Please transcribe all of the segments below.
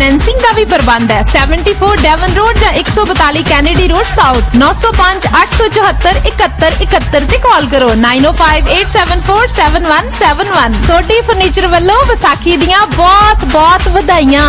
Financing का भी प्रबंध है। 74 डेवन रोड या 142 कैनेडी रोड साउथ। 905 874 71 71 ते कॉल करो। 905 874 7171। सोडी फर्नीचर वालों विसाखी दियां बहुत बहुत बधाइयां।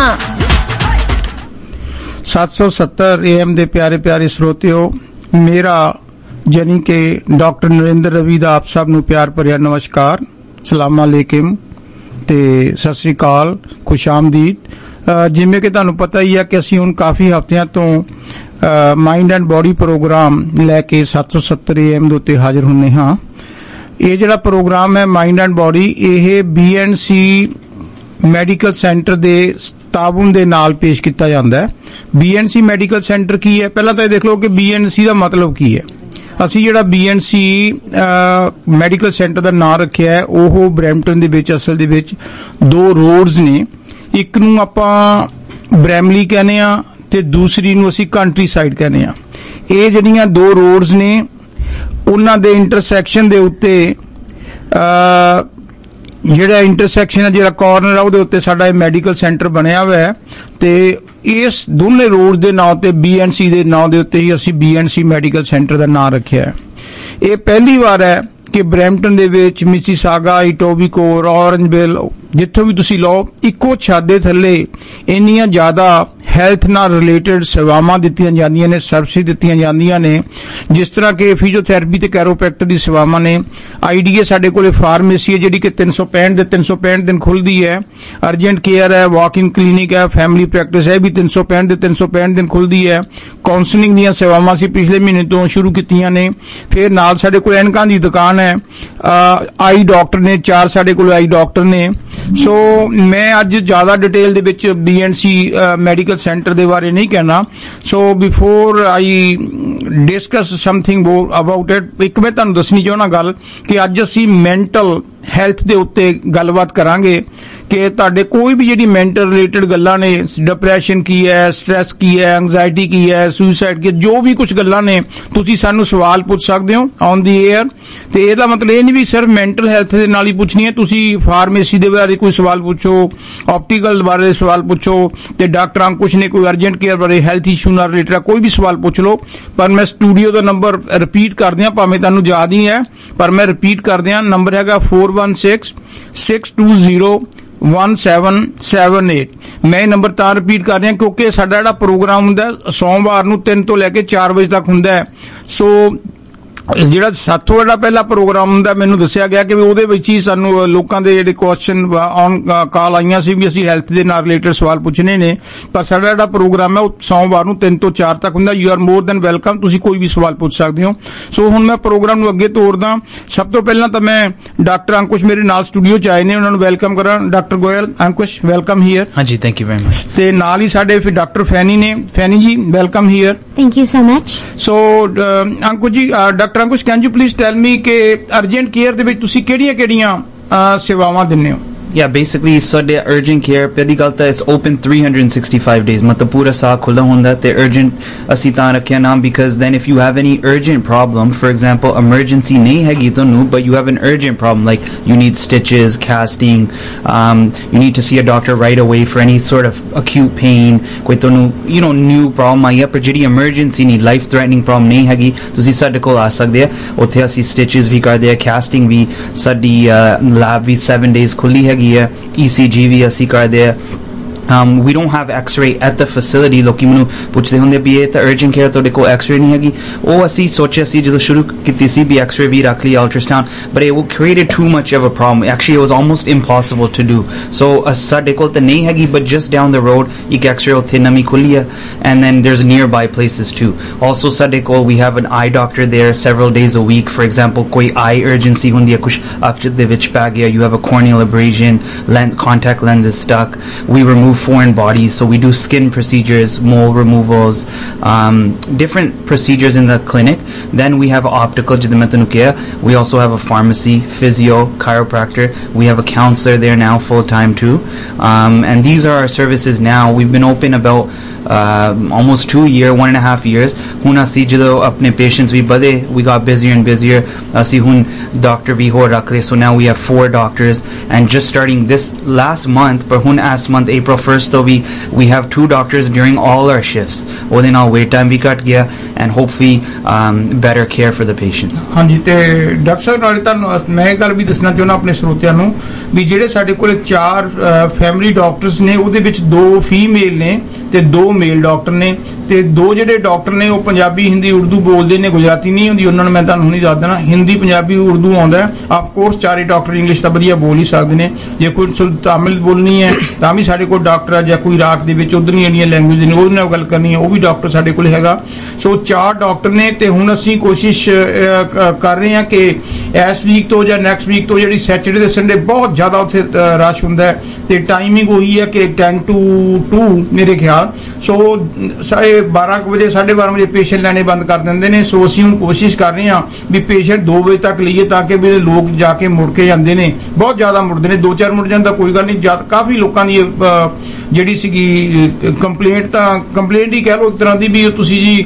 770 AM दे प्यारे प्यारे श्रोतियो, मेरा जानी के डॉक्टर नरेंद्र रवि दा आप सब नूं प्यार भरिया नमस्कार, सलाम अलैकुम ते सत श्री अकाल, खुश आमदीद। जिवें कि तुहानूं पता ही है कि असीं हुण काफ़ी हफ्तियां तो माइंड एंड बॉडी प्रोग्राम लैके 770 AM दे उत्ते हाज़र हुंदे हां। ये जिहड़ा प्रोग्राम है माइंड एंड बॉडी, ये BNC मैडिकल सेंटर दे ताबुन दे नाल पेश किया जाता है। BNC मैडिकल सेंटर की है? पहला तो ये देख लो कि BNC का मतलब की है। असी जिहड़ा BNC मैडिकल सेंटर का नाम रखिया है, ओह ब्रैम्पटन दे विच असल दे विच दो रोड्स ने। एक नूं आपां ब्रैमली कहने आ ते दूसरी नूं असी कंट्री साइड कहने आ। ये जिहड़ियां दो रोड्स ने, उन्हां दे इंटरसैक्शन दे उत्ते जिहड़ा इंटरसैक्शन है, जिहड़ा कॉर्नर है, उहदे उत्ते साडा मैडिकल सेंटर बनिया हुआ है। ते इस दोने रोड दे नाम ते BNC दे नाम दे उत्ते ही असी BNC मैडिकल सेंटर दा नाम रखिया है। ये पहली बार है कि ब्रैम्पटन दे विच मिसिसागा, इटोबिकोर, ऑरेंजविल, जिथों भी तुसी लो, इक्को छत दे थल्ले इन्नियां ज्यादा हैल्थ नाल रिलेटेड सेवावां दित्तियां जांदियां ने, सर्विस दित्तियां जांदियां ने, जिस तरह के फिजियोथेरेपी ते कैरोप्रैक्टर दी सेवावां ने। IDA साडे कोले फार्मेसी है जिहड़ी कि 365 दिन खुलदी है। अर्जेंट केयर है, वॉक इन क्लिनिक है, फैमिली प्रैक्टिस है भी 365 दिन खुलदी है। काउंसलिंग दीयां सेवावां असीं पिछले महीने तो शुरू कीतियां ने। फिर नाल साडे कोल ऐनकां दी दुकान है, आई डॉक्टर ने 4 साडे कोल आई डॉक्टर ने। सो मैं अज ज्यादा डिटेल दे विच BNC मैडिकल सेंटर दे बारे नहीं कहना। So before I discuss something more about it, एक मैं तुहानूं दसनी चाहुंदा गल कि अज असीं मैंटल हैल्थ दे उत्ते गलबात करांगे कि तुहाडे कोई भी जिहड़ी मैंटल रिलेटेड गल्लां ने, डिप्रैशन की है, स्ट्रैस की है, एंगजाइटी की है, सुसाइड की, जो भी कुछ गल्लां ने, तुसीं सानूं सवाल पुछ सकदे हो ऑन दी एयर। ते इहदा मतलब ये नहीं भी सिर्फ मैंटल हैल्थ दे नाल ही पुछनी है, तुसीं फार्मेसी दे बारे कोई सवाल पुछो, ऑप्टिकल बारे सवाल पुछो, ते डॉक्टर अंकुश ने कोई अर्जेंट केयर बारे हेल्थ इशू नाल रिलेटेड कोई भी सवाल पुछ लो। पर मैं स्टूडियो दा नंबर रिपीट कर दियां, भावें तुहानूं याद ही है, पर मैं रिपीट कर दियां। नंबर हैगा 416 620 1778। मैं नंबर तां रिपीट कर रहा क्योंकि साडा जिहड़ा प्रोग्राम हुंदा सोमवार नूं 3 तो लैके 4 बजे तक हुंदा है। सो जिहड़ा साथों जिहड़ा पहला प्रोग्राम हुंदा, मैनूं दस्सिया गया कि ਉਹਦੇ ਵਿੱਚ ही सानूं लोकां दे जिहड़े क्वेश्चन ऑन कॉल आईयां सी भी ਅਸੀਂ ਹੈਲਥ ਦੇ ਨਾਲ ਰਿਲੇਟਡ ਸਵਾਲ ਪੁੱਛਣੇ ਨੇ। ਪਰ ਸਾਡਾ ਜਿਹੜਾ ਪ੍ਰੋਗਰਾਮ ਹੈ ਉਹ ਸੋਮਵਾਰ ਨੂੰ 3 ਤੋਂ 4 ਤੱਕ ਹੁੰਦਾ। You are more than welcome, ਤੁਸੀਂ ਕੋਈ ਵੀ ਸਵਾਲ ਪੁੱਛ ਸਕਦੇ ਹੋ। ਸੋ ਹੁਣ ਮੈਂ ਪ੍ਰੋਗਰਾਮ ਨੂੰ ਅੱਗੇ ਤੋਰਦਾ। ਸਭ ਤੋਂ ਪਹਿਲਾਂ ਤਾਂ ਮੈਂ ਡਾਕਟਰ ਅੰਕੁਸ਼ ਮੇਰੇ ਨਾਲ ਸਟੂਡੀਓ 'ਚ ਆਏ ਨੇ, ਉਹਨਾਂ ਨੂੰ ਵੈਲਕਮ ਕਰਾਂ। Doctor Goyal, Ankush welcome here. ਹਾਂਜੀ, ਥੈਂਕ ਯੂ ਵੈਰੀ ਮਚ। ਤੇ ਨਾਲ ਹੀ ਸਾਡੇ ਫਿਰ ਡਾਕਟਰ ਫੈਨੀ ਨੇ। Fanny ji welcome here. Thank you so much. So, Ankush ji, doctor Ankush, can you please tell me कि अर्जेंट केयर दे विच तुसीं किहड़ियां सेवावां दिंदे हो? Yeah, basically ਸਾਡੇ urgent care ਪਹਿਲੀ ਗੱਲ ਤਾਂ it's open 365 days, ਮਤਲਬ ਪੂਰਾ ਸਾਲ ਖੁੱਲ੍ਹਾ ਹੁੰਦਾ। ਤੇ urgent ਅਸੀਂ ਤਾਂ ਰੱਖਿਆ ਨਾਮ because then if you have any urgent problem, for example emergency ਨਹੀਂ ਹੈਗੀ ਤੁਹਾਨੂੰ, but you have an urgent problem like you need stitches, casting, you need to see a doctor right away for any sort of acute pain, ਕੋਈ ਤੁਹਾਨੂੰ new problem ਆਈ ਹੈ, ਪਰ ਜਿਹੜੀ emergency ਨਹੀਂ, life threatening problem ਨਹੀਂ ਹੈਗੀ, ਤੁਸੀਂ ਸਾਡੇ ਕੋਲ ਆ ਸਕਦੇ ਆ। ਉੱਥੇ ਅਸੀਂ stitches ਵੀ ਕਰਦੇ ਆ, casting ਵੀ, ਸਾਡੀ lab ਵੀ 7 days ਖੁੱਲ੍ਹੀ ਹੈ, ECG भी असी करदे आ। We don't have x-ray at the facility। लोकी मैनू पुछदे हुंदे भी ये urgent care तुहाडे कोल x-ray नहीं हैगी। ਉਹ ਅਸੀਂ ਸੋਚਿਆ ਸੀ ਜਦੋਂ ਸ਼ੁਰੂ ਕੀਤੀ ਸੀ ਵੀ x-ray ਵੀ ਰੱਖ ਲਈ, ultrasound, but it created too much of a problem। Actually it was almost impossible to do। So ਸਾਡੇ ਕੋਲ ਤਾਂ ਨਹੀਂ ਹੈਗੀ, but just down the road ਇੱਕ x-ray ਉੱਥੇ ਨਵੀਂ ਖੁੱਲੀ ਹੈ, and then there's nearby places too। Also ਸਾਡੇ ਕੋਲ we have an eye doctor there several days a week। For example ਕੋਈ eye urgency ਹੁੰਦੀ ਹੈ, ਕੁਛ ਅੱਖ ਦੇ ਵਿੱਚ ਪੈ ਗਿਆ, you have a corneal abrasion, contact lens is stuck, we remove foreign bodies, so we do skin procedures, mole removals, different procedures in the clinic। Then we have optical jidde main tanu kiya, we also have a pharmacy, physio, chiropractor, we have a counselor there now full time too, and these are our services now। We've been open about almost 1.5 years। ਹੁਣ ਅਸੀਂ ਜਦੋਂ ਆਪਣੇ patients ਵੀ ਵਧੇ, we got busier and busier, ਅਸੀਂ ਹੁਣ doctor ਵੀ ਹੋਰ ਰੱਖ ਰਹੇ, so now we have 4 doctors, and just starting this last month, but ਹੁਣ as month April 1st though we have 2 doctors during all our shifts. ਉਹਦੇ ਨਾਲ wait time ਵੀ ਘਟ ਗਿਆ and hopefully better care for the patients. ਹਾਂਜੀ ਤੇ doctor ਸਾਹਿਬ ਨਾਲ ਤੁਹਾਨੂੰ ਮੈਂ ਇਹ ਗੱਲ ਵੀ ਦੱਸਣਾ ਚਾਹੁੰਦਾ ਆਪਣੇ ਸਰੋਤਿਆਂ ਨੂੰ ਵੀ ਜਿਹੜੇ ਸਾਡੇ ਕੋਲ 4 ਫੈਮਿਲੀ ਡਾਕਟਰਸ ਨੇ ਉਹਦੇ ਵਿੱਚ 2 ਫੀਮੇਲ ਨੇ ਤੇ 2 ਮੇਲ ਡਾਕਟਰ ਨੇ ਤੇ 2 ਜਿਹੜੇ ਡਾਕਟਰ ਨੇ ਉਹ ਪੰਜਾਬੀ ਹਿੰਦੀ ਉਰਦੂ ਬੋਲਦੇ ਨੇ ਗੁਜਰਾਤੀ ਨਹੀਂ ਹੁੰਦੀ ਉਹਨਾਂ ਨੂੰ ਮੈਂ ਤੁਹਾਨੂੰ ਨਹੀਂ ਦੱਸ ਦੇਣਾ ਹਿੰਦੀ ਪੰਜਾਬੀ ਉਰਦੂ ਆਉਂਦਾ ਆਫ ਕੋਰਸ 4 ਡਾਕਟਰ ਇੰਗਲਿਸ਼ ਤਾਂ ਵਧੀਆ ਬੋਲ ਹੀ ਸਕਦੇ ਨੇ ਜੇ ਕੋਈ ਤਾਮਿਲ ਬੋਲਣੀ ਹੈ ਤਾਂ ਵੀ ਸਾਡੇ ਕੋਲ ਡਾਕਟਰ ਆ ਜਾਂ ਕੋਈ ਇਰਾਕ ਦੇ ਵਿੱਚ ਉਧਰਲੀ ਇੰਡੀਅਨ ਲੈਂਗੁਏਜ ਨੇ ਉਹਦੇ ਨਾਲ ਗੱਲ ਕਰਨੀ ਹੈ ਉਹ ਵੀ ਡਾਕਟਰ ਸਾਡੇ ਕੋਲ ਹੈਗਾ ਸੋ 4 ਡਾਕਟਰ ਨੇ ਤੇ ਹੁਣ ਅਸੀਂ ਕੋਸ਼ਿਸ਼ ਕਰ ਰਹੇ ਹਾਂ ਕਿ ਇਸ ਵੀਕ ਤੋਂ ਜਾਂ ਨੈਕਸਟ ਵੀਕ ਤੋਂ ਜਿਹੜੀ ਸੈਚਰਡੇ ਤੇ ਸੰਡੇ ਬਹੁਤ ਜ਼ਿਆਦਾ ਉੱਥੇ ਰਸ਼ ਹੁੰਦਾ ਤੇ ਟਾਈਮਿੰਗ ਉਹੀ ਹੈ ਕਿ 10 to 2 ਮੇਰੇ ਖਿਆਲ ਸੋ 12 ਵਜੇ 12:30 ਵਜੇ ਪੇਸ਼ੈਂਟ ਲੈਣੇ ਬੰਦ ਕਰ ਦਿੰਦੇ ਨੇ ਸੋ ਅਸੀਂ ਹੁਣ ਕੋਸ਼ਿਸ਼ ਕਰ ਰਹੇ ਹਾਂ ਵੀ ਪੇਸ਼ੈਂਟ 2 ਵਜੇ ਤੱਕ ਲਈਏ ਤਾਂ ਕਿ ਵੀ ਲੋਕ ਜਾ ਕੇ ਮੁੜ ਕੇ ਜਾਂਦੇ ਨੇ ਬਹੁਤ ਜ਼ਿਆਦਾ ਮੁੜਦੇ ਨੇ 2-4 ਮੁੜ ਜਾਂਦਾ ਕੋਈ ਗੱਲ ਨਹੀਂ ਕਾਫੀ ਲੋਕਾਂ ਦੀ ਜਿਹੜੀ ਸੀਗੀ ਕੰਪਲੇਂਟ ਹੀ ਕਹਿ ਲਓ ਇੱਕ ਤਰ੍ਹਾਂ ਦੀ ਵੀ ਤੁਸੀਂ ਜੀ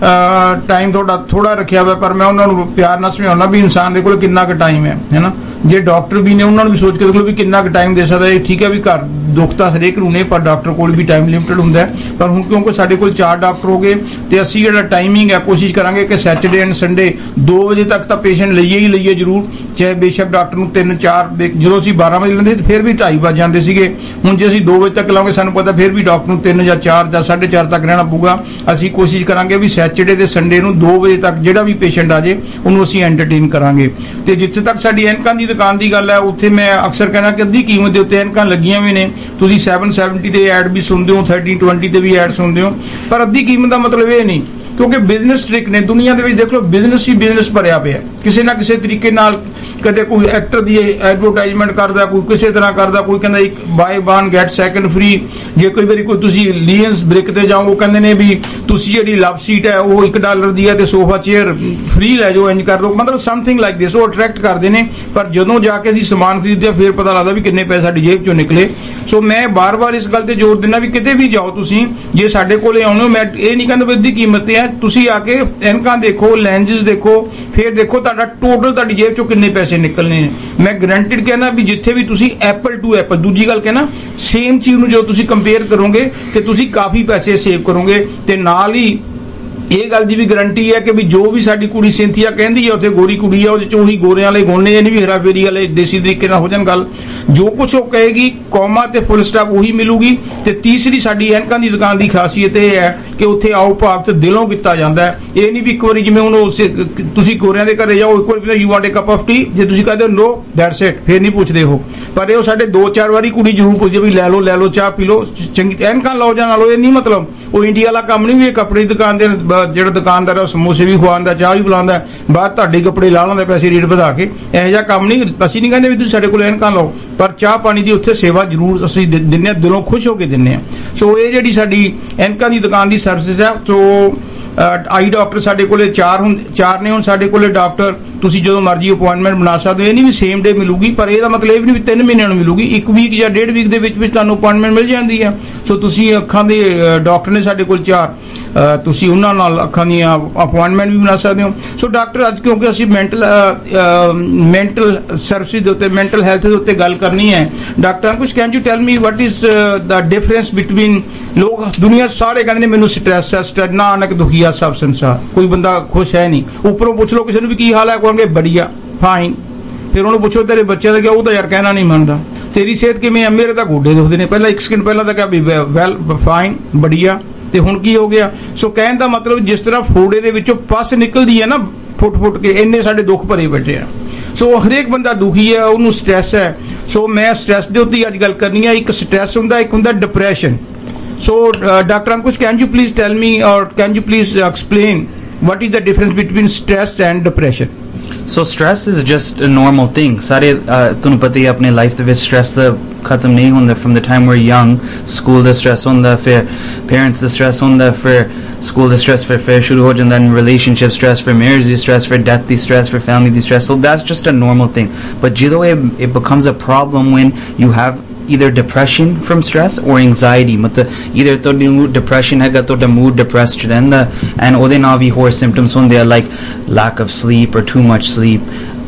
ਟਾਈਮ ਤੁਹਾਡਾ ਥੋੜਾ ਰੱਖਿਆ ਹੋਇਆ ਪਰ ਮੈਂ ਉਹਨਾਂ ਨੂੰ ਪਿਆਰ ਨਾਲ ਸਮਝਾਉਣਾ ਵੀ ਇਨਸਾਨ ਦੇ ਕੋਲ ਕਿੰਨਾ ਕੁ ਟਾਈਮ ਹੈ ਨਾ ਜੇ ਡਾਕਟਰ ਵੀ ਨੇ ਉਹਨਾਂ ਨੂੰ ਵੀ ਸੋਚ ਕੇ ਦੇਖ ਲਓ ਵੀ ਕਿੰਨਾ ਕੁ ਟਾਈਮ ਦੇ ਸਕਦਾ ਇਹ ਠੀਕ ਹੈ ਵੀ ਘਰ ਦੁੱਖ ਤਾਂ ਹਰੇਕ ਨੂੰ ਨੇ ਪਰ ਡਾਕਟਰ ਕੋਲ ਵੀ ਟਾਈਮ ਲਿਮਿਟਡ ਹੁੰਦਾ ਪਰ ਹੁਣ ਕਿਉਂਕਿ ਸਾਡੇ ਕੋਲ 4 ਡਾਕਟਰ ਹੋ ਗਏ ਤੇ ਅਸੀਂ ਜਿਹੜਾ ਟਾਈਮਿੰਗ ਹੈ ਕੋਸ਼ਿਸ਼ ਕਰਾਂਗੇ ਕਿ ਸੈਚਰਡੇ ਐਂਡ ਸੰਡੇ 2 ਵਜੇ ਤੱਕ ਤਾਂ ਪੇਸ਼ੈਂਟ ਲਈਏ ਜ਼ਰੂਰ ਚਾਹੇ ਬੇਸ਼ੱਕ ਡਾਕਟਰ ਨੂੰ 3-4 ਜਦੋਂ ਅਸੀਂ 12 ਵਜੇ ਲੈਂਦੇ ਫਿਰ ਵੀ 2:30 ਵਜ ਜਾਂਦੇ ਸੀਗੇ ਹੁਣ ਜੇ ਅਸੀਂ 2 ਵਜੇ ਤੱਕ ਲਾਵਾਂਗੇ ਸਾਨੂੰ ਪਤਾ ਫਿਰ ਵੀ ਡਾਕਟਰ ਨੂੰ 3 ਜਾਂ 4 ਜਾਂ 4:30 ਤੱਕ ਰਹਿਣਾ ਪਊਗਾ ਅਸੀਂ ਕੋਸ਼ਿਸ਼ ਕਰਾਂਗੇ ਵੀ ਸੈਚਰਡੇ ਤੇ ਸੰਡੇ ਨੂੰ 2 ਵਜੇ ਤੱਕ ਜਿਹੜਾ ਵੀ ਪੇਸ਼ੈਂਟ ਆ ਜੇ ਉਹਨੂੰ ਅਸੀਂ ਐਂਟਰਟੇਨ ਕਰਾਂਗੇ ਤੇ ਜਿੱਥੇ ਤੱਕ ਸਾਡੀ ਐਨਕਾਂ ਦੀ ਦੁਕਾਨ ਦੀ ਗੱਲ ਹੈ ਉੱਥੇ ਮੈਂ ਅਕਸਰ ਕਹਿਣਾ ਕਿ ਅੱਧੀ ਕੀਮਤ ਦੇ ਉੱਤੇ ਐਨਕਾਂ ਲੱਗੀਆਂ ਵੀ ਨੇ ਤੁਸੀਂ 770 ਦੇ ਐਡ ਵੀ ਸੁਣਦੇ ਹੋ 1320 ਤੇ ਵੀ ਐਡ ਸੁਣਦੇ ਹੋ ਪਰ ਅੱਧੀ ਕੀਮਤ ਦਾ ਮਤਲਬ ਇਹ ਨਹੀਂ ਕਿਉਂਕਿ ਬਿਜ਼ਨਸ ਟ੍ਰਿਕ ਨੇ ਦੁਨੀਆ ਦੇ ਵਿੱਚ ਦੇਖ ਲਓ ਬਿਜ਼ਨਸ ਹੀ ਬਿਜ਼ਨਸ ਭਰਿਆ ਪਿਆ ਕਿਸੇ ਨਾ ਕਿਸੇ ਤਰੀਕੇ ਨਾਲ ਕਦੇ ਕੋਈ ਐਕਟਰ ਦੀ ਐਡਵਰਟਾਈਜ਼ਮੈਂਟ ਕਰਦਾ ਕੋਈ ਕਿਸੇ ਤਰ੍ਹਾਂ ਕਰਦਾ ਕੋਈ ਕਹਿੰਦਾ ਇੱਕ ਬਾਏ 1 ਗੈਟ 2 ਫ੍ਰੀ ਜੇ ਕੋਈ ਵਾਰੀ ਕੋਈ ਤੁਸੀਂ ਲੀਅਨਸ ਬ੍ਰਿਕ ਤੇ ਜਾਓ ਉਹ ਕਹਿੰਦੇ ਨੇ ਵੀ ਤੁਸੀਂ ਜਿਹੜੀ ਲਵ ਸੀਟ ਹੈ ਉਹ $1 ਦੀ ਹੈ ਤੇ ਸੋਫਾ ਚੇਅਰ ਫ੍ਰੀ ਲੈ ਜਾਓ ਇੰਜ ਕਰ ਲਓ ਮਤਲਬ ਸਮਥਿੰਗ ਲਾਈਕ ਦਿਸ ਉਹ ਅਟਰੈਕਟ ਕਰਦੇ ਨੇ ਪਰ ਜਦੋਂ ਜਾ ਕੇ ਅਸੀਂ ਸਮਾਨ ਖਰੀਦਦੇ ਆ ਫਿਰ ਪਤਾ ਲੱਗਦਾ ਵੀ ਕਿੰਨੇ ਪੈਸੇ ਸਾਡੀ ਜੇਬ ਚੋਂ ਨਿਕਲੇ ਸੋ ਮੈਂ ਬਾਰ-ਬਾਰ ਇਸ ਗੱਲ ਤੇ ਜ਼ੋਰ ਦਿੰਦਾ ਵੀ ਕਿਤੇ ਵੀ ਜਾਓ ਤੁਸੀਂ ਜੇ ਸਾਡੇ ਕੋਲੇ ਆਉਣੇ ਮੈਂ ਇਹ ਨਹੀਂ ਕਹਿੰਦਾ ਵੀ ਇਹਦੀ ਕੀਮਤ ਹੈ ਤੁਸੀਂ ਆ ਕੇ ਐਨਕਾਂ ਦੇਖੋ ਲੈਂਸਿਸ ਦੇਖੋ ਫਿਰ ਦੇਖੋ ਤੁਹਾਡਾ ਟੋਟਲ ਤੁਹਾਡੀ ਜੇਬ ਚੋਂ ਕਿੰਨੇ ਪੈਸੇ ਨਿਕਲਨੇ ਨੇ ਮੈਂ ਗਰੰਟਿਡ ਕਹਿਣਾ ਵੀ ਜਿੱਥੇ ਵੀ ਤੁਸੀਂ ਐਪਲ ਟੂ ਐਪਲ ਦੂਜੀ ਗੱਲ ਕਹਿਣਾ ਸੇਮ ਚੀਜ਼ ਨੂੰ ਜਦੋਂ ਤੁਸੀਂ ਕੰਪੇਅਰ ਕਰੋਗੇ ਤੇ ਤੁਸੀਂ ਕਾਫੀ ਪੈਸੇ ਸੇਵ ਕਰੋਗੇ ਤੇ ਨਾਲ ਹੀ ਇਹ ਗੱਲ ਦੀ ਵੀ ਗਰੰਟੀ ਹੈ ਕਿ ਵੀ ਜੋ ਵੀ ਸਾਡੀ ਕੁੜੀ ਸਿੰਥੀਆ ਕਹਿੰਦੀ ਹੈ ਉੱਥੇ ਗੋਰੀ ਕੁੜੀ ਹੈ ਉਹਦੇ ਚ ਉਹੀ ਗੋਰਿਆਂ ਵਾਲੇ ਗੁਣ ਨੇ ਇਹ ਨਹੀਂ ਵੀ ਹੇਰਾਫੇਰੀ ਵਾਲੇ ਦੇਸੀ ਤਰੀਕੇ ਨਾਲ ਹੋ ਜਾਣ ਗੱਲ ਜੋ ਕੁਝ ਉਹ ਕਹੇਗੀ ਕੌਮਾ ਤੇ ਫੁੱਲ ਸਟਾਪ ਉਹੀ ਮਿਲੂਗੀ ਤੇ ਤੀਸਰੀ ਸਾਡੀ ਐਨਕਾਂ ਦੀ ਦੁਕਾਨ ਦੀ ਖਾਸੀਅਤ ਇਹ ਹੈ ਕਿ ਉੱਥੇ ਆਓ ਭਾਵ ਤੇ ਦਿਲੋਂ ਕੀਤਾ ਜਾਂਦਾ ਹੈ ਇਹ ਨਹੀਂ ਵੀ ਇੱਕ ਵਾਰੀ ਜਿਵੇਂ ਹੁਣ ਤੁਸੀਂ ਗੋਰਿਆਂ ਦੇ ਘਰੇ ਜਾਓ ਇੱਕ ਵਾਰੀ you want a cup of tea ਜੇ ਤੁਸੀਂ ਕਹਦੇ ਹੋ ਨੋ ਦੈਟਸ ਇਟ ਫਿਰ ਨਹੀਂ ਪੁੱਛਦੇ ਹੋ ਪਰ ਇਹ ਸਾਡੇ 2-4 ਵਾਰੀ ਕੁੜੀ ਜ਼ਰੂਰ ਪੁੱਛੇ ਵੀ ਲੈ ਲਓ ਚਾਹ ਪੀ ਲਓ ਚੰਗੀ ਐਨਕਾਂ ਲਾਓ ਜਾਂ ਨਾ ਲਓ ਇਹ ਨਹੀਂ ਮਤਲਬ ਉਹ ਇੰਡੀਆ ਵਾਲਾ ਕੰਮ ਨਹੀਂ ਵੀ ਇਹ ਕੱਪੜੇ ਦੀ ਦੁਕਾਨ ਦੇ ਜਿਹੜਾ ਦੁਕਾਨਦਾਰ ਹੈ ਸਮੋਸੇ ਵੀ ਖਵਾਉਂਦਾ ਚਾਹ ਵੀ ਪਿਲਾਉਂਦਾ ਬਾਅਦ ਤੁਹਾਡੇ ਕੱਪੜੇ ਲਾ ਲਾਉਂਦਾ ਪੈਸੇ ਰੇਟ ਵਧਾ ਕੇ ਇਹੋ ਜਿਹਾ ਕੰਮ ਨਹੀਂ ਅਸੀਂ ਨਹੀਂ ਕਹਿੰਦੇ ਵੀ ਤੁਸੀਂ ਸਾਡੇ ਕੋਲ ਐਨਕਾਂ ਲਾਓ ਪਰ ਚਾਹ ਪਾਣੀ ਦੀ ਉੱਥੇ ਸੇਵਾ ਜ਼ਰੂਰ ਅਸੀਂ ਦਿੰਦੇ ਹਾਂ ਦਿਲੋਂ ਖੁਸ਼ ਹੋ ਕੇ ਦਿੰਦੇ ਹਾਂ ਸੋ ਇਹ ਜਿਹੜੀ ਸਾਡੀ ਐਨਕਾਂ ਦੀ ਦੁਕਾਨ ਦੀ ਸਰਵਿਸ ਹੈ ਸੋ ਆਈ ਡਾਕਟਰ ਸਾਡੇ ਕੋਲੇ 4 ਨੇ ਹੁਣ ਸਾਡੇ ਕੋਲੇ ਡਾਕਟਰ ਤੁਸੀਂ ਜਦੋਂ ਮਰਜ਼ੀ ਅਪਾਇੰਟਮੈਂਟ ਬਣਾ ਸਕਦੇ ਹੋ ਇਹ ਨਹੀਂ ਵੀ ਸੇਮ ਡੇ ਮਿਲੂਗੀ ਪਰ ਇਹਦਾ ਮਤਲਬ ਇਹ ਵੀ ਨਹੀਂ 3 ਮਹੀਨਿਆਂ ਨੂੰ ਮਿਲੂਗੀ 1 ਵੀਕ ਜਾਂ 1.5 ਵੀਕ ਦੇ ਵਿੱਚ ਤੁਹਾਨੂੰ ਅਪਾਇੰਟਮੈਂਟ ਮਿਲ ਜਾਂਦੀ ਹੈ ਸੋ ਤੁਸੀਂ ਅੱਖਾਂ ਦੇ ਡਾਕਟਰ ਨੇ ਸਾਡੇ ਕੋਲ 4 ਤੁਸੀਂ ਉਹਨਾਂ ਨਾਲ ਅੱਖਾਂ ਦੀਆਂ ਅਪਾਇੰਟਮੈਂਟ ਵੀ ਬਣਾ ਸਕਦੇ ਹੋ ਸੋ ਡਾਕਟਰ ਅੱਜ ਕਿਉਂਕਿ ਅਸੀਂ ਮੈਂਟਲ ਸਰਵਿਸ ਦੇ ਉੱਤੇ ਮੈਂਟਲ ਹੈਲਥ ਦੇ ਉੱਤੇ ਗੱਲ ਕਰਨੀ ਹੈ doctor Ankush can you tell me what is the difference between ਲੋਕ ਦੁਨੀਆ ਸਾਰੇ ਕਹਿੰਦੇ ਨੇ ਮੈਨੂੰ ਸਟ੍ਰੈਸ ਹੈ ਸਟ੍ਰੈਸ ਨਾ ਅਨਕ ਦੁਖੀ ਆ ਸਭ ਸੰਸਾਰ ਕੋਈ ਬੰਦਾ ਖੁਸ਼ ਹੈ ਨਹੀਂ ਉੱਪਰੋਂ ਪੁੱਛ ਲਓ ਕਿਸੇ ਨੂੰ ਵੀ ਕੀ ਹਾਲ ਹੈ ਕਹਾਂਗੇ ਬੜੀਆ ਫਾਈਨ ਫਿਰ ਉਹਨੂੰ ਪੁੱਛੋ ਤੇਰੇ ਬੱਚੇ ਦਾ ਕਿਹਾ ਉਹ ਤਾਂ ਯਾਰ ਕਹਿਣਾ ਨਹੀਂ ਮੰਨਦਾ ਤੇਰੀ ਸਿਹਤ ਕਿਵੇਂ ਆ ਮੇਰੇ ਤਾਂ ਗੋਡੇ ਦੁਖਦੇ ਨੇ ਪਹਿਲਾਂ 1 ਸਕਿੰਟ ਪਹਿਲਾਂ ਤਾਂ ਕਿਹਾ ਵੀ ਵੈਲ ਫਾਈਨ ਬੜੀਆ ਤੇ ਹੁਣ ਕੀ ਹੋ ਗਿਆ ਸੋ ਕਹਿਣ ਦਾ ਮਤਲਬ ਜਿਸ ਤਰ੍ਹਾਂ ਫੋੜੇ ਦੇ ਵਿੱਚੋਂ ਪਸ ਨਿਕਲਦੀ ਹੈ ਨਾ ਫੁੱਟ ਕੇ ਇੰਨੇ ਸਾਡੇ ਦੁੱਖ ਭਰੇ ਬੈਠੇ ਆ ਸੋ ਹਰੇਕ ਬੰਦਾ ਦੁਖੀ ਹੈ ਉਹਨੂੰ ਸਟ੍ਰੈਸ ਹੈ ਸੋ ਮੈਂ ਸਟ੍ਰੈਸ ਦੇ ਉੱਤੇ ਅੱਜ ਗੱਲ ਕਰਨੀ ਹੈ ਇੱਕ ਸਟ੍ਰੈਸ ਹੁੰਦਾ ਇੱਕ ਹੁੰਦਾ depression so Dr. Ankush can you please tell me or can you please explain what is the difference between stress and depression so stress is just a normal thing sare tunu pata hai apne life de vich stress da khatam nahi hunda from the time we're young school da stress hunda fir parents da stress hunda fir school da stress fir shuru ho janda relationship stress fir marriage di stress fir death di stress fir family di stress so that's just a normal thing but jido it becomes a problem when you have either depression from stress or anxiety matlab either to depression hai to mood depressed and ode na vi hor symptoms hunde like lack of sleep or too much sleep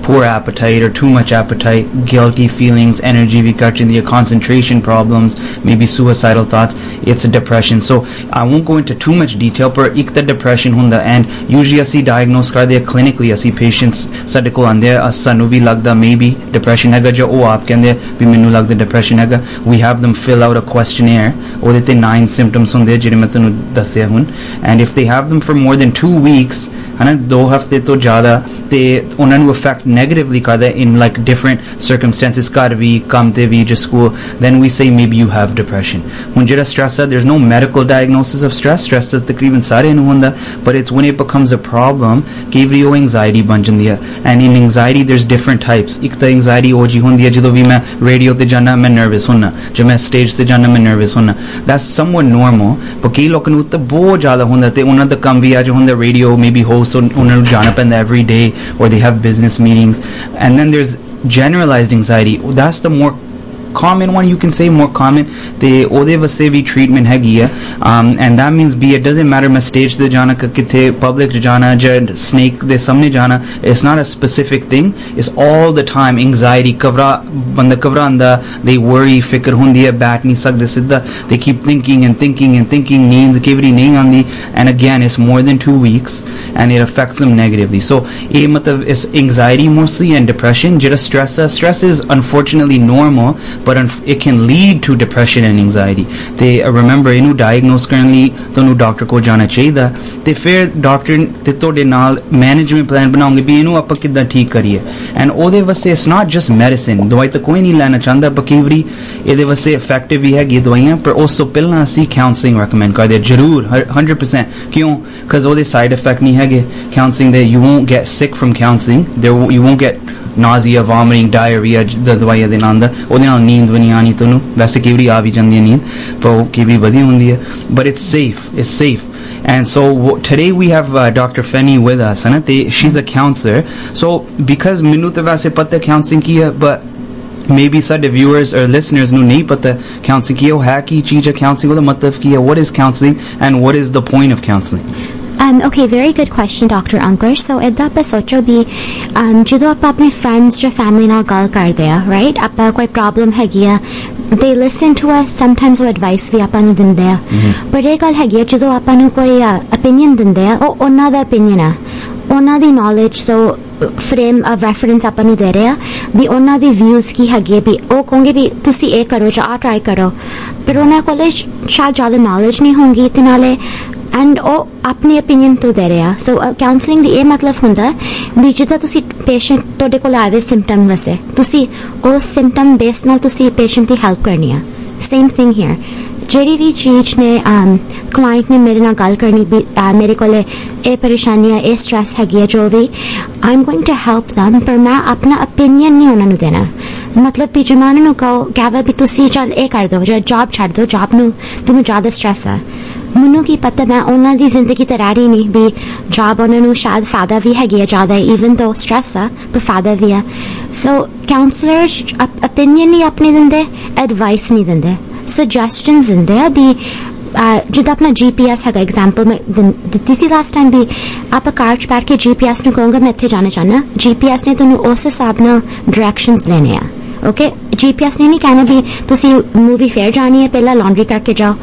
poor appetite or too much appetite, guilty feelings, energy vi ਘਟ ਜਾਂਦੀ ਹੈ, concentration problems, maybe suicidal thoughts. It's a depression. So I won't go into too much detail, ਪਰ ਇੱਕ ਤਾਂ depression ਹੁੰਦਾ, and usually ਅਸੀਂ diagnose ਕਰਦੇ ਹਾਂ clinically. ਅਸੀਂ patients ਸਾਡੇ ਕੋਲ ਆਉਂਦੇ ਆ, ਸਾਨੂੰ ਵੀ ਲੱਗਦਾ maybe depression ਹੈਗਾ, ਜਾਂ ਉਹ ਆਪ ਕਹਿੰਦੇ ਵੀ ਮੈਨੂੰ ਲੱਗਦਾ depression ਹੈਗਾ. We have them fill out a questionnaire. ਉਹਦੇ ਤੇ 9 symptoms ਹੁੰਦੇ ਜਿਹੜੇ ਮੈਂ ਤੁਹਾਨੂੰ ਦੱਸਿਆ ਹੁਣ, and if they have them for more than 2 weeks, ਹਨਾ 2 ਹਫ਼ਤੇ ਤੋਂ ਜ਼ਿਆਦਾ, ਤੇ ਉਹਨਾਂ ਨੂੰ affect negatively ਕਰਦਾ in like different circumstances, ਘਰ ਵੀ, ਕੰਮ ਤੇ ਵੀ, just school, then we say maybe you have depression. ਹੁਣ ਜਿਹੜਾ stress ਹੈ, there's no medical diagnosis of stress. Stress ਤਾਂ ਤਕਰੀਬਨ ਸਾਰਿਆਂ ਨੂੰ ਹੁੰਦਾ, but it's when it becomes a problem ਕਈ ਵਾਰੀ ਉਹ anxiety ਬਣ ਜਾਂਦੀ ਹੈ. And in anxiety there's different types. ਇੱਕ ਤਾਂ anxiety ਉਹ ਜੀ ਹੁੰਦੀ ਹੈ ਜਦੋਂ ਵੀ ਮੈਂ radio ਤੇ ਜਾਣਾ ਮੈਂ nervous ਹੁੰਨਾ, ਜੇ ਮੈਂ stage ਤੇ ਜਾਣਾ ਮੈਂ nervous ਹੁੰਨਾ. That's somewhat normal, but ਕਈ ਲੋਕਾਂ ਨੂੰ ਤਾਂ ਬਹੁਤ ਜ਼ਿਆਦਾ ਹੁੰਦਾ, ਤੇ ਉਹਨਾਂ ਦਾ ਕੰਮ ਵੀ ਅੱਜ ਹੁੰਦਾ radio maybe host, ਉਹਨਾਂ ਨੂੰ ਜਾਣਾ ਪੈਂਦਾ every day, or they have business meetings. And then there's generalized anxiety. That's the more common one, you can say, more common. They ਉਹਦੇ ਵਾਸਤੇ ਵੀ treatment ਹੈਗੀ ਹੈ, and that means be it doesn't matter ਮੈਂ stage ਤੇ ਜਾਣਾ ਕਿੱਥੇ public ਚ ਜਾਣਾ ਜਾਂ snake ਦੇ ਸਾਹਮਣੇ ਜਾਣਾ, it's not a specific thing, it's all the time anxiety. ਬੰਦਾ ਘਬਰਾਉਂਦਾ, they worry, ਫਿਕਰ ਹੁੰਦੀ ਹੈ, ਬੈਠ ਨਹੀਂ ਸਕਦੇ ਸਿੱਧਾ, they keep thinking and thinking and thinking, ਨੀਂਦ ਕਈ ਵਾਰੀ ਨਹੀਂ ਆਉਂਦੀ, and again it's more than 2 weeks and it affects them negatively. So ਇਹ ਮਤਲਬ is anxiety mostly and depression. ਜਿਹੜਾ stress is unfortunately normal, but it can lead to depression and anxiety. They remember ਇਹਨੂੰ diagnose ਕਰਨ ਲਈ ਤੁਹਾਨੂੰ doctor ਕੋਲ ਜਾਣਾ ਚਾਹੀਦਾ, ਤੇ ਫਿਰ ਡਾਕਟਰ ਤੇ ਤੁਹਾਡੇ ਨਾਲ ਮੈਨੇਜਮੈਂਟ ਪਲਾਨ ਬਣਾਉਂਗੇ ਵੀ ਇਹਨੂੰ ਆਪਾਂ ਕਿੱਦਾਂ ਠੀਕ ਕਰੀਏ. ਐਂਡ ਉਹਦੇ ਵਾਸਤੇ it's not just medicine. ਦਵਾਈ ਤਾਂ ਕੋਈ ਨਹੀਂ ਲੈਣਾ ਚਾਹੁੰਦਾ, ਪਰ ਕਈ ਵਾਰੀ ਇਹਦੇ ਵਾਸਤੇ effective ਵੀ ਹੈਗੀ ਦਵਾਈਆਂ, ਪਰ ਉਸ ਤੋਂ ਪਹਿਲਾਂ ਅਸੀਂ counseling recommend ਕਰਦੇ ਜ਼ਰੂਰ 100%. ਕਿਉਂ? because ਉਹਦੇ side effect ਨਹੀਂ ਹੈਗੇ counseling ਦੇ. You won't get sick from counseling. You won't get nausea, vomiting, diarrhea. ਦਵਾਈਆਂ ਦੇ ਨਾਲ ਉਹਦੇ ਨਾਲ ਨੀਂਦ ਵੀ ਨਹੀਂ ਆਣੀ ਤੁਹਾਨੂੰ, ਵੈਸੇ ਕਈ ਵਾਰੀ ਆ ਵੀ ਜਾਂਦੀ ਹੈ ਨੀਂਦ, ਪਰ ਉਹ ਕਈ ਵਾਰੀ ਵਧੀ ਹੁੰਦੀ ਹੈ, but it's safe. And so today we have Dr. Feni with us, and she's a counselor. So because ਮੈਨੂੰ ਤਾਂ ਵੈਸੇ ਪਤਾ counseling ਕੀ ਹੈ, but maybe ਸਾਡੇ viewers or listeners ਨੂੰ ਨਹੀਂ ਪਤਾ counseling ਕੀ ਹੈ, ਉਹ ਹੈ ਕੀ ਚੀਜ਼ ਹੈ counseling, ਉਹਦਾ ਮਤਲਬ ਕੀ ਹੈ, what is counseling and what is the point of counseling? Okay, very good question, Dr. Ankur. So ਏਦਾਂ ਆਪਾਂ ਸੋਚੋ ਵੀ ਜਦੋਂ ਆਪਾਂ ਆਪਣੇ friends ਜਾਂ family ਨਾਲ ਗੱਲ ਕਰਦੇ ਆ, right, ਆਪਾਂ ਕੋਈ problem ਹੈਗੀ ਆ, they listen to us, sometimes ਉਹ advice ਵੀ ਆਪਾਂ ਨੂੰ ਦਿੰਦੇ ਆ, ਪਰ ਇਹ ਗੱਲ ਹੈਗੀ ਆ ਜਦੋਂ ਆਪਾਂ ਨੂੰ ਕੋਈ opinion ਦਿੰਦੇ ਆ, ਉਹ ਉਹਨਾਂ ਦਾ opinion ਆ, ਉਹਨਾਂ ਦੀ knowledge ਤੋਂ frame of reference ਆਪਾਂ ਨੂੰ ਦੇ ਰਹੇ ਆ ਵੀ ਉਹਨਾਂ ਦੀ views ਕੀ ਹੈਗੀ ਆ, ਵੀ ਉਹ ਕਹੋਗੇ ਵੀ ਤੁਸੀਂ ਇਹ ਕਰੋ ਜਾਂ ਟਰਾਈ ਕਰੋ, ਪਰ ਉਹਨਾਂ ਕੋਲ ਸ਼ਾਇਦ ਜ਼ਿਆਦਾ knowledge ਨਹੀਂ ਹੋਊਗੀ, ਤੇ ਨਾਲੇ ਐਂਡ ਉਹ ਆਪਣੀ opinion ਤੋਂ ਦੇ ਰਿਹਾ. ਸੋ ਕਾਉਂਸਲਿੰਗ ਦੀ ਇਹ ਮਤਲਬ ਹੁੰਦਾ ਵੀ ਜਿੱਦਾਂ ਤੁਸੀਂ ਪੇਸ਼ੈਂਟ ਤੁਹਾਡੇ ਕੋਲ ਆਵੇ ਸਿੰਪਟਮ ਵਾਸਤੇ, ਤੁਸੀਂ ਉਸ ਸਿੰਪਟਮ ਬੇਸ ਨਾਲ ਤੁਸੀਂ ਪੇਸ਼ੈਂਟ ਦੀ ਹੈਲਪ ਕਰਨੀ ਆ. ਸੇਮ ਥਿੰਗ ਹੇਅਰ, ਜਿਹੜੀ ਵੀ ਚੀਜ਼ ਨੇ ਕਲਾਇੰਟ ਨੇ ਮੇਰੇ ਨਾਲ ਗੱਲ ਕਰਨੀ ਵੀ ਮੇਰੇ ਕੋਲ ਇਹ ਪਰੇਸ਼ਾਨੀ ਹੈ, ਇਹ ਸਟ੍ਰੈਸ ਹੈਗੀ ਹੈ, ਜੋ ਵੀ I am going to help them, ਪਰ ਮੈਂ ਆਪਣਾ opinion ਨਹੀਂ ਉਹਨਾਂ ਨੂੰ ਦੇਣਾ. ਮਤਲਬ ਵੀ ਜੇ ਮੈਂ ਉਹਨਾਂ ਨੂੰ ਕਹਾਂ ਵੀ ਤੁਸੀਂ ਚੱਲ ਇਹ ਕਰ ਦਿਓ ਜਾਂ ਜੌਬ ਛੱਡ ਦਿਓ, ਜੌਬ ਨੂੰ ਤੁਹਾਨੂੰ ਜ਼ਿਆਦਾ ਸਟ੍ਰੈਸ ਆ, ਮੈਨੂੰ ਕੀ ਪਤਾ ਮੈਂ ਉਹਨਾਂ ਦੀ ਜ਼ਿੰਦਗੀ ਤਾਂ ਰਹਿ ਰਹੀ ਨਹੀਂ ਵੀ ਜੌਬ ਉਹਨਾਂ ਨੂੰ ਸ਼ਾਇਦ ਫਾਇਦਾ ਵੀ ਹੈਗੀ ਹੈ ਜ਼ਿਆਦਾ, ਈਵਨ ਦੋ ਸਟ੍ਰੈਸ ਆ ਪਰ ਫਾਇਦਾ ਵੀ ਆ. ਸੋ ਕਾਉਂਸਲਰਸ opinion ਨਹੀਂ ਆਪਣੇ ਦਿੰਦੇ, ਐਡਵਾਈਸ ਨਹੀਂ ਦਿੰਦੇ, suggestions ਦਿੰਦੇ ਆ ਵੀ ਜਿੱਦਾਂ ਆਪਣਾ GPS ਹੈਗਾ, ਐਗਜ਼ਾਮਪਲ ਮੈਂ ਦਿੱਤੀ ਸੀ ਲਾਸਟ ਟਾਈਮ ਵੀ ਆਪਾਂ ਕਾਰ 'ਚ ਬੈਠ ਕੇ GPS ਨੂੰ ਕਹੋਗੇ ਮੈਂ ਇੱਥੇ ਜਾਣਾ ਚਾਹੁੰਦਾ, GPS ਨੇ ਤੁਹਾਨੂੰ ਉਸ ਹਿਸਾਬ ਨਾਲ ਡਾਇਰੈਕਸ਼ਨਸ ਦੇਣੇ ਆ. ਓਕੇ, GPS ਨੇ ਨਹੀਂ ਕਹਿਣਾ ਵੀ ਤੁਸੀਂ ਮੂਵੀ ਫੇਅਰ ਜਾਣੀ ਹੈ ਪਹਿਲਾਂ ਲਾਂਡਰੀ ਕਰਕੇ ਜਾਓ.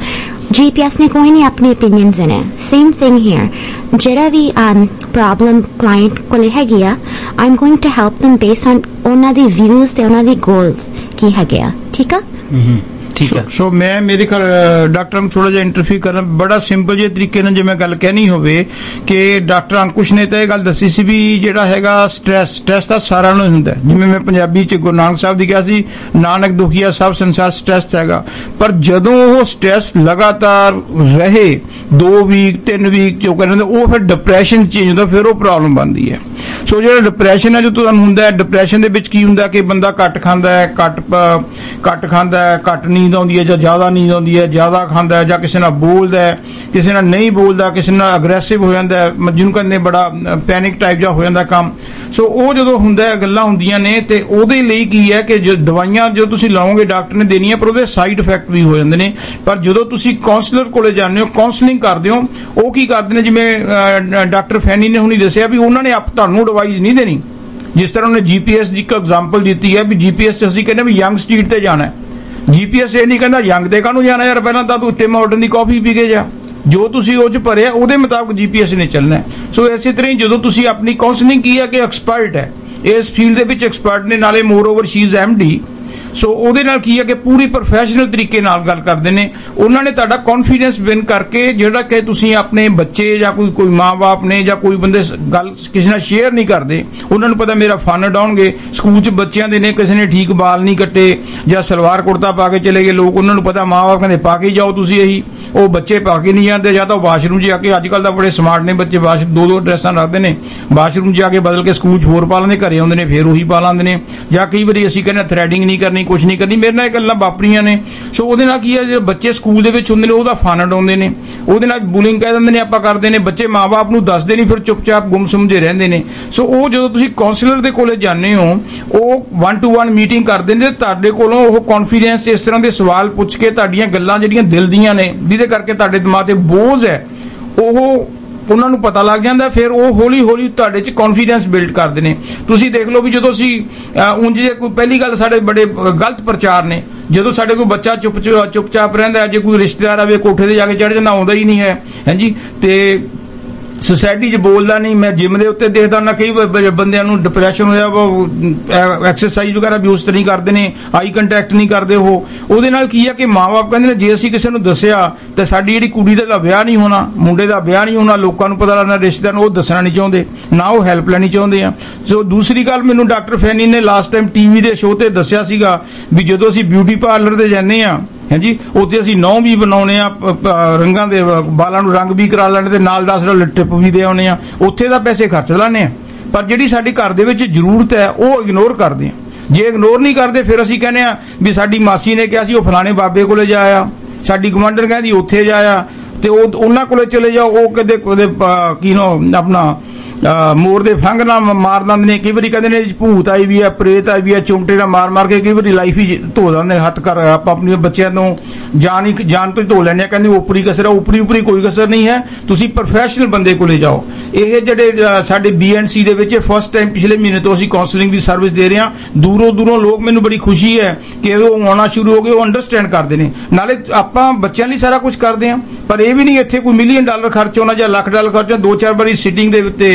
GPS ਨੇ ਕੋਈ ਨਹੀਂ ਆਪਣੀ opinions ਦੇਣੇ. ਸੇਮ ਥਿੰਗ ਹੇਅਰ, ਜਿਹੜਾ ਵੀ ਪ੍ਰੋਬਲਮ ਕਲਾਇੰਟ ਕੋਲ ਹੈਗੀ ਆ, I am going to help them based on ਉਹਨਾਂ ਦੀ ਵਿਊਜ਼ ਤੇ ਉਹਨਾਂ ਦੀ ਗੋਲਸ ਕੀ ਹੈਗੇ ਆ. ਠੀਕ ਆ? ਸੋ ਮੈਂ ਮੇਰੇ ਘਰ ਡਾਕਟਰ ਨੂੰ ਥੋੜਾ ਜਿਹਾ ਇੰਟਰਵਿਊ ਕਰਨਾ, ਬੜਾ ਸਿੰਪਲ ਜਿਹੇ ਤਰੀਕੇ ਨਾਲ ਜਿਵੇਂ ਗੱਲ ਕਹਿਣੀ ਹੋਵੇ ਕਿ ਡਾਕਟਰ ਅੰਕੁਸ਼ ਨੇ ਤਾਂ ਇਹ ਗੱਲ ਦੱਸੀ ਸੀ ਵੀ ਜਿਹੜਾ ਹੈਗਾ ਸਟ੍ਰੈਸ ਤਾਂ ਸਾਰਿਆਂ ਨੂੰ ਹੁੰਦਾ, ਜਿਵੇਂ ਮੈਂ ਪੰਜਾਬੀ ਚ ਗੁਰੂ ਨਾਨਕ ਸਾਹਿਬ ਦੀ ਕਿਹਾ ਸੀ, ਨਾਨਕ ਦੁਖੀਆ ਸਭ ਸੰਸਾਰ ਸਟ੍ਰੈਸ ਹੈਗਾ, ਪਰ ਜਦੋਂ ਉਹ ਸਟ੍ਰੈਸ ਲਗਾਤਾਰ ਰਹੇ 2 ਵੀਕ 3 ਵੀਕ ਜੋ ਕਹਿੰਦੇ ਉਹ ਫਿਰ ਡਿਪਰੈਸ਼ਨ ਚੇਂਜ ਹੁੰਦਾ, ਫਿਰ ਉਹ ਪ੍ਰੋਬਲਮ ਬਣਦੀ ਹੈ. ਸੋ ਜਿਹੜਾ ਡਿਪਰੈਸ਼ਨ ਹੈ ਜੋ ਤੁਹਾਨੂੰ ਹੁੰਦਾ ਹੈ, ਡਿਪਰੈਸ਼ਨ ਦੇ ਵਿੱਚ ਕੀ ਹੁੰਦਾ ਕਿ ਬੰਦਾ ਘੱਟ ਖਾਂਦਾ ਹੈ, ਘੱਟ ਖਾਂਦਾ ਹੈ, ਘੱਟ ਨੀਂਦ ਆਉਂਦੀ ਹੈ ਜਾਂ ਜ਼ਿਆਦਾ ਨੀਂਦ ਆਉਂਦੀ ਹੈ, ਜ਼ਿਆਦਾ ਖਾਂਦਾ ਹੈ ਜਾਂ ਕਿਸੇ ਨਾਲ ਬੋਲਦਾ ਹੈ, ਕਿਸੇ ਨਾਲ ਨਹੀਂ ਬੋਲਦਾ, ਕਿਸੇ ਨਾਲ ਅਗਰੈਸਿਵ ਹੋ ਜਾਂਦਾ ਹੈ, ਜਿਹਨੂੰ ਕਹਿੰਦੇ ਬੜਾ ਪੈਨਿਕ ਟਾਈਪ ਜਿਹਾ ਹੋ ਜਾਂਦਾ ਕੰਮ. ਸੋ ਉਹ ਜਦੋਂ ਹੁੰਦਾ ਹੈ ਗੱਲਾਂ ਹੁੰਦੀਆਂ ਨੇ, ਤੇ ਉਹਦੇ ਲਈ ਕੀ ਹੈ ਕਿ ਦਵਾਈਆਂ ਜੋ ਤੁਸੀਂ ਲਾਓਗੇ ਡਾਕਟਰ ਨੇ ਦੇਣੀਆਂ, ਪਰ ਉਹਦੇ ਸਾਈਡ ਇਫੈਕਟ ਵੀ ਹੋ ਜਾਂਦੇ ਨੇ. ਪਰ ਜਦੋਂ ਤੁਸੀਂ ਕਾਉਂਸਲਰ ਕੋਲੇ ਜਾਂਦੇ ਹੋ, ਕਾਉਂਸਲਿੰਗ ਕਰਦੇ ਹੋ, ਉਹ ਕੀ ਕਰਦੇ ਨੇ, ਜਿਵੇਂ ਡਾਕਟਰ ਫੈਨੀ ਨੇ ਹੁਣੀ ਦੱਸਿਆ ਵੀ ਉਹਨਾਂ ਨੇ ਤੁਹਾਨੂੰ ਐਡਵਾਈਸ ਨਹੀਂ ਦੇਣੀ, ਜਿਸ ਤਰ੍ਹਾਂ ਉਹਨੇ GPS ਦੀ ਇੱਕ ਐਗਜ਼ਾਮਪਲ ਦਿੱਤੀ ਹੈ ਵੀ GPS 'ਚ ਅਸੀਂ ਕਹਿੰਦੇ ਵੀ ਯੰਗ ਸਟਰੀਟ ਤੇ ਜਾਣਾ, GPS ਇਹ ਨਹੀਂ ਕਹਿੰਦਾ ਯੰਗ ਦੇ ਕਾਹਨੂੰ ਜਾਣਾ ਯਾਰ, ਪਹਿਲਾਂ ਤਾਂ ਤੂੰ ਉੱਤੇ ਮਾਡਰਨ ਦੀ ਕਾਫੀ ਪੀ ਕੇ ਜਾ, ਜੋ ਤੁਸੀਂ ਉਹ 'ਚ ਭਰਿਆ ਉਹਦੇ ਮੁਤਾਬਕ GPS ਨੇ ਚੱਲਣਾ। ਸੋ ਇਸੇ ਤਰ੍ਹਾਂ ਹੀ ਜਦੋਂ ਤੁਸੀਂ ਆਪਣੀ ਕਾਉਂਸਲਿੰਗ ਕੀ ਹੈ ਕਿ ਐਕਸਪਰਟ ਹੈ ਇਸ ਫੀਲਡ ਦੇ ਵਿੱਚ, ਐਕਸਪਰਟ ਨੇ, ਨਾਲੇ moreover she is MD, so ਉਹਦੇ ਨਾਲ ਕੀ ਹੈ ਕਿ ਪੂਰੀ ਪ੍ਰੋਫੈਸ਼ਨਲ ਤਰੀਕੇ ਨਾਲ ਗੱਲ ਕਰਦੇ ਨੇ। ਉਹਨਾਂ ਨੇ ਤੁਹਾਡਾ ਕੌਨਫੀਡੈਂਸ ਵਿਨ ਕਰਕੇ, ਜਿਹੜਾ ਕਿ ਤੁਸੀਂ ਆਪਣੇ ਬੱਚੇ ਜਾਂ ਕੋਈ ਮਾਂ-ਬਾਪ ਨੇ ਜਾਂ ਕੋਈ ਬੰਦੇ ਗੱਲ ਕਿਸੇ ਨਾਲ ਸ਼ੇਅਰ ਨਹੀਂ ਕਰਦੇ, ਉਹਨਾਂ ਨੂੰ ਪਤਾ ਮੇਰਾ ਫਨ ਉਡਾਉਣਗੇ। ਸਕੂਲ 'ਚ ਬੱਚਿਆਂ ਦੇ ਨੇ ਕਿਸੇ ਨੇ ਠੀਕ ਬਾਲ ਨਹੀਂ ਕੱਟੇ ਜਾਂ ਸਲਵਾਰ ਕੁੜਤਾ ਪਾ ਕੇ ਚਲੇ ਗਏ ਲੋਕ, ਉਹਨਾਂ ਨੂੰ ਪਤਾ ਮਾਂ-ਬਾਪ ਕਹਿੰਦੇ ਪਾ ਕੇ ਜਾਓ ਤੁਸੀਂ, ਇਹੀ ਉਹ ਬੱਚੇ ਪਾ ਕੇ ਨਹੀਂ ਜਾਂਦੇ, ਜਾਂ ਤਾਂ ਵਾਸ਼ਰੂਮ 'ਚ ਜਾ ਕੇ, ਅੱਜ ਕੱਲ੍ਹ ਤਾਂ ਬੜੇ ਸਮਾਰਟ ਨੇ ਬੱਚੇ, ਦੋ ਡਰੈਸਾਂ ਰੱਖਦੇ ਨੇ, ਵਾਸ਼ਰੂਮ 'ਚ ਜਾ ਕੇ ਬਦਲ ਕੇ ਸਕੂਲ 'ਚ ਹੋਰ ਪਾ ਲੈਂਦੇ, ਘਰੇ ਆਉਂਦੇ ਨੇ ਫੇਰ ਉਹੀ ਪਾ ਲੈਂਦੇ ਨੇ, ਜਾਂ ਕਈ ਵਾਰੀ ਅਸੀਂ ਕਹਿੰਦੇ ਥਰੈਡਿੰਗ ਨਹੀਂ ਕਰਨੀ, ਕੁਛ ਨਹੀਂ ਕਰਨੀ। ਮੇਰੇ ਨਾਲ ਇਹ ਗੱਲਾਂ ਵਾਪਰੀਆਂ ਨੇ। ਸੋ ਉਹਦੇ ਨਾਲ ਕੀ ਹੈ, ਜਿਹੜੇ ਬੱਚੇ ਸਕੂਲ ਦੇ ਵਿੱਚ ਹੁੰਦੇ ਨੇ ਉਹਦਾ ਫਨ ਉਡਾਉਂਦੇ ਨੇ, ਉਹਦੇ ਨਾਲ ਬੁਲਿੰਗ ਕਹਿ ਦਿੰਦੇ ਨੇ ਆਪਾਂ ਕਰਦੇ ਨੇ, ਬੱਚੇ ਮਾਂ-ਬਾਪ ਨੂੰ ਦੱਸਦੇ ਨਹੀਂ, ਫਿਰ ਚੁੱਪਚਾਪ ਗੁੰਮ-ਸੁੰਮ ਜੇ ਰਹਿੰਦੇ ਨੇ। ਸੋ ਉਹ ਜਦੋਂ ਤੁਸੀਂ ਕਾਉਂਸਲਰ ਦੇ ਕੋਲੇ ਜਾਂਦੇ ਹੋ, ਉਹ 1-to-1 ਮੀਟਿੰਗ ਕਰਦੇ ਨੇ, ਤੁਹਾਡੇ ਕੋਲੋਂ ਉਹ ਕੌਨਫੀਡੈਂਸ ਇਸ ਤਰ੍ਹਾਂ ਦੇ ਸਵਾਲ ਪੁੱਛ ਕੇ ਤੁਹਾਡੀਆਂ ਗੱਲਾਂ ਜਿਹੜੀਆਂ ਦਿਲ ਦੀਆਂ ਨੇ, ਜਿਹਦੇ ਕਰਕੇ ਤੁਹਾਡੇ ਦਿਮਾਗ ਤੇ ਬੋਝ ਹੈ, ਉਹ ਉਹਨਾਂ ਨੂੰ ਪਤਾ ਲੱਗ ਜਾਂਦਾ, ਫਿਰ ਉਹ ਹੌਲੀ ਹੌਲੀ ਤੁਹਾਡੇ 'ਚ ਕੌਨਫੀਡੈਂਸ ਬਿਲਡ ਕਰਦੇ ਨੇ। ਤੁਸੀਂ ਦੇਖ ਲਓ ਵੀ ਜਦੋਂ ਅਸੀਂ ਉਂਝ ਜੇ ਕੋਈ, ਪਹਿਲੀ ਗੱਲ ਸਾਡੇ ਬੜੇ ਗਲਤ ਪ੍ਰਚਾਰ ਨੇ, ਜਦੋਂ ਸਾਡੇ ਕੋਈ ਬੱਚਾ ਚੁੱਪਚਾਪ ਰਹਿੰਦਾ, ਜੇ ਕੋਈ ਰਿਸ਼ਤੇਦਾਰ ਆਵੇ ਕੋਠੇ ਤੇ ਜਾ ਕੇ ਚੜ੍ਹ ਜਾਂਦਾ, ਆਉਂਦਾ ਹੀ ਨਹੀਂ ਹੈ ਹਾਂਜੀ, ਤੇ ਸੋਸਾਇਟੀ 'ਚ ਬੋਲਦਾ ਨਹੀਂ। ਮੈਂ ਜਿਮ ਦੇ ਉੱਤੇ ਦੇਖਦਾ ਨਾ ਕਈ ਬੰਦਿਆਂ ਨੂੰ ਡਿਪਰੈਸ਼ਨ ਹੋਇਆ, ਉਹ ਐਕਸਰਸਾਈਜ਼ ਵਗੈਰਾ ਵੀ ਉਸ ਤਰ੍ਹਾਂ ਨਹੀਂ ਕਰਦੇ ਨੇ, ਆਈ ਕੰਟੈਕਟ ਨਹੀਂ ਕਰਦੇ। ਉਹਦੇ ਨਾਲ ਕੀ ਹੈ ਕਿ ਮਾਂ-ਬਾਪ ਕਹਿੰਦੇ ਨੇ ਜੇ ਅਸੀਂ ਕਿਸੇ ਨੂੰ ਦੱਸਿਆ ਤਾਂ ਸਾਡੀ ਜਿਹੜੀ ਕੁੜੀ ਦਾ ਵਿਆਹ ਨਹੀਂ ਹੋਣਾ, ਮੁੰਡੇ ਦਾ ਵਿਆਹ ਨਹੀਂ ਹੋਣਾ, ਲੋਕਾਂ ਨੂੰ ਪਤਾ ਲੱਗਣਾ, ਰਿਸ਼ਤੇਦਾਰ ਨੂੰ ਉਹ ਦੱਸਣਾ ਨਹੀਂ ਚਾਹੁੰਦੇ, ਨਾ ਉਹ ਹੈਲਪ ਲੈਣੀ ਚਾਹੁੰਦੇ ਆ। ਸੋ ਦੂਸਰੀ ਗੱਲ, ਮੈਨੂੰ ਡਾਕਟਰ ਫੈਨੀ ਨੇ ਲਾਸਟ ਟਾਈਮ TV ਦੇ ਸ਼ੋਅ ਤੇ ਦੱਸਿਆ ਸੀਗਾ ਵੀ ਜਦੋਂ ਅਸੀਂ ਬਿਊਟੀ ਪਾਰਲਰ ਤੇ ਜਾਂਦੇ ਆ ਹਾਂਜੀ, ਉੱਥੇ ਅਸੀਂ ਨਹੁੰ ਵੀ ਬਣਾਉਣੇ ਆ, ਰੰਗਾਂ ਦੇ ਬਾਲਾਂ ਨੂੰ ਰੰਗ ਵੀ ਕਰਾ ਲੈਣੇ ਤੇ ਨਾਲ 10 ਟਿਪ ਵੀ ਦੇ ਆਉਣੇ ਆ, ਉੱਥੇ ਤਾਂ ਪੈਸੇ ਖਰਚ ਲੈਣੇ ਆ, ਪਰ ਜਿਹੜੀ ਸਾਡੀ ਘਰ ਦੇ ਵਿੱਚ ਜ਼ਰੂਰਤ ਹੈ ਉਹ ਇਗਨੋਰ ਕਰਦੇ ਆ। ਜੇ ਇਗਨੋਰ ਨਹੀਂ ਕਰਦੇ ਫਿਰ ਅਸੀਂ ਕਹਿੰਦੇ ਆ ਵੀ ਸਾਡੀ ਮਾਸੀ ਨੇ ਕਿਹਾ ਸੀ ਉਹ ਫਲਾਣੇ ਬਾਬੇ ਕੋਲੇ ਜਾਇਆ, ਸਾਡੀ ਗਵਾਂਢਣ ਕਹਿੰਦੀ ਉੱਥੇ ਜਾਇਆ, ਤੇ ਉਹ ਉਹਨਾਂ ਕੋਲੇ ਚਲੇ ਜਾਓ, ਉਹ ਕਦੇ ਕੀ ਨਾ ਆਪਣਾ ਮੋਰ ਦੇ ਫੰਗ ਨਾਲ ਮਾਰ ਦਿੰਦੇ ਨੇ, ਕਈ ਵਾਰੀ ਕਹਿੰਦੇ ਨੇ ਭੂਤ ਆਈ ਵੀ ਆ, ਪ੍ਰੇਤ ਆਈ ਵੀ ਆ, ਚੁੰਮਟੇ ਨਾਲ ਮਾਰ ਕੇ ਕਈ ਵਾਰੀ ਲਾਈਫ ਹੀ ਧੋ ਦਿੰਦੇ ਹੱਥ ਕਰ। ਆਪਾਂ ਆਪਣੇ ਬੱਚਿਆਂ ਨੂੰ ਜਾਨ ਤੋਂ ਹੀ ਧੋ ਲੈਂਦੇ ਆ, ਕਹਿੰਦੇ ਉਪਰੀ ਕਸਰ ਆ, ਉਪਰੀ ਕੋਈ ਕਸਰ ਨਹੀਂ ਹੈ, ਤੁਸੀਂ ਪ੍ਰੋਫੈਸ਼ਨਲ ਬੰਦੇ ਕੋਲੇ ਜਾਓ। ਇਹ ਜਿਹੜੇ ਸਾਡੇ BNC ਦੇ ਵਿੱਚ ਫਸਟ ਟਾਈਮ ਪਿਛਲੇ ਮਹੀਨੇ ਤੋਂ ਅਸੀਂ ਕਾਉਂਸਲਿੰਗ ਦੀ ਸਰਵਿਸ ਦੇ ਰਹੇ ਹਾਂ। ਦੂਰੋਂ ਲੋਕ, ਮੈਨੂੰ ਬੜੀ ਖੁਸ਼ੀ ਹੈ ਕਿ ਉਹ ਆਉਣਾ ਸ਼ੁਰੂ ਹੋ ਗਏ, ਉਹ ਅੰਡਰਸਟੈਂਡ ਕਰਦੇ ਨੇ। ਨਾਲੇ ਆਪਾਂ ਬੱਚਿਆਂ ਲਈ ਸਾਰਾ ਕੁਝ ਕਰਦੇ ਹਾਂ, ਪਰ ਇਹ ਵੀ ਨਹੀਂ ਇੱਥੇ ਕੋਈ $1 ਮਿਲੀਅਨ ਖਰਚ ਹੋਣਾ ਜਾਂ $1 ਲੱਖ ਖਰਚ ਹੋਣਾ। 2-4 ਵਾਰੀ ਸਿਟਿੰਗ ਦੇ ਉੱਤੇ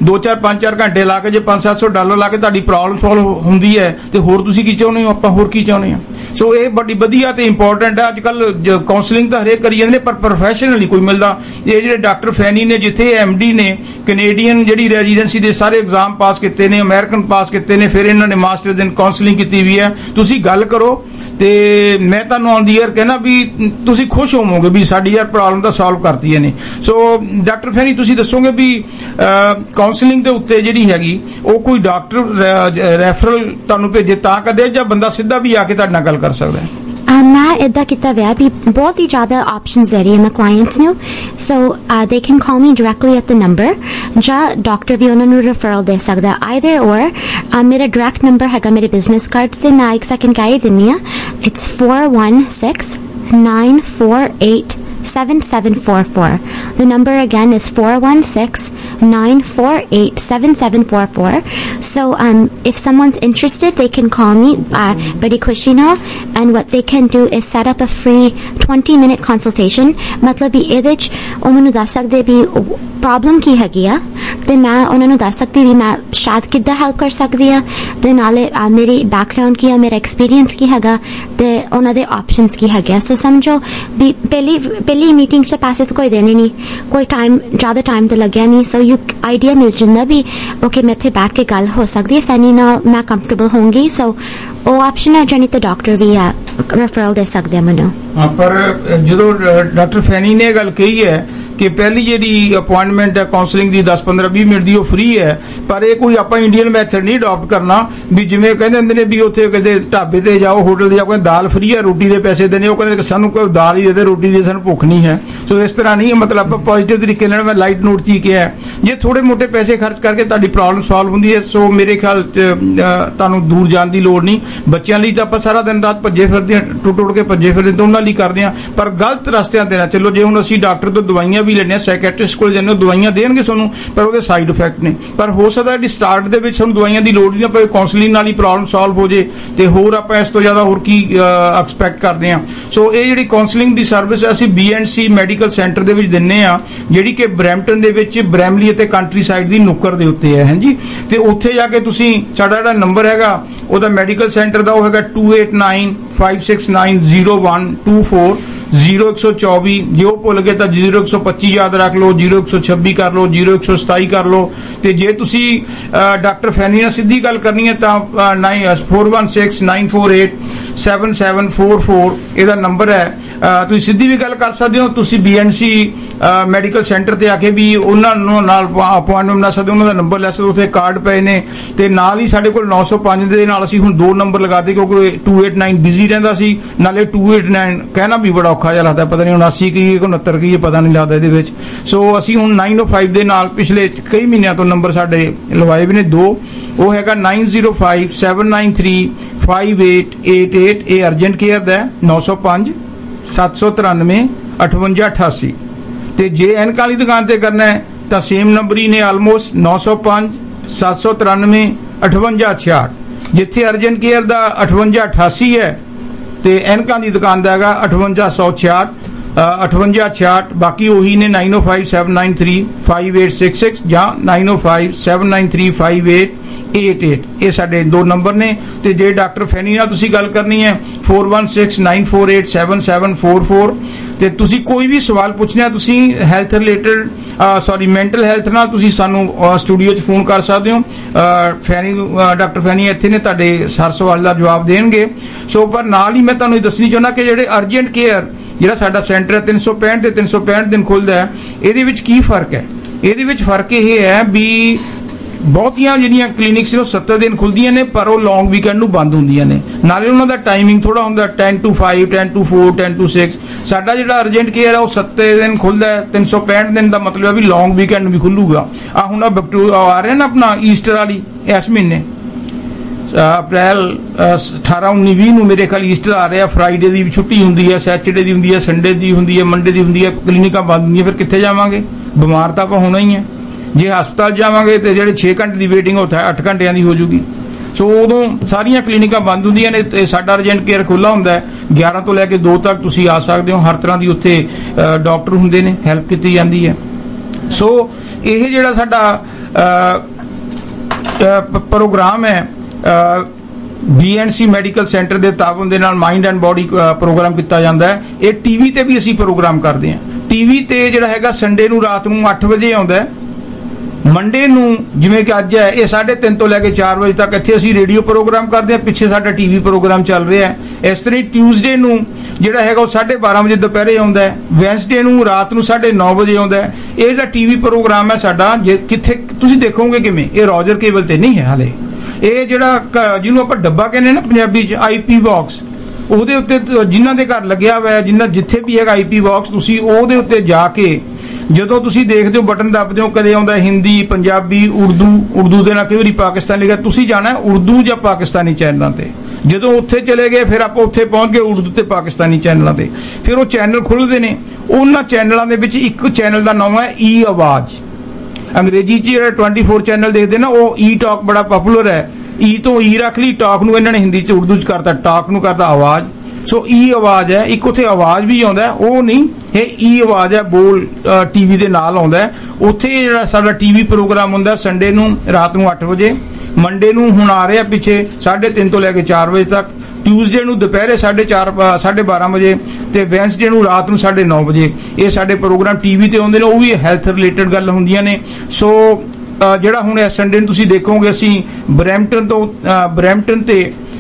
5-4 ਘੰਟੇ ਲਾ ਕੇ ਜੇ $500-700 ਲਾ ਕੇ ਤੁਹਾਡੀ ਪ੍ਰੋਬਲਮ ਸੋਲਵ ਹੁੰਦੀ ਹੈ, ਤੇ ਹੋਰ ਤੁਸੀਂ ਕੀ ਚਾਹੁੰਦੇ ਹੋ, ਆਪਾਂ ਹੋਰ ਕੀ ਚਾਹੁੰਦੇ ਹਾਂ। ਸੋ ਇਹ ਬੜੀ ਵਧੀਆ ਤੇ ਇੰਪੋਰਟੈਂਟ ਹੈ। ਅੱਜ ਕੱਲ ਕਾਉਂਸਲਿੰਗ ਤਾਂ ਹਰੇਕ ਕਰੀ ਜਾਂਦੇ ਨੇ, ਪਰ ਪ੍ਰੋਫੈਸ਼ਨਲ ਨਹੀਂ ਕੋਈ ਮਿਲਦਾ। ਇਹ ਜਿਹੜੇ ਡਾਕਟਰ ਫੈਨੀ ਨੇ, ਜਿੱਥੇ MD ਨੇ, ਕੈਨੇਡੀਅਨ ਜਿਹੜੀ ਰੈਜ਼ੀਡੈਂਸੀ ਦੇ ਸਾਰੇ ਐਗਜ਼ਾਮ ਪਾਸ ਕੀਤੇ ਨੇ, ਅਮਰੀਕਨ ਪਾਸ ਕੀਤੇ ਨੇ, ਫਿਰ ਇਹਨਾਂ ਨੇ ਮਾਸਟਰਸ ਇਨ ਕਾਉਂਸਲਿੰਗ ਕੀਤੀ ਵੀ ਹੈ। ਤੁਸੀਂ ਗੱਲ ਕਰੋ ਤੇ ਮੈਂ ਤੁਹਾਨੂੰ ਔਨ ਦੀ ਏਅਰ ਕਹਿਣਾ ਵੀ ਤੁਸੀਂ ਖੁਸ਼ ਹੋਵੋਗੇ ਵੀ ਸਾਡੀ ਯਾਰ ਪ੍ਰੋਬਲਮ ਤਾਂ ਸੋਲਵ ਕਰਤੀ ਨੇ। ਸੋ ਡਾਕਟਰ ਫੈਨੀ, ਤੁਸੀਂ ਦੱਸੋਗੇ ਵੀ ਕਾਉਂਸਲਿੰਗ ਦੇ ਉੱਤੇ ਜਿਹੜੀ ਹੈਗੀ ਉਹ ਕੋਈ ਡਾਕਟਰ ਰੈਫਰਲ ਤੁਹਾਨੂੰ ਭੇਜੇ ਤਾਂ ਕਰਦੇ, ਜਾਂ ਬੰਦਾ ਸਿੱਧਾ ਵੀ ਆ ਕੇ ਤੁਹਾਡੇ ਨਾਲ ਗੱਲ ਕਰ ਸਕਦਾ ਹੈ? ਮੈਂ ਇੱਦਾਂ ਕੀਤਾ ਵਿਆ ਵੀ ਬਹੁਤ ਹੀ ਜ਼ਿਆਦਾ ਆਪਸ਼ਨਸ ਦੇ ਰਹੀ ਹੈ ਮੈਂ ਕਲਾਇੰਟਸ ਨੂੰ। So they can call me directly at the number, ਜਾਂ ਡਾਕਟਰ ਵੀ ਉਹਨਾਂ ਨੂੰ ਰੈਫਰਲ ਦੇ ਸਕਦਾ, ਆਈਦਰ ਔਰ। ਮੇਰਾ ਡਾਇਰੈਕਟ ਨੰਬਰ ਹੈਗਾ ਮੇਰੇ ਬਿਜ਼ਨਸ ਕਾਰਡ ਤੇ, ਮੈਂ ਇੱਕ ਸੈਕਿੰਡ ਕਹਿ ਹੀ ਦਿੰਦੀ ਹਾਂ। It's 416-948 7744. The number again is 416-948 7744. So if someone's interested, they can call me badi khushi naal, and what they can do is set up a free 20-minute consultation. matlab ਇਹਦੇ ਚ ਉਹ ਮੈਨੂੰ ਦੱਸ ਸਕਦੇ ਵੀ ਪ੍ਰੋਬਲਮ ਕੀ ਹੈਗੀ ਆ, ਤੇ ਮੈਂ ਉਹਨਾਂ ਨੂੰ ਦੱਸ ਸਕਦੀ ਵੀ ਮੈਂ ਸ਼ਾਇਦ ਕਿੱਦਾਂ ਹੈਲਪ ਕਰ ਸਕਦੀ ਆ, ਤੇ ਨਾਲੇ ਮੇਰੀ ਬੈਕਗਰਾਉਂਡ ਕੀ ਆ, ਮੇਰਾ ਐਕਸਪੀਰੀਅੰਸ ਕੀ ਹੈਗਾ, ਤੇ ਉਹਨਾਂ ਦੇ ਆਪਸ਼ਨਸ ਕੀ ਹੈਗੇ। ਸੋ ਸਮਝੋ ਵੀ ਪਹਿਲੀ ਮੀਟਿੰਗ 'ਚ ਪੈਸੇ ਤਾਂ ਕੋਈ ਦੇਣੇ ਨਹੀਂ, ਕੋਈ ਜ਼ਿਆਦਾ ਟਾਈਮ ਤਾਂ ਲੱਗਿਆ ਨਹੀਂ। ਸੋ ਯੂ ਆਈਡੀਆ ਮਿਲ ਜਾਂਦਾ ਵੀ ਓਕੇ ਮੈਂ ਇੱਥੇ ਬੈਠ ਕੇ ਗੱਲ ਹੋ ਸਕਦੀ ਹੈ, ਫੈਨੀ ਨਾਲ ਮੈਂ ਕੰਫਰਟੇਬਲ ਹੋਊਂਗੀ। ਸੋ ਉਹ ਆਪਸ਼ਨ ਹੈ, ਜਾਨੀ ਤਾਂ ਡਾਕਟਰ ਵੀ ਆ ਰੈਫਰਲ ਦੇ ਸਕਦੇ ਆ ਮੈਨੂੰ। ਪਰ ਜਦੋਂ ਡਾਕਟਰ ਫੈਨੀ ਨੇ ਇਹ ਗੱਲ ਕਹੀ ਹੈ ਕਿ ਪਹਿਲੀ ਜਿਹੜੀ ਅਪਾਇੰਟਮੈਂਟ ਹੈ ਕਾਉਂਸਲਿੰਗ ਦੀ 10-15-20 ਮਿੰਟ ਦੀ ਉਹ ਫ੍ਰੀ ਹੈ, ਪਰ ਇਹ ਕੋਈ ਆਪਾਂ ਇੰਡੀਅਨ ਮੈਥਡ ਨਹੀਂ ਅਡਾਪਟ ਕਰਨਾ ਵੀ ਜਿਵੇਂ ਕਹਿੰਦੇ ਹੁੰਦੇ ਨੇ ਵੀ ਉੱਥੇ ਕਿਤੇ ਢਾਬੇ ਤੇ ਜਾਓ, ਹੋਟਲ ਤੇ ਜਾਓ, ਕਹਿੰਦੇ ਦਾਲ ਫ੍ਰੀ ਹੈ, ਰੋਟੀ ਦੇ ਪੈਸੇ ਦੇਣੇ, ਉਹ ਕਹਿੰਦੇ ਸਾਨੂੰ ਕੋਈ ਦਾਲ ਹੀ ਦੇ ਦੇ, ਰੋਟੀ ਦੀ ਸਾਨੂੰ ਭੁੱਖ ਨਹੀਂ ਹੈ। ਸੋ ਇਸ ਤਰ੍ਹਾਂ ਨਹੀਂ, ਮਤਲਬ ਆਪਾਂ ਪੋਜ਼ਿਟਿਵ ਤਰੀਕੇ ਨਾਲ, ਮੈਂ ਲਾਈਟ ਨੋਟ 'ਚ ਹੀ ਕਿਹਾ ਜੇ ਥੋੜੇ ਮੋਟੇ ਪੈਸੇ ਖਰਚ ਕਰਕੇ ਤੁਹਾਡੀ ਪ੍ਰੋਬਲਮ ਸੋਲਵ ਹੁੰਦੀ ਹੈ, ਸੋ ਮੇਰੇ ਖਿਆਲ 'ਚ ਤੁਹਾਨੂੰ ਦੂਰ ਜਾਣ ਦੀ ਲੋੜ ਨਹੀਂ। ਬੱਚਿਆਂ ਲਈ ਤਾਂ ਆਪਾਂ ਸਾਰਾ ਦਿਨ ਰਾਤ ਭੱਜੇ ਫਿਰਦੇ ਹਾਂ, ਟੁੱਟ ਕੇ ਭੱਜੇ ਫਿਰਦੇ, ਤਾਂ ਉਹਨਾਂ ਲਈ ਕਰਦੇ ਹਾਂ, ਪਰ ਗਲਤ ਰਸਤਿਆਂ ਤੇ ਨਾ ਚੱਲੋ। ਜੇ ਹੁਣ ਅਸੀਂ ਡਾਕਟਰ ਤੋਂ ਦਵਾਈਆਂ ਵੀ ਲੈਂਦੇ ਹਾਂ, ਸਾਈਕੈਟਰਿਸਟ ਕੋਲ ਜਾਂਦੇ, ਦਵਾਈਆਂ ਦੇਣਗੇ ਤੁਹਾਨੂੰ, ਪਰ ਉਹਦੇ ਸਾਈਡ ਇਫੈਕਟ ਨੇ। ਪਰ ਹੋ ਸਕਦਾ ਕਿ ਸਟਾਰਟ ਦੇ ਵਿੱਚ ਸਾਨੂੰ ਦਵਾਈਆਂ ਦੀ ਲੋੜ ਨਹੀਂ ਪਵੇ, ਕਾਉਂਸਲਿੰਗ ਨਾਲ ਹੀ ਪ੍ਰੋਬਲਮ ਸੋਲਵ ਹੋ ਜੇ, ਤੇ ਹੋਰ ਆਪਾਂ ਇਸ ਤੋਂ ਜ਼ਿਆਦਾ ਹੋਰ ਕੀ ਐਕਸਪੈਕਟ ਕਰਦੇ ਹਾਂ। ਸੋ ਇਹ ਜਿਹੜੀ ਕਾਉਂਸਲਿੰਗ ਦੀ ਸਰਵਿਸ ਅਸੀਂ BNC ਮੈਡੀਕਲ ਸੈਂਟਰ ਦੇ ਵਿੱਚ ਦਿੰਨੇ ਆ, ਜਿਹੜੀ ਕਿ ਬਰੈਂਪਟਨ ਦੇ ਵਿੱਚ ਬ੍ਰੈਮਲੀ ਅਤੇ ਕੰਟਰੀ ਸਾਈਡ ਦੀ ਨੁੱਕਰ ਦੇ ਉੱਤੇ ਹੈ ਜੀ। ਤੇ ਉੱਥੇ ਜਾ ਕੇ ਤੁਸੀਂ ਸਾਡਾ ਜਿਹੜਾ ਨੰਬਰ ਹੈਗਾ ਉਹਦਾ ਮੈਡੀਕਲ ਸੈਂਟਰ ਦਾ, ਉਹ ਹੈਗਾ 2895690124 0124। ਜੇ ਉਹ ਭੁੱਲ ਗਏ ਤਾਂ 0125 ਯਾਦ ਰੱਖ ਲਓ, 0126 ਕਰ ਲਓ, 0127 ਕਰ ਲਓ। ਤੇ ਜੇ ਤੁਸੀਂ ਡਾਕਟਰ ਫੈਨੀ ਨਾਲ ਸਿੱਧੀ ਗੱਲ ਕਰਨੀ ਹੈ ਤਾਂ 4169487744 ਇਹਦਾ ਨੰਬਰ ਹੈ। ਤੁਸੀਂ ਸਿੱਧੀ ਵੀ ਗੱਲ ਕਰ ਸਕਦੇ ਹੋ। ਤੁਸੀਂ BNC ਮੈਡੀਕਲ ਸੈਂਟਰ ਤੇ ਆ ਕੇ ਵੀ ਉਹਨਾਂ ਨਾਲ ਅਪੁਆਇੰਟਮੈਂਟ ਲੈ ਸਕਦੇ ਹੋ, ਉਹਨਾਂ ਦਾ ਨੰਬਰ ਲੈ ਸਕਦੇ ਹੋ, ਉੱਥੇ ਕਾਰਡ ਪਏ ਨੇ। ਤੇ ਨਾਲ ਹੀ ਸਾਡੇ ਕੋਲ 905 ਦੇ ਨਾਲ ਅਸੀਂ ਹੁਣ 2 ਨੰਬਰ ਲਗਾਤੇ, ਕਿਉਂਕਿ 289 ਬਿਜ਼ੀ ਰਹਿੰਦਾ ਸੀ, ਨਾਲੇ 289 ਕਹਿਣਾ ਵੀ ਬੜਾ ਔਖਾ ਜਿਹਾ ਲੱਗਦਾ, ਪਤਾ ਨਹੀਂ 79 ਕੀ 69 ਕੀ ਪਤਾ ਨਹੀਂ ਲੱਗਦਾ ਇਹਦੇ ਵਿੱਚ। ਸੋ ਅਸੀਂ ਹੁਣ 905 ਦੇ ਨਾਲ ਪਿਛਲੇ ਕਈ ਮਹੀਨਿਆਂ ਤੋਂ ਨੰਬਰ ਸਾਡੇ ਲਵਾਏ ਵੀ ਨੇ 2, ਉਹ ਹੈਗਾ 9057935888। ਇਹ ਅਰਜੈਂਟ ਕੇਅਰ ਦਾ 905-793-5888। ਤੇ ਜੇ ਐਨਕਾਂ ਵਾਲੀ ਦੁਕਾਨ ਤੇ ਕਰਨਾ ਹੈ ਤਾਂ ਸੇਮ ਨੰਬਰ ਹੀ ਨੇ ਆਲਮੋਸਟ 905-793-5866। ਜਿੱਥੇ ਅਰਜੈਂਟ ਕੇਅਰ ਦਾ 5888 ਹੈ ਤੇ ਐਨਕਾਂ ਦੀ ਦੁਕਾਨ ਦਾ ਹੈਗਾ 5866। ਬਾਕੀ ਉਹੀ ਨੇ 9057935866 ਜਾਂ 9057935888। ਇਹ ਸਾਡੇ 2 ਨੰਬਰ ਨੇ। ਤੇ ਜੇ ਡਾਕਟਰ ਫੈਨੀ ਨਾਲ ਤੁਸੀਂ ਗੱਲ ਕਰਨੀ ਹੈ 4169487744। ਤੇ ਤੁਸੀਂ ਕੋਈ ਵੀ ਸਵਾਲ ਪੁੱਛਣਾ, ਤੁਸੀਂ ਹੈਲਥ ਰਿਲੇਟਡ ਮੈਂਟਲ ਹੈਲਥ ਨਾਲ, ਤੁਸੀਂ ਸਾਨੂੰ ਸਟੂਡੀਓ 'ਚ ਫੋਨ ਕਰ ਸਕਦੇ ਹੋ। ਡਾਕਟਰ ਫੈਨੀ ਇੱਥੇ ਨੇ, ਤੁਹਾਡੇ ਹਰ ਸਵਾਲ ਦਾ ਜਵਾਬ ਦੇਣਗੇ। ਸੋ ਪਰ ਨਾਲ ਹੀ ਮੈਂ ਤੁਹਾਨੂੰ ਇਹ ਦੱਸਣੀ ਚਾਹੁੰਦਾ ਕਿ ਜਿਹੜੇ ਅਰਜੈਂਟ ਕੇਅਰ ਜਿਹੜਾ ਸਾਡਾ ਸੈਂਟਰ ਹੈ 365 ਤੇ 365 ਦਿਨ ਖੁੱਲ੍ਹਦਾ ਹੈ, ਇਹਦੇ ਵਿੱਚ ਕੀ ਫਰਕ ਹੈ? ਇਹਦੇ ਵਿੱਚ ਫਰਕ ਇਹ ਹੈ ਵੀ ਬਹੁਤੀਆਂ ਜਿਹੜੀਆਂ ਕਲੀਨਿਕਸ ਨੇ ਉਹ 70 ਦਿਨ ਖੁੱਲਦੀਆਂ ਨੇ, ਪਰ ਉਹ ਲੌਂਗ ਵੀਕਐਂਡ ਨੂੰ ਬੰਦ ਹੁੰਦੀਆਂ ਨੇ। ਨਾਲੇ ਉਹਨਾਂ ਦਾ ਟਾਈਮਿੰਗ ਥੋੜਾ ਹੁੰਦਾ 10 to 5, 10 to 4, 10 to 6। ਸਾਡਾ ਜਿਹੜਾ ਅਰਜੈਂਟ ਕੇਅਰ ਹੈ ਉਹ 70 ਦਿਨ ਖੁੱਲਦਾ ਹੈ। 365 ਦਿਨ ਦਾ ਮਤਲਬ ਹੈ ਵੀ ਲੌਂਗ ਵੀਕਐਂਡ ਵੀ ਖੁੱਲੂਗਾ। ਹੁਣ ਆ ਰਿਹਾ ਨਾ ਆਪਣਾ ਈਸਟਰ ਵਾਲੀ ਇਸ ਮਹੀਨੇ ਅਪ੍ਰੈਲ 18, 19, 20 ਨੂੰ ਮੇਰੇ ਖਿਆਲ ਈਸਟਰ ਆ ਰਿਹਾ। ਫਰਾਈਡੇ ਦੀ ਵੀ ਛੁੱਟੀ ਹੁੰਦੀ ਹੈ, ਸੈਚਰਡੇ ਦੀ ਹੁੰਦੀ ਹੈ, ਸੰਡੇ ਦੀ ਹੁੰਦੀ ਹੈ, ਮੰਡੇ ਦੀ ਹੁੰਦੀ ਹੈ। ਕਲੀਨਿਕਾਂ ਬੰਦ ਹੁੰਦੀਆਂ, ਫਿਰ ਕਿੱਥੇ ਜਾਵਾਂਗੇ? ਬਿਮਾਰ ਤਾਂ ਆਪਾਂ ਹੋਣਾ ਹੀ ਹੈ। ਜੇ ਹਸਪਤਾਲ ਜਾਵਾਂਗੇ ਤੇ ਜਿਹੜੇ 6 ਘੰਟੇ ਦੀ ਵੇਟਿੰਗ ਉੱਥੇ 8 ਘੰਟਿਆਂ ਦੀ ਹੋ ਜੂਗੀ। ਸੋ ਉਦੋਂ ਸਾਰੀਆਂ ਕਲੀਨਿਕਾਂ ਬੰਦ ਹੁੰਦੀਆਂ ਨੇ ਤੇ ਸਾਡਾ ਅਰਜੈਂਟ ਕੇਅਰ ਖੁੱਲ੍ਹਾ ਹੁੰਦਾ ਹੈ 11 ਤੋਂ ਲੈ ਕੇ 2 ਤੱਕ। ਤੁਸੀਂ ਆ ਸਕਦੇ ਹੋ। ਹਰ ਤਰ੍ਹਾਂ ਦੀ ਉੱਥੇ ਡਾਕਟਰ ਹੁੰਦੇ ਨੇ, ਹੈਲਪ ਕੀਤੀ ਜਾਂਦੀ ਹੈ। ਸੋ ਇਹ ਜਿਹੜਾ ਸਾਡਾ ਪ੍ਰੋਗਰਾਮ ਹੈ BNC ਮੈਡੀਕਲ ਸੈਂਟਰ ਦੇ ਤਾਬਨ ਦੇ ਨਾਲ ਮਾਈਂਡ ਐਂਡ ਬੋਡੀ ਪ੍ਰੋਗਰਾਮ ਕੀਤਾ ਜਾਂਦਾ ਹੈ। ਇਹ TV ਤੇ ਵੀ ਅਸੀਂ ਪ੍ਰੋਗਰਾਮ ਕਰਦੇ ਹਾਂ। TV ਤੇ ਜਿਹੜਾ ਹੈਗਾ ਸੰਡੇ ਨੂੰ ਰਾਤ ਨੂੰ 8 ਵਜੇ ਆਉਂਦਾ ਹੈ। ਮੰਡੇ ਨੂੰ ਜਿਵੇਂ ਕਿ ਅੱਜ ਹੈ ਇਹ 3:30 ਤੋਂ ਲੈ ਕੇ 4 ਵਜੇ ਤੱਕ ਇੱਥੇ ਅਸੀਂ ਰੇਡੀਓ ਪ੍ਰੋਗਰਾਮ ਕਰਦੇ ਹਾਂ, ਪਿੱਛੇ ਸਾਡਾ TV ਪ੍ਰੋਗਰਾਮ ਚੱਲ ਰਿਹਾ ਹੈ। ਇਸ ਤਰ੍ਹਾਂ ਹੀ ਟਿਊਜ਼ਡੇ ਨੂੰ ਜਿਹੜਾ ਹੈਗਾ ਉਹ 12:30 ਵਜੇ ਦੁਪਹਿਰੇ ਆਉਂਦਾ ਹੈ। ਵੈਨਸਡੇ ਨੂੰ ਰਾਤ ਨੂੰ 9:30 ਵਜੇ ਆਉਂਦਾ ਹੈ। ਇਹ ਜਿਹੜਾ TV ਪ੍ਰੋਗਰਾਮ ਹੈ ਸਾਡਾ, ਜੇ ਕਿੱਥੇ ਤੁਸੀਂ ਦੇਖੋਗੇ ਕਿਵੇਂ, ਇਹ ਰੋਜਰ ਕੇਬਲ ਤੇ ਨਹੀਂ ਹੈ ਹਾਲੇ। ਇਹ ਜਿਹੜਾ ਜਿਹਨੂੰ ਆਪਾਂ ਡੱਬਾ ਕਹਿੰਦੇ ਨਾ ਪੰਜਾਬੀ 'ਚ IP ਬਾਕਸ, ਉਹਦੇ ਉੱਤੇ ਜਿਨ੍ਹਾਂ ਦੇ ਘਰ ਲੱਗਿਆ ਹੋਇਆ, ਜਿੱਥੇ ਵੀ ਹੈਗਾ IP ਬਾਕਸ, ਤੁਸੀਂ ਉਹਦੇ ਉੱਤੇ ਜਾ ਕੇ ਜਦੋਂ ਤੁਸੀਂ ਦੇਖਦੇ ਹੋ ਬਟਨ ਦਬਦੇ ਹੋ, ਕਦੇ ਆਉਂਦਾ ਹਿੰਦੀ, ਪੰਜਾਬੀ, ਉਰਦੂ ਦੇ ਨਾਲ ਕਈ ਵਾਰੀ ਪਾਕਿਸਤਾਨੀ ਲਿਖਿਆ, ਤੁਸੀਂ ਜਾਣਾ ਉਰਦੂ ਜਾਂ ਪਾਕਿਸਤਾਨੀ ਚੈਨਲਾਂ ਤੇ। ਜਦੋਂ ਉੱਥੇ ਚਲੇ ਗਏ ਫਿਰ ਆਪਾਂ ਉੱਥੇ ਪਹੁੰਚ ਗਏ ਉਰਦੂ ਤੇ ਪਾਕਿਸਤਾਨੀ ਚੈਨਲਾਂ ਤੇ। ਫਿਰ ਉਹ ਚੈਨਲ ਖੁੱਲ੍ਹਦੇ ਨੇ। ਉਹਨਾਂ ਚੈਨਲਾਂ ਦੇ ਵਿੱਚ ਇੱਕ ਚੈਨਲ ਦਾ ਨਾਮ ਹੈ ਆਵਾਜ਼। ਅੰਗਰੇਜ਼ੀ 'ਚ ਜਿਹੜਾ 24 ਚੈਨਲ ਦੇਖਦੇ ਨਾ, ਉਹ ਟਾਕ ਬੜਾ ਪਪੂਲਰ ਹੈ। ਤੋਂ ਰੱਖ ਲਈ, ਟਾਕ ਨੂੰ ਇਹਨਾਂ ਨੇ ਹਿੰਦੀ 'ਚ ਉਰਦੂ 'ਚ ਕਰਤਾ, ਟਾਕ ਨੂੰ ਕਰਤਾ ਆਵਾਜ਼। ਸੋ ਆਵਾਜ਼ ਹੈ। ਇੱਕ ਉੱਥੇ ਆਵਾਜ਼ ਵੀ ਆਉਂਦਾ, ਉਹ ਨਹੀਂ, ਇਹ ਆਵਾਜ਼ ਹੈ, ਬੋਲ TV ਦੇ ਨਾਲ ਆਉਂਦਾ। ਉੱਥੇ ਜਿਹੜਾ ਸਾਡਾ TV ਪ੍ਰੋਗਰਾਮ ਹੁੰਦਾ ਸੰਡੇ ਨੂੰ ਰਾਤ ਨੂੰ 8 ਵਜੇ, ਮੰਡੇ ਨੂੰ ਹੁਣ ਆ ਰਿਹਾ ਪਿੱਛੇ 3:30 ਤੋਂ ਲੈ ਕੇ 4 ਵਜੇ ਤੱਕ, ਟਿਊਜ਼ਡੇ ਨੂੰ ਦੁਪਹਿਰੇ 4:30 12:30 ਵਜੇ, ਤੇ ਵੈਨਸਡੇ ਨੂੰ ਰਾਤ ਨੂੰ 9:30 ਵਜੇ। ਇਹ ਸਾਡੇ ਪ੍ਰੋਗਰਾਮ TV ਤੇ ਆਉਂਦੇ ਨੇ, ਉਹ ਵੀ ਹੈਲਥ ਰਿਲੇਟਡ ਗੱਲ ਹੁੰਦੀਆਂ ਨੇ। ਸੋ ਜਿਹੜਾ ਹੁਣ ਇਸ ਸੰਡੇ ਨੂੰ ਤੁਸੀਂ ਦੇਖੋਗੇ, ਅਸੀਂ ਬਰੈਂਪਟਨ ਤੇ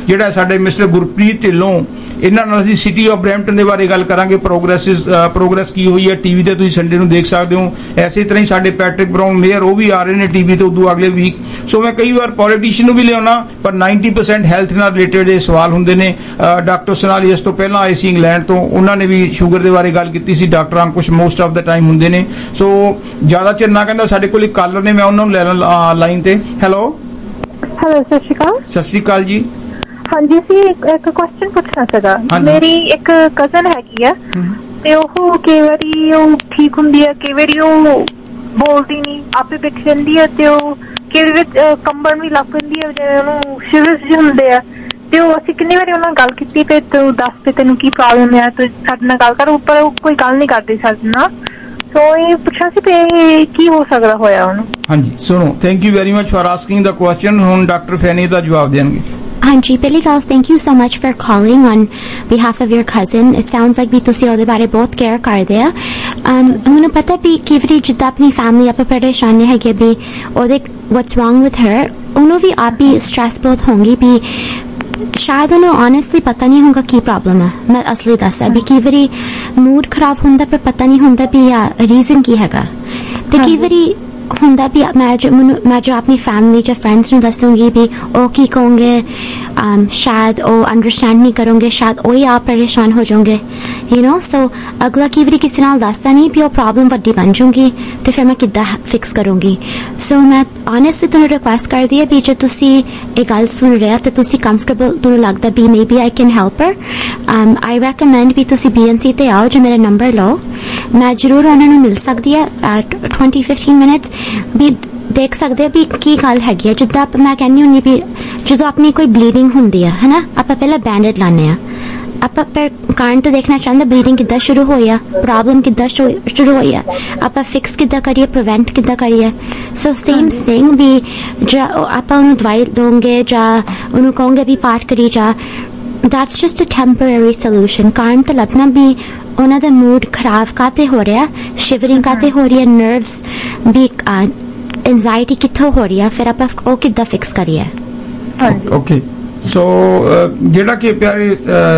ਜਿਹੜਾ ਸਾਡੇ ਮਿਸਟਰ ਗੁਰਪ੍ਰੀਤ ਢਿੱਲੋਂ, ਇਹਨਾਂ ਨਾਲ ਅਸੀਂ ਸਿਟੀ ਆਫ ਬਰੈਂਪਟਨ ਦੇ ਬਾਰੇ ਗੱਲ ਕਰਾਂਗੇ, ਪ੍ਰੋਗਰੈਸ ਕੀ ਹੋਈ ਹੈ। ਟੀਵੀ ਤੇ ਤੁਸੀਂ ਸੰਡੇ ਨੂੰ ਦੇਖ ਸਕਦੇ ਹੋ। ਐਸੇ ਤਰ੍ਹਾਂ ਹੀ ਸਾਡੇ ਪੈਟਰਿਕ ਬਰਾਊਨ ਮੇਅਰ, ਉਹ ਵੀ ਆ ਰਹੇ ਨੇ ਟੀਵੀ ਤੇ ਉਦੋਂ ਅਗਲੇ ਵੀਕ। ਸੋ ਮੈਂ ਕਈ ਵਾਰ ਪੋਲੀਟੀਸ਼ੀਅਨ ਨੂੰ ਵੀ ਲਿਆਉਣਾ, ਪਰ 90% ਹੈਲਥ ਨਾਲ ਰਿਲੇਟਡ ਇਹ ਸਵਾਲ ਹੁੰਦੇ ਨੇ। ਡਾਕਟਰ ਸੋਨਾਲੀ ਇਸ ਤੋਂ ਪਹਿਲਾਂ ਆਏ ਸੀ ਇੰਗਲੈਂਡ ਤੋਂ, ਉਹਨਾਂ ਨੇ ਵੀ ਸ਼ੂਗਰ ਦੇ ਬਾਰੇ ਗੱਲ ਕੀਤੀ ਸੀ। Doctor Ankush most of the time ਹੁੰਦੇ ਨੇ। ਸੋ ਜ਼ਿਆਦਾ ਚਿਰ ਨਾ ਕਹਿੰਦਾ, ਸਾਡੇ ਕੋਲ ਇੱਕ ਕਾਲਰ ਨੇ, ਮੈਂ ਉਹਨਾਂ ਨੂੰ ਲੈ ਲਾਂ ਲਾਈਨ ਤੇ। ਹੈਲੋ ਸਤਿ ਸ਼੍ਰੀ ਅਕਾਲ। ਸਤਿ ਸ਼੍ਰੀ ਅਕਾਲ ਜੀ। ਹਾਂਜੀ ਸੀ ਇੱਕ ਕੁਐਸਚਨ ਪੁੱਛਣਾ ਸੀਗਾ। ਮੇਰੀ ਇੱਕ ਕਜ਼ਨ ਹੈਗੀ ਆ ਤੇ ਉਹ ਕਈ ਵਾਰੀ ਉਹ ਠੀਕ ਹੁੰਦੀ ਹੈ, ਕਈ ਵਾਰੀ ਉਹ ਬੋਲਦੀ ਨਹੀਂ, ਆਪੇ ਪਿੱਛੇ ਜਾਂਦੀ ਹੈ ਤੇ ਉਹ ਕਈ ਵਿੱਚ ਕੰਬਣ ਵੀ ਲੱਗ ਪੈਂਦੀ ਹੈ, ਜਿਵੇਂ ਉਹਨੂੰ ਸ਼ਿਵਰਸ ਜਿਹੇ ਹੁੰਦੇ ਆ। ਤੇ ਉਹ ਅਸੀਂ ਕਿੰਨੀ ਵਾਰੀ ਉਹਨਾਂ ਨਾਲ ਗੱਲ ਕੀਤੀ ਤੇ ਤੂੰ ਦੱਸ ਤੇ ਤੈਨੂੰ ਕੀ ਪ੍ਰੋਬਲਮ ਹੈ, ਤੂੰ ਸਾਡੇ ਨਾਲ ਗੱਲ ਕਰ, ਉੱਪਰ ਕੋਈ ਗੱਲ ਨਹੀਂ ਕਰਦੀ ਸਾਡੇ ਨਾਲ। ਸੋ ਇਹ ਪੁੱਛਣਾ ਸੀ ਤੇ ਕੀ ਹੋ ਸਕਦਾ ਹੋਇਆ ਉਹਨੂੰ। ਹਾਂਜੀ ਸੁਣੋ, thank you very much for asking the question. ਹੁਣ ਡਾਕਟਰ ਫੈਨੀ ਦਾ ਜਵਾਬ ਦੇਣਗੇ। ਹਾਂਜੀ, ਪਹਿਲੀ ਗੱਲ thank you so much for calling on behalf of your cousin. It sounds like ਵੀ ਤੁਸੀਂ ਉਹਦੇ ਬਾਰੇ ਬਹੁਤ ਕੇਅਰ ਕਰਦੇ ਆ। ਮੈਨੂੰ ਪਤਾ ਵੀ ਕਈ ਵਾਰੀ ਜਿੱਦਾਂ ਆਪਣੀ ਫੈਮਿਲੀ ਆਪਾਂ ਪਰੇਸ਼ਾਨ ਹੈਗੇ ਵੀ ਉਹਦੇ what's wrong with her, ਉਹਨੂੰ ਵੀ ਆਪ ਵੀ ਸਟ੍ਰੈਸ ਬਹੁਤ ਹੋਊਗੀ ਵੀ ਸ਼ਾਇਦ ਉਹਨੂੰ honestly ਪਤਾ ਨਹੀਂ ਹੋਊਗਾ ਕੀ ਪ੍ਰੋਬਲਮ ਹੈ। ਮੈਂ ਅਸਲੀ ਦੱਸਦਾ ਵੀ ਕਈ ਵਾਰੀ ਮੂਡ ਖਰਾਬ ਹੁੰਦਾ ਪਰ ਪਤਾ ਨਹੀਂ ਹੁੰਦਾ ਵੀ ਰੀਜ਼ਨ ਕੀ ਹੈਗਾ। ਤੇ ਕਈ ਵਾਰੀ ਹੁੰਦਾ ਵੀ ਮੈਂ ਜੋ ਆਪਣੀ ਫੈਮਿਲੀ ਜਾਂ ਫਰੈਂਡਸ ਨੂੰ ਦੱਸੂਗੀ ਵੀ ਉਹ ਕੀ ਕਹੋਗੇ, ਸ਼ਾਇਦ ਉਹ ਅੰਡਰਸਟੈਂਡ ਨਹੀਂ ਕਰੋਗੇ, ਸ਼ਾਇਦ ਉਹ ਹੀ ਆਪ ਪਰੇਸ਼ਾਨ ਹੋ ਜਾਓਗੇ, ਯੂ ਨੋ। ਸੋ ਅਗਲਾ ਕਈ ਵਾਰੀ ਕਿਸੇ ਨਾਲ ਦੱਸਦਾ ਨਹੀਂ ਵੀ ਉਹ ਪ੍ਰੋਬਲਮ ਵੱਡੀ ਬਣ ਜਾਊਗੀ ਤੇ ਫਿਰ ਮੈਂ ਕਿੱਦਾਂ ਫਿਕਸ ਕਰੂੰਗੀ। ਸੋ ਮੈਂ honestly ਤੁਹਾਨੂੰ ਰਿਕੁਐਸਟ ਕਰਦੀ ਹੈ ਵੀ ਜੇ ਤੁਸੀਂ ਇਹ ਗੱਲ ਸੁਣ ਰਹੇ ਤੇ ਤੁਸੀਂ ਕੰਫਰਟੇਬਲ, ਤੁਹਾਨੂੰ ਲੱਗਦਾ ਵੀ maybe I can help her, I recommend ਵੀ ਤੁਸੀਂ BNC ਤੇ ਆਓ, ਜੋ ਮੇਰਾ ਨੰਬਰ ਲਓ, ਮੈਂ ਜ਼ਰੂਰ ਉਹਨਾਂ ਨੂੰ ਮਿਲ ਸਕਦੀ ਹੈ 20-15 ਮਿੰਟਸ ਵੀ ਦੇਖ ਸਕਦੇ ਵੀ ਕੀ ਗੱਲ ਹੈਗੀ ਹੈ। ਜਿੱਦਾਂ ਮੈਂ ਕਹਿੰਦੀ ਹੁੰਦੀ ਵੀ ਜਦੋਂ ਆਪਣੀ ਕੋਈ ਬਲੀਡਿੰਗ ਹੁੰਦੀ ਹੈ ਹਨਾ, ਆਪਾਂ ਪਹਿਲਾਂ ਬੈਂਡੇਜ ਲਾਉਂਦੇ ਆ, ਆਪਾਂ ਪਰ ਕਾਰਨ ਤਾਂ ਦੇਖਣਾ ਚਾਹੁੰਦੇ ਬਲੀਡਿੰਗ ਕਿੱਦਾਂ ਸ਼ੁਰੂ ਹੋਈ ਆ, ਪ੍ਰੋਬਲਮ ਕਿੱਦਾਂ ਸ਼ੁਰੂ ਹੋਈ ਆ, ਆਪਾਂ ਫਿਕਸ ਕਿੱਦਾਂ ਕਰੀਏ, ਪ੍ਰੀਵੈਂਟ ਕਿੱਦਾਂ ਕਰੀਏ। ਸੋ ਸੇਮ ਥਿੰਗ ਵੀ ਜਾਂ ਆਪਾਂ ਉਹਨੂੰ ਦਵਾਈ ਦੋਗੇ ਜਾਂ ਉਹਨੂੰ ਕਹੋਗੇ ਵੀ ਪਾਠ ਕਰੀ ਜਾ, that's just a temporary solution। ਕਾਰਨ ਤਾਂ ਲੱਭਣਾ ਵੀ ਉਹਨਾਂ ਦਾ ਮੂਡ ਖਰਾਬ ਕਾਤੇ ਹੋ ਰਿਹਾ, ਸ਼ਿਵਰਿੰਗ ਕਾਤੇ ਹੋ ਰਹੀ ਹੈ, ਨਰਵਸ ਵੀ ਐਂਜ਼ਾਈਟੀ ਕਿੱਥੋਂ ਹੋ ਰਹੀ ਹੈ, ਫਿਰ ਆਪਾਂ ਉਹ ਕਿੱਦਾਂ ਫਿਕਸ ਕਰੀਏ। ਓਕੇ, ਸੋ ਜਿਹੜਾ ਕਿ ਪਿਆਰੇ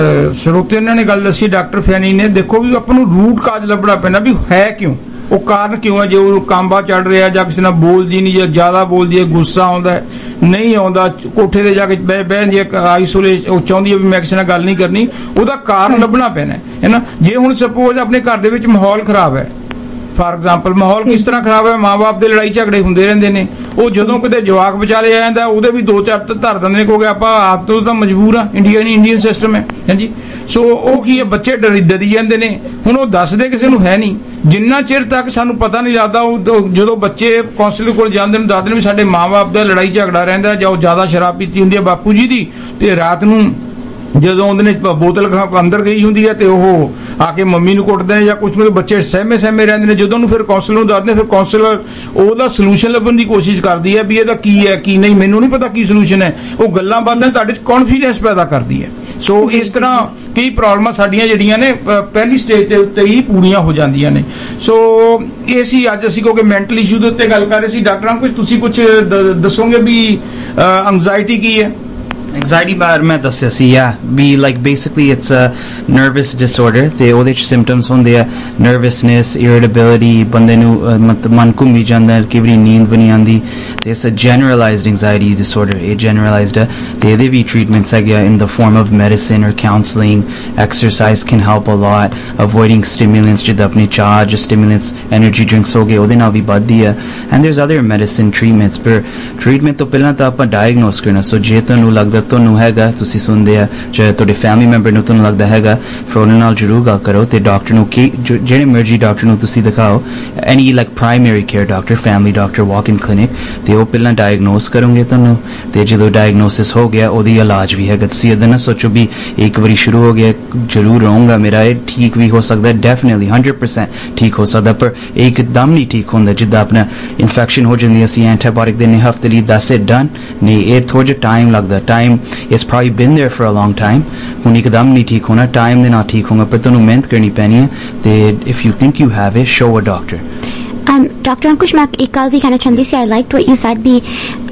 ਸਰੋਤੇ ਇਹਨਾਂ ਨੇ ਗੱਲ ਦੱਸੀ ਡਾਕਟਰ ਫੈਨੀ ਨੇ, ਦੇਖੋ ਵੀ ਆਪਾਂ ਨੂੰ ਰੂਟ ਕਾਜ ਲੱਭਣਾ ਪੈਣਾ ਵੀ ਹੈ ਕਿਉਂ, ਉਹ ਕਾਰਨ ਕਿਉਂ ਹੈ। ਜੇ ਉਹ ਕਾਂਬਾ ਚੜ ਰਿਹਾ ਜਾਂ ਕਿਸੇ ਨਾਲ ਬੋਲਦੀ ਨਹੀਂ ਜਾਂ ਜ਼ਿਆਦਾ ਬੋਲਦੀ ਹੈ, ਗੁੱਸਾ ਆਉਂਦਾ ਨਹੀਂ ਆਉਂਦਾ, ਕੋਠੇ ਤੇ ਜਾ ਕੇ ਬਹਿ ਆਈਸੋਲੇਸ਼ਨ, ਉਹ ਚਾਹੁੰਦੀ ਹੈ ਵੀ ਮੈਂ ਕਿਸੇ ਨਾਲ ਗੱਲ ਨਹੀਂ ਕਰਨੀ, ਉਹਦਾ ਕਾਰਨ ਲੱਭਣਾ ਪੈਣਾ ਹੈ ਨਾ। ਜੇ ਹੁਣ ਸਪੋਜ਼ ਆਪਣੇ ਘਰ ਦੇ ਵਿੱਚ ਮਾਹੌਲ ਖਰਾਬ ਹੈ, ਫਾਰ ਐਗਜ਼ਾਮਪਲ ਮਾਹੌਲ ਕਿਸ ਤਰ੍ਹਾਂ ਖਰਾਬ ਹੈ, ਮਾਂ-ਬਾਪ ਦੇ ਲੜਾਈ ਝਗੜੇ ਹੁੰਦੇ ਰਹਿੰਦੇ ਨੇ, ਉਹ ਜਦੋਂ ਕਿਤੇ ਜਵਾਕ ਵਿਚਾਲੇ ਆ ਜਾਂਦਾ ਉਹਦੇ ਵੀ 2-4 ਧਰ ਦਿੰਦੇ ਨੇ, ਕਿਉਂਕਿ ਆਪਾਂ ਆਪ ਤੋਂ ਤਾਂ ਮਜਬੂਰ ਆ, ਇੰਡੀਅਨ ਸਿਸਟਮ ਹੈ ਹਾਂਜੀ। ਸੋ ਉਹ ਕੀ ਹੈ, ਬੱਚੇ ਡਰੀ ਜਾਂਦੇ ਨੇ। ਹੁਣ ਉਹ ਦੱਸਦੇ ਕਿਸੇ ਨੂੰ ਹੈ ਨਹੀਂ, ਜਿੰਨਾ ਚਿਰ ਤੱਕ ਸਾਨੂੰ ਪਤਾ ਨਹੀਂ ਲੱਗਦਾ, ਉਹ ਜਦੋਂ ਬੱਚੇ ਕਾਉਂਸਲਰ ਕੋਲ ਜਾਂਦੇ ਨੇ ਦੱਸਦੇ ਨੇ ਵੀ ਸਾਡੇ ਮਾਂ-ਬਾਪ ਦਾ ਲੜਾਈ ਝਗੜਾ ਰਹਿੰਦਾ, ਜਾਂ ਉਹ ਜ਼ਿਆਦਾ ਸ਼ਰਾਬ ਪੀਤੀ ਹੁੰਦੀ ਹੈ ਬਾਪੂ ਜੀ ਦੀ, ਤੇ ਰਾਤ ਨੂੰ ਜਦੋਂ ਉਹਦੇ ਨੇ ਬੋਤਲ ਅੰਦਰ ਗਈ ਹੁੰਦੀ ਹੈ ਤੇ ਉਹ ਆ ਕੇ ਮੰਮੀ ਨੂੰ ਕੁੱਟਦੇ ਨੇ ਜਾਂ ਕੁਛ, ਬੱਚੇ ਸਹਿਮੇ ਰਹਿੰਦੇ ਨੇ। ਜਦੋਂ ਉਹਨੂੰ ਫਿਰ ਕਾਉਂਸਲਰ ਨੂੰ ਦੱਸਦੇ, ਫਿਰ ਕਾਉਂਸਲਰ ਉਹਦਾ ਸੋਲੂਸ਼ਨ ਲੱਭਣ ਦੀ ਕੋਸ਼ਿਸ਼ ਕਰਦੀ ਹੈ ਵੀ ਇਹਦਾ ਕੀ ਹੈ ਕੀ ਨਹੀਂ, ਮੈਨੂੰ ਨਹੀਂ ਪਤਾ ਕੀ ਸੋਲੂਸ਼ਨ ਹੈ। ਉਹ ਗੱਲਾਂ ਬਾਤਾਂ ਤੁਹਾਡੇ 'ਚ ਕੌਨਫੀਡੈਂਸ ਪੈਦਾ ਕਰਦੀ ਹੈ। ਸੋ ਇਸ ਤਰ੍ਹਾਂ ਕਈ ਪ੍ਰੋਬਲਮਾਂ ਸਾਡੀਆਂ ਜਿਹੜੀਆਂ ਨੇ ਪਹਿਲੀ ਸਟੇਜ ਦੇ ਉੱਤੇ ਹੀ ਪੂਰੀਆਂ ਹੋ ਜਾਂਦੀਆਂ ਨੇ। ਸੋ ਇਹ ਸੀ ਅੱਜ ਅਸੀਂ ਕਿਉਂਕਿ ਮੈਂਟਲ ਇਸ਼ੂ ਦੇ ਉੱਤੇ ਗੱਲ ਕਰ ਰਹੇ ਸੀ। ਡਾਕਟਰ ਅੰਕੁਸ਼ ਤੁਸੀਂ ਕੁਝ ਦੱਸੋਗੇ ਵੀ ਐਂਜ਼ਾਈਟੀ ਕੀ ਹੈ? Anxiety ਬਾਰੇ ਮੈਂ ਦੱਸਿਆ ਸੀ ਵੀ like basically it's a nervous disorder ਤੇ ਉਹਦੇ ਚ symptoms ਹੁੰਦੇ ਆ nervousness, irritability, ਬੰਦੇ ਨੂੰ ਮਤਲਬ ਮਨ ਘੁੰਮੀ ਜਾਂਦਾ, ਕਈ ਵਾਰੀ ਨੀਂਦ ਵੀ ਨਹੀਂ ਆਉਂਦੀ, ਤੇ it's a generalized anxiety disorder। ਇਹ generalized ਹੈ ਤੇ ਇਹਦੇ ਵੀ treatments ਹੈਗੇ in the form of medicine or counseling, exercise can help a lot, avoiding stimulants ਜਿੱਦਾਂ ਆਪਣੇ ਚਾਹ ਜਾਂ stimulants, energy drinks ਹੋ ਗਏ ਉਹਦੇ ਨਾਲ ਵੀ ਵੱਧਦੀ ਹੈ, and there's other medicine treatments। ਪਰ treatment ਤੋਂ ਪਹਿਲਾਂ ਤਾਂ ਆਪਾਂ diagnose ਕਰਨਾ। ਸੋ ਜੇ ਤੁਹਾਨੂੰ ਲੱਗਦਾ ਤੁਹਾਨੂੰ ਹੈਗਾ, ਤੁਸੀਂ ਸੁਣਦੇ ਆ ਚਾਹੇ ਤੁਹਾਡੇ ਫੈਮਿਲੀ ਮੈਂਬਰ ਨੂੰ ਤੁਹਾਨੂੰ ਲੱਗਦਾ ਹੈਗਾ, ਫਿਰ ਉਹਨਾਂ ਨਾਲ ਜ਼ਰੂਰ ਗੱਲ ਕਰੋ ਤੇ ਡਾਕਟਰ ਨੂੰ ਜਿਹੜੇ ਮਰਜ਼ੀ ਡਾਕਟਰ ਨੂੰ ਤੁਸੀਂ ਦਿਖਾਓ, any like primary care doctor, family doctor, walk in clinic, ਤੇ ਉਹ ਪਹਿਲਾਂ ਡਾਇਗਨੋਸ ਕਰੋਗੇ ਤੁਹਾਨੂੰ, ਤੇ ਜਦੋਂ ਡਾਇਗਨੋਸਿਸ ਹੋ ਗਿਆ ਉਹਦੀ ਇਲਾਜ ਵੀ ਹੈਗਾ। ਤੁਸੀਂ ਇੱਦਾਂ ਨਾ ਸੋਚੋ ਵੀ ਇੱਕ ਵਾਰੀ ਸ਼ੁਰੂ ਹੋ ਗਿਆ ਜ਼ਰੂਰ ਰਹੂੰਗਾ ਮੇਰਾ, ਇਹ ਠੀਕ ਵੀ ਹੋ ਸਕਦਾ, ਡੈਫੀਨਿਟਲੀ 100% ਠੀਕ ਹੋ ਸਕਦਾ, ਪਰ ਇਹ ਇੱਕਦਮ ਨਹੀਂ ਠੀਕ ਹੁੰਦਾ। ਜਿੱਦਾਂ ਆਪਣਾ ਇਨਫੈਕਸ਼ਨ ਹੋ ਜਾਂਦੀ, ਅਸੀਂ ਐਂਟੀਬਾਇਓਟਿਕ ਦਿੰਦੇ ਹਫ਼ਤੇ ਲਈ, ਦੱਸ ਇਟ ਡਨ ਨਹੀਂ, ਇਹ ਥੋੜ੍ਹਾ ਜਿਹਾ ਟਾਈਮ ਲੱਗਦਾ। Time it's probably been there for a long time, ਹੁਣ ਇੱਕਦਮ ਨਹੀਂ ਠੀਕ ਹੋਣਾ, ਟਾਈਮ ਦੇ ਨਾਲ ਠੀਕ ਹੋਣਾ, ਪਰ ਤੁਹਾਨੂੰ ਮਿਹਨਤ ਕਰਨੀ ਪੈਣੀ ਹੈ। ਤੇ if you think you have it, show a doctor। Dr. Ankush, ਮੈਂ ਇੱਕ ਗੱਲ ਵੀ ਕਹਿਣਾ ਚਾਹੁੰਦੀ ਸੀ, I liked what you said ਵੀ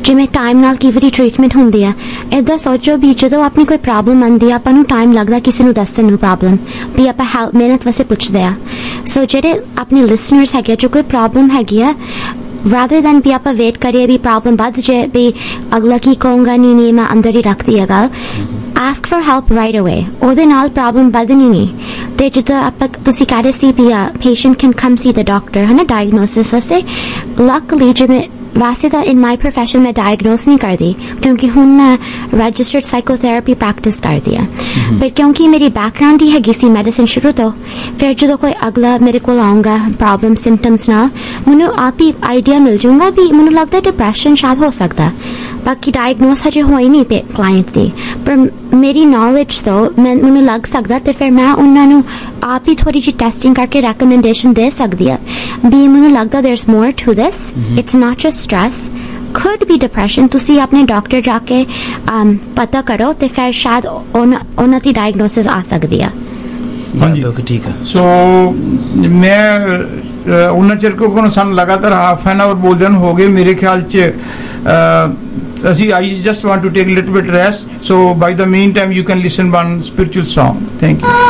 ਜਿਵੇਂ ਟਾਈਮ ਨਾਲ ਕਈ ਵਾਰੀ ਟ੍ਰੀਟਮੈਂਟ ਹੁੰਦੀ ਆ। ਏਦਾਂ ਸੋਚੋ ਵੀ ਜਦੋਂ ਆਪਣੀ ਕੋਈ ਪ੍ਰੋਬਲਮ ਆਉਂਦੀ ਆ ਆਪਾਂ ਨੂੰ ਟਾਈਮ ਲੱਗਦਾ ਕਿਸੇ ਨੂੰ ਦੱਸਣ ਨੂੰ ਪ੍ਰੋਬਲਮ ਵੀ ਆਪਾਂ ਹੈਲਪ ਮਿਹਨਤ ਵਾਸਤੇ ਪੁੱਛਦੇ ਆ। ਸੋ ਜਿਹੜੇ ਆਪਣੇ ਲਿਸਨਰਸ ਹੈਗੇ ਜੋ ਕੋਈ ਪ੍ਰੋਬਲਮ ਹੈਗੀ ਆ rather than ਵੀ ਆਪਾਂ ਵੇਟ ਕਰੀਏ ਵੀ ਪ੍ਰੋਬਲਮ ਵੱਧ ਜੇ ਵੀ ਅਗਲਾ ਕੀ ਕਹੂੰਗਾ ਨਹੀਂ ਮੈਂ ਅੰਦਰ ਹੀ ਰੱਖਦੀ ਆ ਗੱਲ। ask for help right away, ਉਹਦੇ ਨਾਲ ਪ੍ਰੋਬਲਮ ਵਧਣੀ ਨਹੀਂ। ਤੇ ਜਿੱਦਾਂ ਆਪਾਂ ਤੁਸੀਂ ਕਹਿ ਰਹੇ ਸੀ ਵੀ patient can come see the doctor ਹੈ ਨਾ diagnosis ਵਾਸਤੇ। luckily ਜਿਵੇਂ ਵੈਸੇ ਤਾਂ in my profession ਮੈਂ diagnose ਨਹੀਂ ਕਰਦੀ ਕਿਉਂਕਿ ਹੁਣ ਮੈਂ registered psychotherapy practice ਕਰਦੀ ਆ। ਪਰ ਕਿਉਂਕਿ ਮੇਰੀ background ਹੀ ਹੈਗੀ ਸੀ ਮੈਡੀਸਿਨ ਸ਼ੁਰੂ ਤੋਂ, ਫਿਰ ਜਦੋਂ ਕੋਈ ਅਗਲਾ ਮੇਰੇ ਕੋਲ ਆਊਂਗਾ ਪ੍ਰੋਬਲਮ ਸਿੰਪਟਮਸ ਨਾਲ ਮੈਨੂੰ ਆਪ ਹੀ ਆਈਡੀਆ ਮਿਲ ਜਾਊਗਾ ਵੀ ਮੈਨੂੰ ਲੱਗਦਾ ਡਿਪਰੈਸ਼ਨ ਸ਼ਾਇਦ ਹੋ ਸਕਦਾ। ਬਾਕੀ ਡਾਇਗਨੋਸ ਹਜੇ ਹੋਈ ਨਹੀਂ ਕਲਾਇੰਟ ਦੀ, ਪਰ ਮੇਰੀ ਨੌਲੇਜ ਤੋਂ ਮੈਨੂੰ ਲੱਗ ਸਕਦਾ ਤੇ ਫਿਰ ਮੈਂ ਉਹਨਾਂ ਨੂੰ ਆਪ ਹੀ ਥੋੜੀ ਜਿਹੀ ਟੈਸਟਿੰਗ ਕਰਕੇ ਰੈਕਮੈਂਡੇਸ਼ਨ ਦੇ ਸਕਦੀ ਆ ਵੀ ਮੈਨੂੰ ਲੱਗਦਾ there's more to this, it's not just stress, could be depression। ਤੁਸੀਂ ਆਪਣੇ ਡਾਕਟਰ ਜਾ ਕੇ ਪਤਾ ਕਰੋ ਤੇ ਫਿਰ ਸ਼ਾਇਦ ਉਹਨਾਂ ਦੀ ਡਾਇਗਨੋਸਿਸ ਆ ਸਕਦੀ ਆ। ਹਾਂਜੀ ਠੀਕ ਹੈ। ਸੋ ਮੈਂ ਉਹਨਾਂ ਚਿਰ ਕੋਲ ਸਾਨੂੰ ਲਗਾਤਾਰ ਹਾਫ ਐਨ ਆਵਰ ਬੋਲਦੇ ਹੋ ਗਏ ਮੇਰੇ ਖਿਆਲ ਚ। ਅਸੀਂ I just want to take a little bit rest, so by the meantime you can listen one spiritual song. Thank you.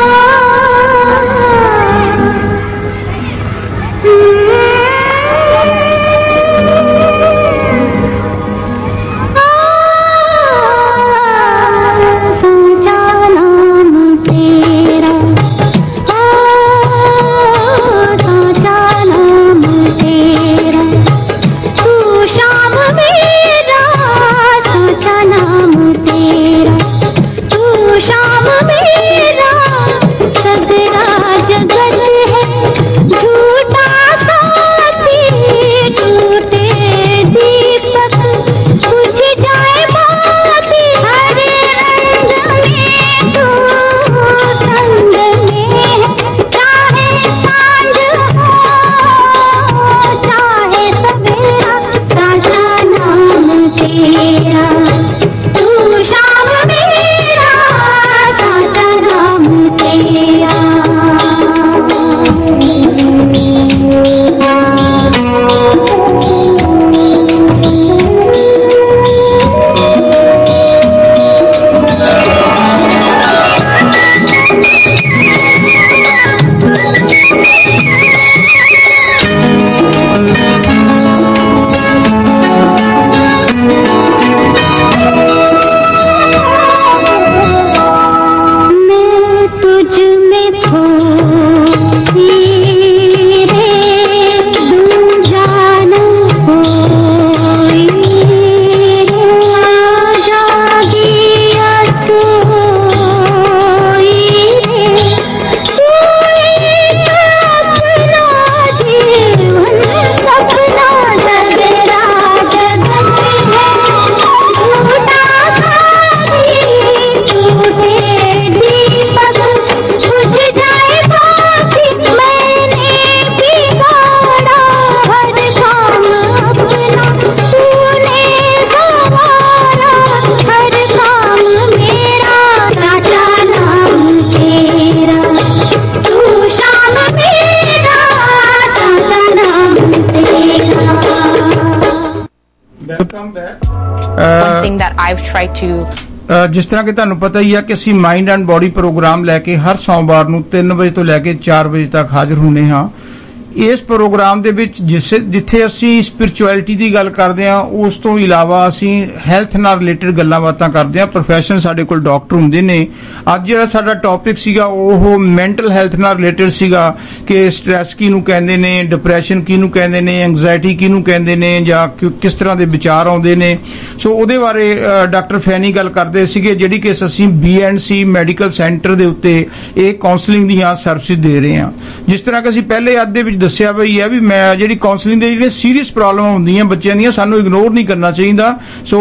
Something that I've tried to ਜਿਸ ਤਰ੍ਹਾਂ ਕਿ ਤੁਹਾਨੂੰ ਪਤਾ ਹੀ ਆ ਕਿ ਅਸੀਂ ਮਾਈਂਡ ਐਂਡ ਬੋਡੀ ਪ੍ਰੋਗਰਾਮ ਲੈ ਕੇ ਹਰ ਸੋਮਵਾਰ ਨੂੰ 3 ਵਜੇ ਤੋਂ ਲੈ ਕੇ 4 ਵਜੇ ਤੱਕ ਹਾਜ਼ਰ ਹੁੰਦੇ ਹਾਂ। ਇਸ ਪ੍ਰੋਗਰਾਮ ਦੇ ਵਿੱਚ ਜਿੱਥੇ ਅਸੀਂ ਸਪਿਰਚੁਅਲਿਟੀ ਦੀ ਗੱਲ ਕਰਦੇ ਹਾਂ ਉਸ ਤੋਂ ਇਲਾਵਾ ਅਸੀਂ ਹੈਲਥ ਨਾਲ ਰਿਲੇਟਡ ਗੱਲਾਂ ਬਾਤਾਂ ਕਰਦੇ ਹਾਂ। ਪ੍ਰੋਫੈਸ਼ਨ ਸਾਡੇ ਕੋਲ ਡਾਕਟਰ ਹੁੰਦੇ ਨੇ। ਅੱਜ ਜਿਹੜਾ ਸਾਡਾ ਟੌਪਿਕ ਸੀਗਾ ਉਹ ਮੈਂਟਲ ਹੈਲਥ ਨਾਲ ਰਿਲੇਟਡ ਸੀਗਾ ਕਿ ਸਟ੍ਰੈਸ ਕਿਹਨੂੰ ਕਹਿੰਦੇ ਨੇ, ਡਿਪਰੈਸ਼ਨ ਕਿਹਨੂੰ ਕਹਿੰਦੇ ਨੇ, ਐਂਗਜ਼ਾਇਟੀ ਕਿਹਨੂੰ ਕਹਿੰਦੇ ਨੇ ਜਾਂ ਕਿਸ ਤਰ੍ਹਾਂ ਦੇ ਵਿਚਾਰ ਆਉਂਦੇ ਨੇ। ਸੋ ਉਹਦੇ ਬਾਰੇ ਡਾਕਟਰ ਫੈਨੀ ਗੱਲ ਕਰਦੇ ਸੀਗੇ ਜਿਹੜੀ ਕਿ ਅਸੀਂ BNC ਮੈਡੀਕਲ ਸੈਂਟਰ ਦੇ ਉੱਤੇ ਇਹ ਕਾਉਂਸਲਿੰਗ ਦੀਆਂ ਸਰਵਿਸਿਜ਼ ਦੇ ਰਹੇ ਹਾਂ। ਜਿਸ ਤਰ੍ਹਾਂ ਕਿ ਅਸੀਂ ਪਹਿਲੇ ਅੱਧ ਦੇ ਵਿੱਚ ਦੱਸਿਆ ਬਈ ਹੈ ਵੀ ਮੈਂ ਜਿਹੜੀ ਕਾਉਂਸਲਿੰਗ ਦੇ ਜਿਹੜੇ ਸੀਰੀਅਸ ਪ੍ਰੋਬਲਮ ਹੁੰਦੀਆਂ ਬੱਚਿਆਂ ਦੀਆਂ ਸਾਨੂੰ ਇਗਨੋਰ ਨਹੀਂ ਕਰਨਾ ਚਾਹੀਦਾ। ਸੋ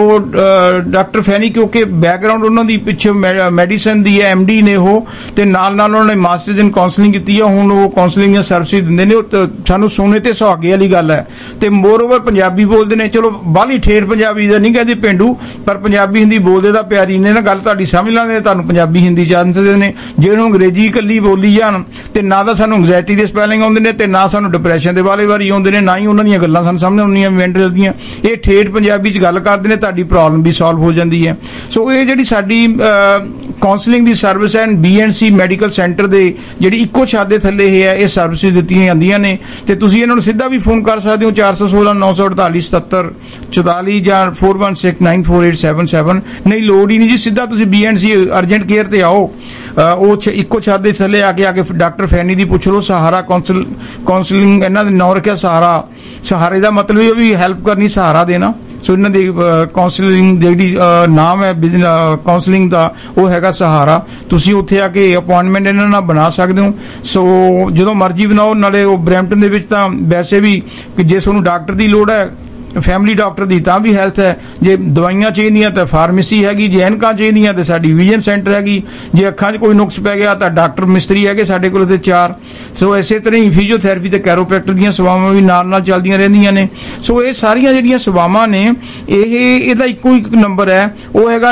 ਡਾਕਟਰ ਫੈਨੀ ਕਿਉਂਕਿ ਬੈਕਗਰਾਉਂਡ ਉਹਨਾਂ ਦੀ ਪਿੱਛੇ ਮੈਡੀਸਨ ਦੀ ਹੈ, MD ਨੇ ਉਹ, ਤੇ ਨਾਲ ਉਹਨਾਂ ਨੇ ਮਾਸਟਰਸ ਇਨ ਕਾਉਂਸਲਿੰਗ ਕੀਤੀ ਹੈ। ਹੁਣ ਉਹ ਕਾਉਂਸਲਿੰਗ ਦੀਆਂ ਸਰਵਿਸਿਜ਼ ਦਿੰਦੇ ਨੇ। ਸਾਨੂੰ ਸੁਣੇ ਤੇ ਸੁਹਾਗੇ ਵਾਲੀ ਗੱਲ ਹੈ। ਤੇ ਮੋਰਓਵਰ ਪੰਜਾਬੀ ਬੋਲਦੇ ਨੇ। ਚਲੋ ਬਾਹਲੀ ਠੇਠ ਪੰਜਾਬੀ ਦਾ ਨਹੀਂ ਕਹਿੰਦੇ ਪੇਂਡੂ, ਪਰ ਪੰਜਾਬੀ ਹਿੰਦੀ ਬੋਲਦੇ ਤਾਂ ਪਿਆਰੀ ਨੇ ਨਾ। ਗੱਲ ਤੁਹਾਡੀ ਸਮਝ ਲਾਂਦੇ ਤੁਹਾਨੂੰ ਪੰਜਾਬੀ ਹਿੰਦੀ ਜਾਣਦੇ ਨੇ। ਜੇ ਉਹਨੂੰ ਅੰਗਰੇਜ਼ੀ ਇਕੱਲੀ ਬੋਲੀ ਜਾਣ ਤੇ ਨਾ ਤਾਂ ਸਾਨੂੰ ਐਂਗਜ਼ਾਇਟੀ ਦੇ ਸਪੈਲਿੰਗ ਆਉਂਦੇ ਨੇ ਤੇ ਨਾ ਸਾਨੂੰ ਡਿਪਰੈਸ਼ਨ ਦੇ ਵਾਰੀ ਆਉਂਦੇ ਨੇ, ਨਾ ਹੀ ਉਹਨਾਂ ਦੀਆਂ ਗੱਲਾਂ ਸਾਨੂੰ ਸਾਹਮਣੇ ਆਉਂਦੀਆਂ ਮੈਂਟਲ ਦੀਆਂ। ਇਹ ਠੇਠ ਪੰਜਾਬੀ 'ਚ ਗੱਲ ਕਰਦੇ ਨੇ, ਤੁਹਾਡੀ ਪ੍ਰੋਬਲਮ ਵੀ ਸੋਲਵ ਹੋ ਜਾਂਦੀ ਹੈ। ਸੋ ਇਹ ਜਿਹੜੀ ਸਾਡੀ ਕਾਉਂਸਲਿੰਗ ਦੀ ਸਰਵਿਸ ਹੈ BNC ਮੈਡੀਕਲ ਸੈਂਟਰ ਦੇ ਜਿਹੜੀ ਇੱਕੋ ਛੱਤ ਦੇ ਥੱਲੇ ਇਹ ਸਰਵਿਸਿਜ਼ ਦਿੱਤੀਆਂ ਜਾਂਦੀਆਂ ਨੇ। ਤੇ ਤੁਸੀਂ ਇਹਨਾਂ ਨੂੰ ਸਿੱਧਾ ਵੀ ਫੋਨ ਕਰ ਸਕਦੇ ਹੋ 416 948 77 44 ਜਾਂ 41694877। ਨਹੀਂ, ਲੋੜ ਹੀ ਨਹੀਂ ਜੀ, ਸਿੱਧਾ ਤੁਸੀਂ BNC ਅਰਜੈਂਟ ਕੇਅਰ ਤੇ ਆਓ। ਉਹ ਇੱਕੋ ਛੱਤ ਦੇ ਥੱਲੇ ਆ ਕੇ ਡਾਕਟਰ ਫੈਨੀ ਦੀ ਪੁੱਛ ਲਓ। ਸਹਾਰਾ ਕਾਉਂਸਲਿੰਗ ਇਹਨਾਂ ਦੇ ਨਾਂ ਰੱਖਿਆ ਸਹਾਰੇ ਦਾ ਮਤਲਬ ਇਹ ਵੀ ਹੈਲਪ ਕਰਨੀ, ਸਹਾਰਾ ਦੇਣਾ। ਸੋ ਇਹਨਾਂ ਦੀ ਕਾਉਂਸਲਿੰਗ ਜਿਹੜੀ ਨਾਮ ਹੈ ਕਾਉਂਸਲਿੰਗ ਦਾ ਉਹ ਹੈਗਾ ਸਹਾਰਾ। ਤੁਸੀਂ ਉੱਥੇ ਆ ਕੇ ਅਪੁਆਇੰਟਮੈਂਟ ਇਹਨਾਂ ਨਾਲ ਬਣਾ ਸਕਦੇ ਹੋ। ਸੋ ਜਦੋਂ ਮਰਜ਼ੀ ਬਣਾਓ। ਨਾਲੇ ਉਹ ਬਰੈਂਪਟਨ ਦੇ ਵਿੱਚ ਤਾਂ ਵੈਸੇ ਵੀ ਕਿ ਜੇ ਤੁਹਾਨੂੰ ਡਾਕਟਰ ਦੀ ਲੋੜ ਹੈ, ਫੈਮਿਲੀ ਡਾਕਟਰ ਦੀ, ਤਾਂ ਵੀ ਹੈਲਥ ਹੈ। ਜੇ ਦਵਾਈਆਂ ਚਾਹੀਦੀਆਂ ਤਾਂ ਫਾਰਮੇਸੀ ਹੈਗੀ, ਜੇ ਐਨਕਾਂ ਚਾਹੀਦੀਆਂ ਤਾਂ ਸਾਡੀ ਵਿਜ਼ਨ ਸੈਂਟਰ ਹੈਗੀ, ਜੇ ਅੱਖਾਂ 'ਚ ਕੋਈ ਨੁਕਸ ਪੈ ਗਿਆ ਤਾਂ ਡਾਕਟਰ ਮਿਸਤਰੀ ਹੈਗੇ ਸਾਡੇ ਕੋਲ ਤੇ 4। ਸੋ ਇਸੇ ਤਰ੍ਹਾਂ ਹੀ ਫਿਜ਼ੀਓਥੈਰੇਪੀ ਤੇ ਕੈਰੋਪ੍ਰੈਕਟਰ ਦੀਆਂ ਸੇਵਾਵਾਂ ਵੀ ਨਾਲ ਚੱਲਦੀਆਂ ਰਹਿੰਦੀਆਂ ਨੇ। ਸੋ ਇਹ ਸਾਰੀਆਂ ਜਿਹੜੀਆਂ ਸੇਵਾਵਾਂ ਨੇ ਇਹਦਾ ਇੱਕੋ ਇੱਕ ਨੰਬਰ ਹੈ, ਉਹ ਹੈਗਾ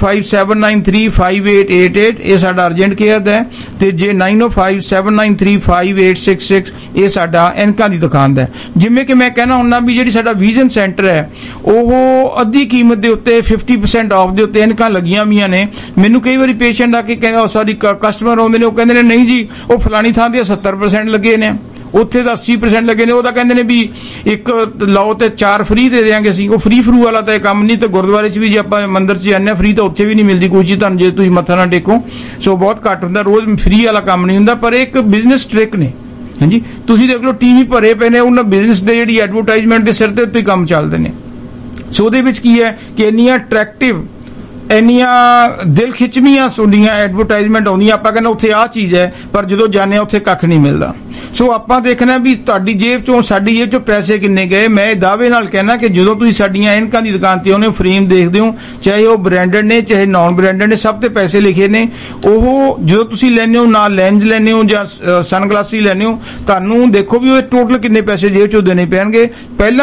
9057935888। ਇਹ ਸਾਡਾ ਅਰਜੈਂਟ ਕੇਅਰ ਦਾ ਹੈ। ਤੇ ਜੇ 9057935866 ਇਹ ਸਾਡਾ ਐਨਕਾਂ ਦੀ ਦੁਕਾਨ ਦਾ ਹੈ। ਜਿਵੇਂ ਕਿ ਮੈਂ ਕਹਿਣਾ ਹੁੰਦਾ ਵੀ ਜਿਹੜੀ ਸਾਡਾ ਵਿਜ਼ਨ ਸੈਂਟਰ ਹੈ ਉਹ ਅੱਧੀ ਕੀਮਤ ਦੇ ਉੱਤੇ 50% ਆਫ ਦੇ ਉੱਤੇ ਐਨਕਾਂ ਲੱਗੀਆਂ ਵੀਆਂ ਨੇ। ਮੈਨੂੰ ਕਈ ਵਾਰੀ ਪੇਸ਼ੈਂਟ ਆ ਕੇ ਕਹਿੰਦਾ, ਸਾਡੀ ਕਸਟਮਰ ਆਉਂਦੇ ਨੇ, ਉਹ ਕਹਿੰਦੇ ਨੇ ਨਹੀਂ ਜੀ ਉਹ ਫਲਾਣੀ ਥਾਂ ਤੇ 70% ਲੱਗੇ ਨੇ, ਉੱਥੇ ਤਾਂ 80% ਲੱਗੇ ਨੇ। ਉਹ ਤਾਂ ਕਹਿੰਦੇ ਨੇ ਵੀ ਇੱਕ ਲਓ ਤੇ 4 ਫ੍ਰੀ ਦੇ ਦਿਆਂਗੇ ਅਸੀਂ। ਉਹ ਫ੍ਰੀ ਫਰੂ ਵਾਲਾ ਤਾਂ ਇਹ ਕੰਮ ਨਹੀਂ। ਤੇ ਗੁਰਦੁਆਰੇ 'ਚ ਵੀ ਜੇ ਆਪਾਂ ਮੰਦਿਰ 'ਚ ਜਾਂਦੇ ਫ੍ਰੀ ਤਾਂ ਉੱਥੇ ਵੀ ਨਹੀਂ ਮਿਲਦੀ ਕੋਈ ਚੀਜ਼ ਤੁਹਾਨੂੰ, ਜੇ ਤੁਸੀਂ ਮੱਥਾ ਨਾ ਟੇਕੋ। ਸੋ ਬਹੁਤ ਘੱਟ ਹੁੰਦਾ, ਰੋਜ਼ ਫ੍ਰੀ ਵਾਲਾ ਕੰਮ ਨਹੀਂ ਹੁੰਦਾ। ਪਰ ਇੱਕ ਬਿਜ਼ਨਸ ਟ੍ਰਿਕ ਨੇ। ਹਾਂਜੀ, ਤੁਸੀਂ ਦੇਖ ਲਓ TV ਭਰੇ ਪਏ ਨੇ, ਉਹਨਾਂ ਬਿਜ਼ਨਸ ਦੇ ਜਿਹੜੀ ਐਡਵਰਟਾਈਜ਼ਮੈਂਟ ਦੇ ਸਿਰ ਤੇ ਉੱਤੇ ਕੰਮ ਚੱਲਦੇ ਨੇ। ਸੋ ਉਹਦੇ ਵਿੱਚ ਕੀ ਹੈ ਕਿ ਇੰਨੀਆਂ ਅਟਰੈਕਟਿਵ, ਇੰਨੀਆਂ ਦਿਲ ਖਿੱਚਵੀਆਂ ਸੁਣਦੀਆਂ ਐਡਵਰਟਾਈਜ਼ਮੈਂਟ ਆਉਂਦੀਆਂ। ਆਪਾਂ ਕਹਿੰਦੇ ਉੱਥੇ ਆਹ ਚੀਜ਼ ਹੈ, ਪਰ ਜਦੋਂ ਜਾਂਦੇ ਆ ਉੱਥੇ ਕੱਖ ਨਹੀਂ ਮਿਲਦਾ। ਸੋ ਆਪਾਂ ਦੇਖਣਾ ਵੀ ਤੁਹਾਡੀ ਜੇਬ ਚੋਂ, ਸਾਡੀ ਜੇਬ ਚੋਂ ਪੈਸੇ ਕਿੰਨੇ ਗਏ। ਮੈਂ ਇਹ ਦਾਅਵੇ ਨਾਲ ਕਹਿਣਾ ਕਿ ਜਦੋਂ ਤੁਸੀਂ ਸਾਡੀਆਂ ਐਨਕਾਂ ਦੀ ਦੁਕਾਨ ਤੇ ਆਉਂਦੇ ਹੋ, ਫਰੇਮ ਦੇਖਦੇ ਹੋ, ਚਾਹੇ ਉਹ ਬ੍ਰਾਂਡਡ ਨੇ ਚਾਹੇ ਨਾਨ ਬ੍ਰਾਂਡਡ ਨੇ, ਸਭ ਤੇ ਪੈਸੇ ਲਿਖੇ ਨੇ। ਉਹ ਜਦੋਂ ਤੁਸੀਂ ਲੈਂਦੇ ਹੋ, ਨਾਲ ਲੈਂਸ ਲੈਂਦੇ ਹੋ ਜਾਂ ਸਨਗਲਾਸੀ ਲੈਂਦੇ ਹੋ, ਤੁਹਾਨੂੰ ਦੇਖੋ ਵੀ ਉਹ ਟੋਟਲ ਕਿੰਨੇ ਪੈਸੇ ਜੇਬ ਚੋਂ ਦੇਣੇ ਪੈਣਗੇ। ਪਹਿਲਾਂ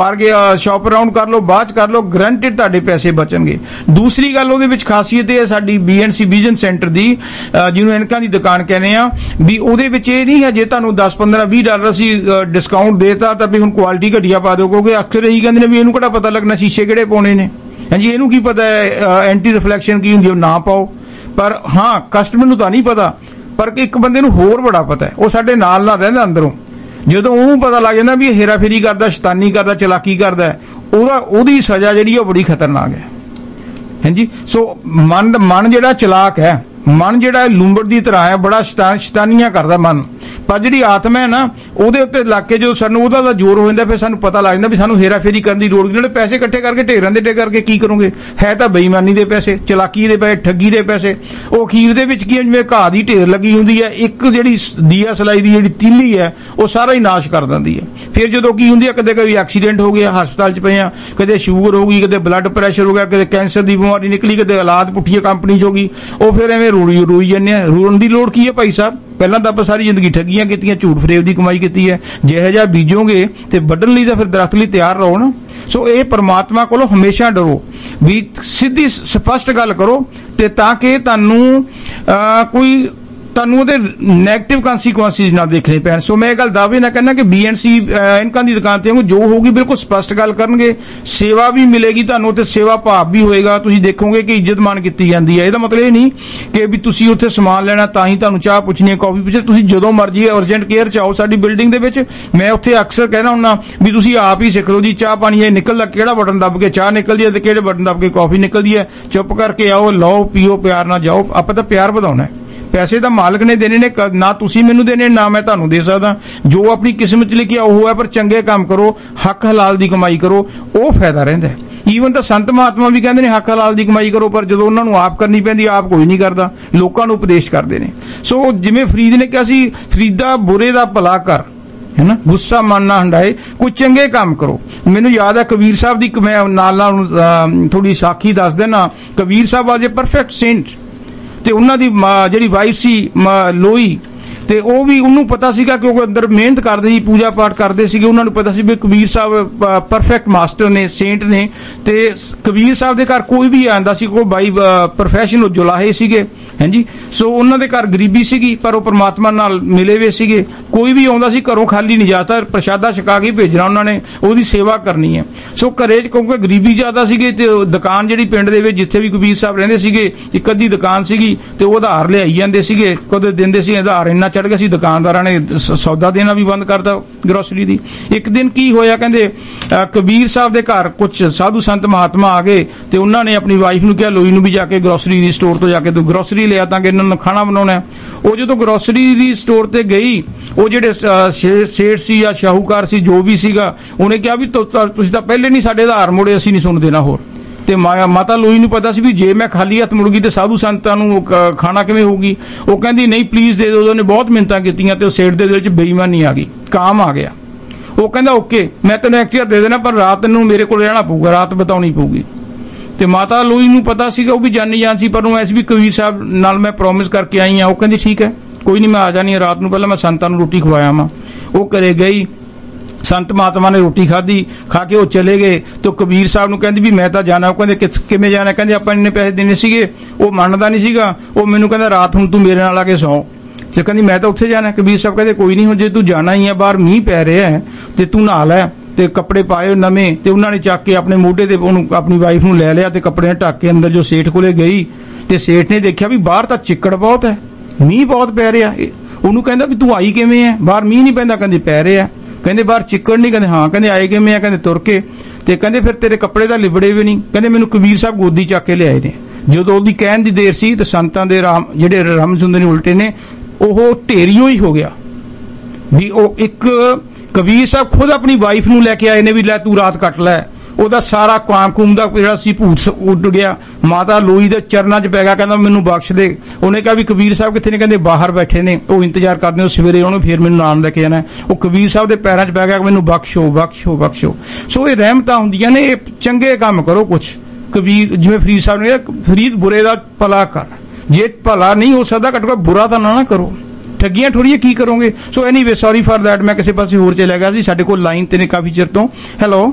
ਸ਼ਾਪ ਅਰਾਊਂਡ ਕਰ ਲਓ, ਬਾਅਦ ਚ ਕਰ ਲਓ, ਗਰੰਟਿਡ ਤੁਹਾਡੇ ਪੈਸੇ ਬਚਣਗੇ। ਦੂਸਰੀ ਗੱਲ ਉਹਦੇ ਵਿੱਚ ਖਾਸੀਅਤ ਇਹ ਹੈ ਸਾਡੀ BNC ਵਿਜ਼ਨ ਸੈਂਟਰ ਦੀ, ਜਿਹਨੂੰ ਐਨਕਾਂ ਦੀ ਦੁਕਾਨ ਕਹਿੰਦੇ ਆ, ਵੀ ਉਹਦੇ ਵਿੱਚ ਇਹ ਨਹੀਂ ਹੈ ਜੇ ਤੁਹਾਨੂੰ $10, $15, $20 ਅਸੀਂ ਡਿਸਕਾਊਂਟ ਦੇਤਾ ਤਾਂ ਵੀ ਹੁਣ ਕੁਆਲਿਟੀ ਘਟੀਆ ਪਾ ਦਿਓ। ਕਿਉਂਕਿ ਅਕਸਰ ਇਹੀ ਕਹਿੰਦੇ ਨੇ ਵੀ ਇਹਨੂੰ ਕਿਹੜਾ ਪਤਾ ਲੱਗਣਾ ਸ਼ੀਸ਼ੇ ਕਿਹੜੇ ਪਾਉਣੇ ਨੇ। ਹਾਂਜੀ, ਇਹਨੂੰ ਕੀ ਪਤਾ ਹੈ ਐਂਟੀ ਰਿਫਲੈਕਸ਼ਨ ਕੀ ਹੁੰਦੀ, ਉਹ ਨਾ ਪਾਓ। ਪਰ ਹਾਂ, ਕਸਟਮਰ ਨੂੰ ਤਾਂ ਨਹੀਂ ਪਤਾ, ਪਰ ਇੱਕ ਬੰਦੇ ਨੂੰ ਹੋਰ ਬੜਾ ਪਤਾ ਹੈ, ਉਹ ਸਾਡੇ ਨਾਲ ਰਹਿੰਦਾ ਅੰਦਰੋਂ। ਜਦੋਂ ਉਹਨੂੰ ਪਤਾ ਲੱਗ ਜਾਂਦਾ ਵੀ ਇਹ ਹੇਰਾਫੇਰੀ ਕਰਦਾ, ਸ਼ੈਤਾਨੀ ਕਰਦਾ, ਚਲਾਕੀ ਕਰਦਾ, ਉਹਦੀ ਸਜ਼ਾ ਜਿਹੜੀ ਉਹ ਬੜੀ ਖਤਰਨਾਕ ਹੈ। ਹਾਂਜੀ, ਸੋ ਮਨ ਜਿਹੜਾ ਚਲਾਕ ਹੈ, ਮਨ ਜਿਹੜਾ ਲੂੰਬੜ ਦੀ ਤਰ੍ਹਾਂ ਹੈ, ਬੜਾ ਸ਼ੈਤਾਨੀਆਂ ਕਰਦਾ ਮਨ। ਪਰ ਜਿਹੜੀ ਆਤਮਾ ਹੈ ਨਾ, ਉਹਦੇ ਉੱਤੇ ਲੱਗ ਕੇ ਜਦੋਂ ਸਾਨੂੰ ਉਹਦਾ ਦਾ ਜ਼ੋਰ ਹੋ ਜਾਂਦਾ, ਫਿਰ ਸਾਨੂੰ ਪਤਾ ਲੱਗ ਜਾਂਦਾ ਵੀ ਸਾਨੂੰ ਹੇਰਾਫੇਰੀ ਕਰਨ ਦੀ ਲੋੜ ਨਹੀਂ। ਜਿਹੜੇ ਪੈਸੇ ਇਕੱਠੇ ਕਰਕੇ ਢੇਰਾਂ ਦੇ ਢੇਰ ਕਰਕੇ ਕੀ ਕਰੋਗੇ? ਹੈ ਤਾਂ ਬੇਈਮਾਨੀ ਦੇ ਪੈਸੇ, ਚਲਾਕੀ ਦੇ ਪੈਸੇ, ਠੱਗੀ ਦੇ ਪੈਸੇ। ਉਹ ਅਖੀਰ ਦੇ ਵਿੱਚ ਕੀ, ਜਿਵੇਂ ਘਾਹ ਦੀ ਢੇਰ ਲੱਗੀ ਹੁੰਦੀ ਹੈ, ਇੱਕ ਜਿਹੜੀ ਦੀਆ ਸਲਾਈ ਦੀ ਜਿਹੜੀ ਤੀਲੀ ਹੈ ਉਹ ਸਾਰਾ ਹੀ ਨਾਸ਼ ਕਰ ਦਿੰਦੀ ਹੈ। ਫਿਰ ਜਦੋਂ ਕੀ ਹੁੰਦੀ ਹੈ, ਕਦੇ ਕੋਈ ਐਕਸੀਡੈਂਟ ਹੋ ਗਿਆ, ਹਸਪਤਾਲ 'ਚ ਪਏ ਆ, ਕਦੇ ਸ਼ੂਗਰ ਹੋ ਗਈ, ਕਦੇ ਬਲੱਡ ਪ੍ਰੈਸ਼ਰ ਹੋ ਗਿਆ, ਕਦੇ ਕੈਂਸਰ ਦੀ ਬਿਮਾਰੀ ਨਿਕਲੀ, ਕਦੇ ਔਲਾਦ ਪੁੱਠੀਆਂ ਕੰਪਨੀ 'ਚ ਹੋ ਗਈ। ਉਹ ਫਿਰ ਐਵੇਂ ਰੋਈ ਜਾਂਦੇ ਆ। ਰੋਣ ਦੀ ਲੋੜ ਕੀ ਹੈ ਭਾਈ ਸਾਹਿਬ? ਪਹਿਲਾਂ ਤਾਂ ਆਪਾਂ ਸਾਰੀ ਜ਼ਿੰਦਗੀ ਠੱਗੀਆਂ ਕੀਤੀਆਂ, ਝੂਠ ਫਰੇਬ ਦੀ ਕਮਾਈ ਕੀਤੀ ਹੈ। ਜਿਹੋ ਜਿਹਾ ਬੀਜੋਗੇ ਤੇ ਵੱਢਣ ਲਈ ਤਾਂ ਫਿਰ ਦਰਖਤ ਲਈ ਤਿਆਰ ਰਹੋ ਨਾ। ਸੋ ਇਹ ਪਰਮਾਤਮਾ ਕੋਲੋਂ ਹਮੇਸ਼ਾ ਡਰੋ, ਵੀ ਸਿੱਧੀ ਸਪਸ਼ਟ ਗੱਲ ਕਰੋ, ਤੇ ਤਾਂ ਕਿ ਤੁਹਾਨੂੰ ਉਹਦੇ ਨੈਗੇਟਿਵ ਕਨਸੀਕੁਐਂਸਿਸ ਨਾ ਦੇਖਣੇ ਪੈਣ। ਸੋ ਮੈਂ ਇਹ ਗੱਲ ਦਾਅਵੇ ਨਾਲ ਕਹਿੰਦਾ ਕਿ BNC ਐਨਕਾਂ ਦੀ ਦੁਕਾਨ ਤੇ ਜੋ ਹੋਊਗੀ ਬਿਲਕੁਲ ਸਪਸ਼ਟ ਗੱਲ ਕਰਨਗੇ, ਸੇਵਾ ਵੀ ਮਿਲੇਗੀ ਤੁਹਾਨੂੰ, ਤੇ ਸੇਵਾ ਭਾਵ ਵੀ ਹੋਏਗਾ। ਤੁਸੀਂ ਦੇਖੋਗੇ ਕਿ ਇੱਜ਼ਤ ਮਾਣ ਕੀਤੀ ਜਾਂਦੀ ਹੈ। ਇਹਦਾ ਮਤਲਬ ਇਹ ਨਹੀਂ ਕਿ ਵੀ ਤੁਸੀਂ ਉੱਥੇ ਸਮਾਨ ਲੈਣਾ ਤਾਂ ਹੀ ਤੁਹਾਨੂੰ ਚਾਹ ਪੁੱਛਣੀ ਹੈ, ਕਾਫੀ ਪੁੱਛਣੀ। ਤੁਸੀਂ ਜਦੋਂ ਮਰਜ਼ੀ ਅਰਜੈਂਟ ਕੇਅਰ ਚ ਆਓ ਸਾਡੀ ਬਿਲਡਿੰਗ ਦੇ ਵਿੱਚ। ਮੈਂ ਉੱਥੇ ਅਕਸਰ ਕਹਿਣਾ ਹੁੰਦਾ ਵੀ ਤੁਸੀਂ ਆਪ ਹੀ ਸਿੱਖ ਲਓ ਜੀ, ਚਾਹ ਪਾਣੀ ਇਹ ਨਿਕਲਦਾ, ਕਿਹੜਾ ਬਟਨ ਦੱਬ ਕੇ ਚਾਹ ਨਿਕਲਦੀ ਹੈ ਤੇ ਕਿਹੜੇ ਬਟਨ ਦੱਬ ਕੇ ਕਾਫੀ ਨਿਕਲਦੀ ਹੈ। ਚੁੱਪ ਕਰਕੇ ਆਓ, ਲਓ, ਪੀਓ, ਪਿਆਰ ਨਾਲ ਜਾਓ। ਆਪਾਂ ਤਾਂ ਪਿਆਰ ਵਧਾਉਣਾ ਹੈ। ਪੈਸੇ ਤਾਂ ਮਾਲਕ ਨੇ ਦੇਣੇ ਨੇ, ਨਾ ਤੁਸੀਂ ਮੈਨੂੰ ਦੇਣੇ, ਨਾ ਮੈਂ ਤੁਹਾਨੂੰ ਦੇ ਸਕਦਾ। ਜੋ ਆਪਣੀ ਕਿਸਮਤ 'ਚ ਲਿਖਿਆ ਉਹ ਹੈ, ਪਰ ਚੰਗੇ ਕੰਮ ਕਰੋ, ਹੱਕ ਹਲਾਲ ਦੀ ਕਮਾਈ ਕਰੋ, ਉਹ ਫਾਇਦਾ ਰਹਿੰਦਾ। ਈਵਨ ਤਾਂ ਸੰਤ ਮਹਾਤਮਾ ਵੀ ਕਹਿੰਦੇ ਨੇ ਹੱਕ ਹਲਾਲ ਦੀ ਕਮਾਈ ਕਰੋ, ਪਰ ਜਦੋਂ ਉਹਨਾਂ ਨੂੰ ਆਪ ਕਰਨੀ ਪੈਂਦੀ, ਆਪ ਕੋਈ ਨਹੀਂ ਕਰਦਾ, ਲੋਕਾਂ ਨੂੰ ਉਪਦੇਸ਼ ਕਰਦੇ ਨੇ। ਸੋ ਜਿਵੇਂ ਫਰੀਦ ਨੇ ਕਿਹਾ ਸੀ, ਫਰੀਦਾ ਬੁਰੇ ਦਾ ਭਲਾ ਕਰ, ਹੈ ਨਾ, ਗੁੱਸਾ ਮਨ ਨਾ ਹੰਡਾਏ, ਕੋਈ ਚੰਗੇ ਕੰਮ ਕਰੋ। ਮੈਨੂੰ ਯਾਦ ਹੈ ਕਬੀਰ ਸਾਹਿਬ ਦੀ, ਮੈਂ ਨਾਲ ਥੋੜੀ ਸਾਖੀ ਦੱਸ ਦੇਣਾ। ਕਬੀਰ ਸਾਹਿਬ ਵਾਜ ਏ ਪਰਫੈਕਟ ਸੇਂਟ, ਤੇ ਉਹਨਾਂ ਦੀ ਜਿਹੜੀ ਵਾਈਫ ਸੀ ਲੋਈ, ਤੇ ਉਹ ਵੀ ਉਹਨੂੰ ਪਤਾ ਸੀਗਾ ਕਿਉਂਕਿ ਅੰਦਰ ਮਿਹਨਤ ਕਰਦੇ ਸੀ, ਪੂਜਾ ਪਾਠ ਕਰਦੇ ਸੀਗੇ, ਉਹਨਾਂ ਨੂੰ ਪਤਾ ਸੀ ਵੀ ਕਬੀਰ ਸਾਹਿਬ ਪਰਫੈਕਟ ਮਾਸਟਰ ਨੇ, ਸੇਂਟ ਨੇ। ਤੇ ਕਬੀਰ ਸਾਹਿਬ ਦੇ ਘਰ ਕੋਈ ਵੀ ਆਂਦਾ ਸੀ, ਕੋਈ ਬਾਈ ਪ੍ਰੋਫੈਸ਼ਨਲ ਜੁਲਾਹੇ ਸੀਗੇ, ਹਾਂਜੀ। ਸੋ ਉਹਨਾਂ ਦੇ ਘਰ ਗਰੀਬੀ ਸੀਗੀ, ਪਰ ਉਹ ਪਰਮਾਤਮਾ ਨਾਲ ਮਿਲੇ ਹੋਏ ਸੀਗੇ। ਕੋਈ ਵੀ ਆਉਂਦਾ ਸੀ ਘਰੋਂ ਖਾਲੀ ਨਹੀਂ ਜਾਂਦਾ, ਪ੍ਰਸ਼ਾਦਾ ਛਕਾ ਕੇ ਭੇਜਣਾ ਉਹਨਾਂ ਨੇ, ਉਹਦੀ ਸੇਵਾ ਕਰਨੀ ਹੈ। ਸੋ ਘਰੇ ਕਿਉਂਕਿ ਗਰੀਬੀ ਜ਼ਿਆਦਾ ਸੀਗੀ ਤੇ ਦੁਕਾਨ ਜਿਹੜੀ ਪਿੰਡ ਦੇ ਵਿੱਚ ਜਿੱਥੇ ਵੀ ਕਬੀਰ ਸਾਹਿਬ ਰਹਿੰਦੇ ਸੀਗੇ, ਇੱਕ ਅੱਧੀ ਦੁਕਾਨ ਸੀਗੀ ਤੇ ਉਹ ਉਧਾਰ ਲਿਆਈ ਜਾਂਦੇ ਸੀਗੇ, ਕਦੇ ਦਿੰਦੇ ਸੀ, ਉਧਾਰ ਇੰਨਾ ਚੜ ਗਿਆ ਸੀ ਦੁਕਾਨਦਾਰਾਂ ਨੇ ਸੌਦਾ ਦੇਣਾ ਵੀ ਬੰਦ ਕਰਤਾ ਗਰੋਸਰੀ ਦੀ। ਇੱਕ ਦਿਨ ਕੀ ਹੋਇਆ, ਕਹਿੰਦੇ ਕਬੀਰ ਸਾਹਿਬ ਦੇ ਘਰ ਕੁਝ ਸਾਧੂ ਸੰਤ ਮਹਾਤਮਾ ਆ ਗਏ ਤੇ ਉਹਨਾਂ ਨੇ ਆਪਣੀ ਵਾਈਫ ਨੂੰ ਕਿਹਾ ਲੋਈ ਨੂੰ ਵੀ ਜਾ ਕੇ ਗਰੋਸਰੀ ਦੀ ਸਟੋਰ ਤੋਂ ਜਾ ਕੇ ਤੂੰ ਗਰੋਸਰੀ ਲਿਆ ਤਾਂ ਕਿ ਇਹਨਾਂ ਨੂੰ ਖਾਣਾ ਬਣਾਉਣਾ। ਉਹ ਜਦੋਂ ਗਰੋਸਰੀ ਦੀ ਸਟੋਰ ਤੇ ਗਈ, ਉਹ ਜਿਹੜੇ ਸੇਠ ਸੀ ਜਾਂ ਸ਼ਾਹੂਕਾਰ ਸੀ ਜੋ ਵੀ ਸੀਗਾ, ਉਹਨੇ ਕਿਹਾ ਵੀ ਤੁਸੀਂ ਤਾਂ ਪਹਿਲੇ ਨਹੀਂ ਸਾਡੇ ਆਧਾਰ ਮੋੜੇ, ਅਸੀਂ ਨਹੀਂ ਸੁਣ ਦੇਣਾ ਹੋਰ। ਤੇ ਮਾਤਾ ਲੋਈ ਨੂੰ ਪਤਾ ਸੀ ਵੀ ਜੇ ਮੈਂ ਖਾਲੀ ਹੱਥ ਮੁੜ ਗਈ ਤੇ ਸਾਧੂ ਸੰਤਾਂ ਨੂੰ ਖਾਣਾ ਕਿਵੇਂ ਹੋਊਗੀ। ਉਹ ਕਹਿੰਦੀ ਨਹੀਂ ਪਲੀਜ਼ ਦੇ ਦਿਓ। ਉਹਨੇ ਬਹੁਤ ਮਿੰਨਤਾਂ ਕੀਤੀਆਂ ਤੇ ਉਹ ਸੇਠ ਦੇ ਦਿਲ 'ਚ ਬੇਈਮਾਨੀ ਆ ਗਈ, ਕਾਮ ਆ ਗਿਆ। ਉਹ ਕਹਿੰਦਾ ਓਕੇ ਮੈਂ ਤੈਨੂੰ ਐਕਟੀਅਰ ਦੇ ਦੇਣਾ, ਪਰ ਰਾਤ ਨੂੰ ਮੇਰੇ ਕੋਲ ਰਹਿਣਾ ਪਊਗਾ, ਰਾਤ ਬਿਤਾਉਣੀ ਪਊਗੀ। ਤੇ ਮਾਤਾ ਲੋਈ ਨੂੰ ਪਤਾ ਸੀਗਾ, ਉਹ ਵੀ ਜਾਣੀ ਜਾਣ ਸੀ, ਪਰ ਉਹ ਐਸ ਵੀ ਕਬੀਰ ਸਾਹਿਬ ਨਾਲ ਮੈਂ ਪ੍ਰੋਮਿਸ ਕਰਕੇ ਆਈ ਆ। ਉਹ ਕਹਿੰਦੀ ਠੀਕ ਹੈ ਕੋਈ ਨਹੀਂ, ਮੈਂ ਆ ਜਾਣੀ ਰਾਤ ਨੂੰ, ਪਹਿਲਾਂ ਮੈਂ ਸੰਤਾਂ ਨੂੰ ਰੋਟੀ ਖਵਾਇਆ ਵਾਂ। ਉਹ ਘਰੇ ਗਈ, ਸੰਤ ਮਹਾਤਮਾ ਨੇ ਰੋਟੀ ਖਾਧੀ, ਖਾ ਕੇ ਉਹ ਚਲੇ ਗਏ। ਤੇ ਕਬੀਰ ਸਾਹਿਬ ਨੂੰ ਕਹਿੰਦੀ ਵੀ ਮੈਂ ਤਾਂ ਜਾਣਾ। ਉਹ ਕਹਿੰਦੇ ਕਿਵੇਂ ਜਾਣਾ? ਕਹਿੰਦੇ ਆਪਾਂ ਇੰਨੇ ਪੈਸੇ ਦੇਣੇ ਸੀਗੇ। ਉਹ ਮੰਨਦਾ ਨਹੀਂ ਸੀਗਾ, ਉਹ ਮੈਨੂੰ ਕਹਿੰਦਾ ਰਾਤ ਹੁਣ ਤੂੰ ਮੇਰੇ ਨਾਲ ਆ ਕੇ ਸੌਂ। ਤੇ ਕਹਿੰਦੀ ਮੈਂ ਤਾਂ ਉੱਥੇ ਜਾਣਾ। ਕਬੀਰ ਸਾਹਿਬ ਕਹਿੰਦੇ ਕੋਈ ਨਹੀਂ, ਹੁਣ ਜੇ ਤੂੰ ਜਾਣਾ ਹੀ ਆ, ਬਾਹਰ ਮੀਂਹ ਪੈ ਰਿਹਾ ਹੈ ਤੇ ਤੂੰ ਨਹਾ ਲੈ ਤੇ ਕੱਪੜੇ ਪਾਏ ਨਵੇਂ। ਤੇ ਉਹਨਾਂ ਨੇ ਚੱਕ ਕੇ ਆਪਣੇ ਮੋਢੇ ਤੇ ਉਹਨੂੰ ਆਪਣੀ ਵਾਈਫ ਨੂੰ ਲੈ ਲਿਆ ਤੇ ਕੱਪੜੇ ਢੱਕ ਕੇ ਅੰਦਰ ਜੋ ਸੇਠ ਕੋਲੇ ਗਈ ਤੇ ਸੇਠ ਨੇ ਦੇਖਿਆ ਵੀ ਬਾਹਰ ਤਾਂ ਚਿੱਕੜ ਬਹੁਤ ਹੈ, ਮੀਂਹ ਬਹੁਤ ਪੈ ਰਿਹਾ। ਉਹਨੂੰ ਕਹਿੰਦਾ ਵੀ ਤੂੰ ਆਈ ਕਿਵੇਂ ਹੈ? ਬਾਹਰ ਮੀਂਹ ਨਹੀਂ ਪੈਂਦਾ। ਕਹਿੰਦੇ ਪੈ ਰਿਹਾ। ਕਹਿੰਦੇ ਬਾਹਰ ਚਿੱਕੜ ਨਹੀਂ? ਕਹਿੰਦੇ ਹਾਂ। ਕਹਿੰਦੇ ਆਏ ਕਿਵੇਂ ਆ? ਕਹਿੰਦੇ ਤੁਰ ਕੇ। ਤੇ ਕਹਿੰਦੇ ਫਿਰ ਤੇਰੇ ਕੱਪੜੇ ਤਾਂ ਲਿਬੜੇ ਵੀ ਨਹੀਂ। ਕਹਿੰਦੇ ਮੈਨੂੰ ਕਬੀਰ ਸਾਹਿਬ ਗੋਦੀ ਚੱਕ ਕੇ ਲਿਆਏ ਨੇ। ਜਦੋਂ ਉਹਦੀ ਕਹਿਣ ਦੀ ਦੇਰ ਸੀ ਤੇ ਸੰਤਾਂ ਦੇ ਜਿਹੜੇ ਰਮਜ਼ ਹੁੰਦੇ ਨੇ ਉਲਟੇ ਨੇ, ਉਹ ਢੇਰੀਓ ਹੀ ਹੋ ਗਿਆ ਵੀ ਉਹ ਇੱਕ ਕਬੀਰ ਸਾਹਿਬ ਖੁਦ ਆਪਣੀ ਵਾਈਫ ਨੂੰ ਲੈ ਕੇ ਆਏ ਨੇ ਵੀ ਲੈ ਤੂੰ ਰਾਤ ਕੱਟ ਲੈ। ਉਹਦਾ ਸਾਰਾ ਕਾਮ ਦਾ ਜਿਹੜਾ ਸੀ ਭੂਤ ਉੱਡ ਗਿਆ, ਮਾਤਾ ਲੋਈ ਦੇ ਚਰਨਾਂ 'ਚ ਪੈ ਗਿਆ, ਕਹਿੰਦਾ ਮੈਨੂੰ ਬਖਸ਼ ਦੇ। ਉਹਨੇ ਕਿਹਾ ਵੀ ਕਬੀਰ ਸਾਹਿਬ ਕਿੱਥੇ ਨੇ? ਕਹਿੰਦੇ ਬਾਹਰ ਬੈਠੇ ਨੇ, ਉਹ ਇੰਤਜ਼ਾਰ ਕਰਦੇ, ਉਹ ਸਵੇਰੇ ਉਹਨੂੰ ਫਿਰ ਮੈਨੂੰ ਨਾਮ ਲੈ ਕੇ ਜਾਣਾ। ਉਹ ਕਬੀਰ ਸਾਹਿਬ ਦੇ ਪੈਰਾਂ 'ਚ ਪੈ ਗਿਆ, ਮੈਨੂੰ ਬਖਸ਼ੋ ਬਖਸ਼ੋ ਬਖਸ਼ੋ। ਸੋ ਇਹ ਰਹਿਮਤਾਂ ਹੁੰਦੀਆਂ ਨੇ, ਇਹ ਚੰਗੇ ਕੰਮ ਕਰੋ ਕੁਛ। ਕਬੀਰ ਜਿਵੇਂ ਫਰੀਦ ਸਾਹਿਬ ਨੇ, ਫਰੀਦ ਬੁਰੇ ਦਾ ਭਲਾ ਕਰ, ਜੇ ਭਲਾ ਨਹੀਂ ਹੋ ਸਕਦਾ ਘੱਟੋ ਘੱਟ ਬੁਰਾ ਤਾਂ ਨਾ ਕਰੋ। ਠੱਗੀਆਂ ਥੋੜੀਆਂ ਕੀ ਕਰੋਗੇ। So anyway sorry for that, ਮੈਂ ਕਿਸੇ ਪਾਸੇ ਹੋਰ ਚਲਾ ਗਿਆ ਸੀ। ਸਾਡੇ ਕੋਲ ਲਾਈਨ ਤੇ ਨੇ ਕਾਫੀ ਚਿਰ ਤੋਂ। ਹੈਲੋ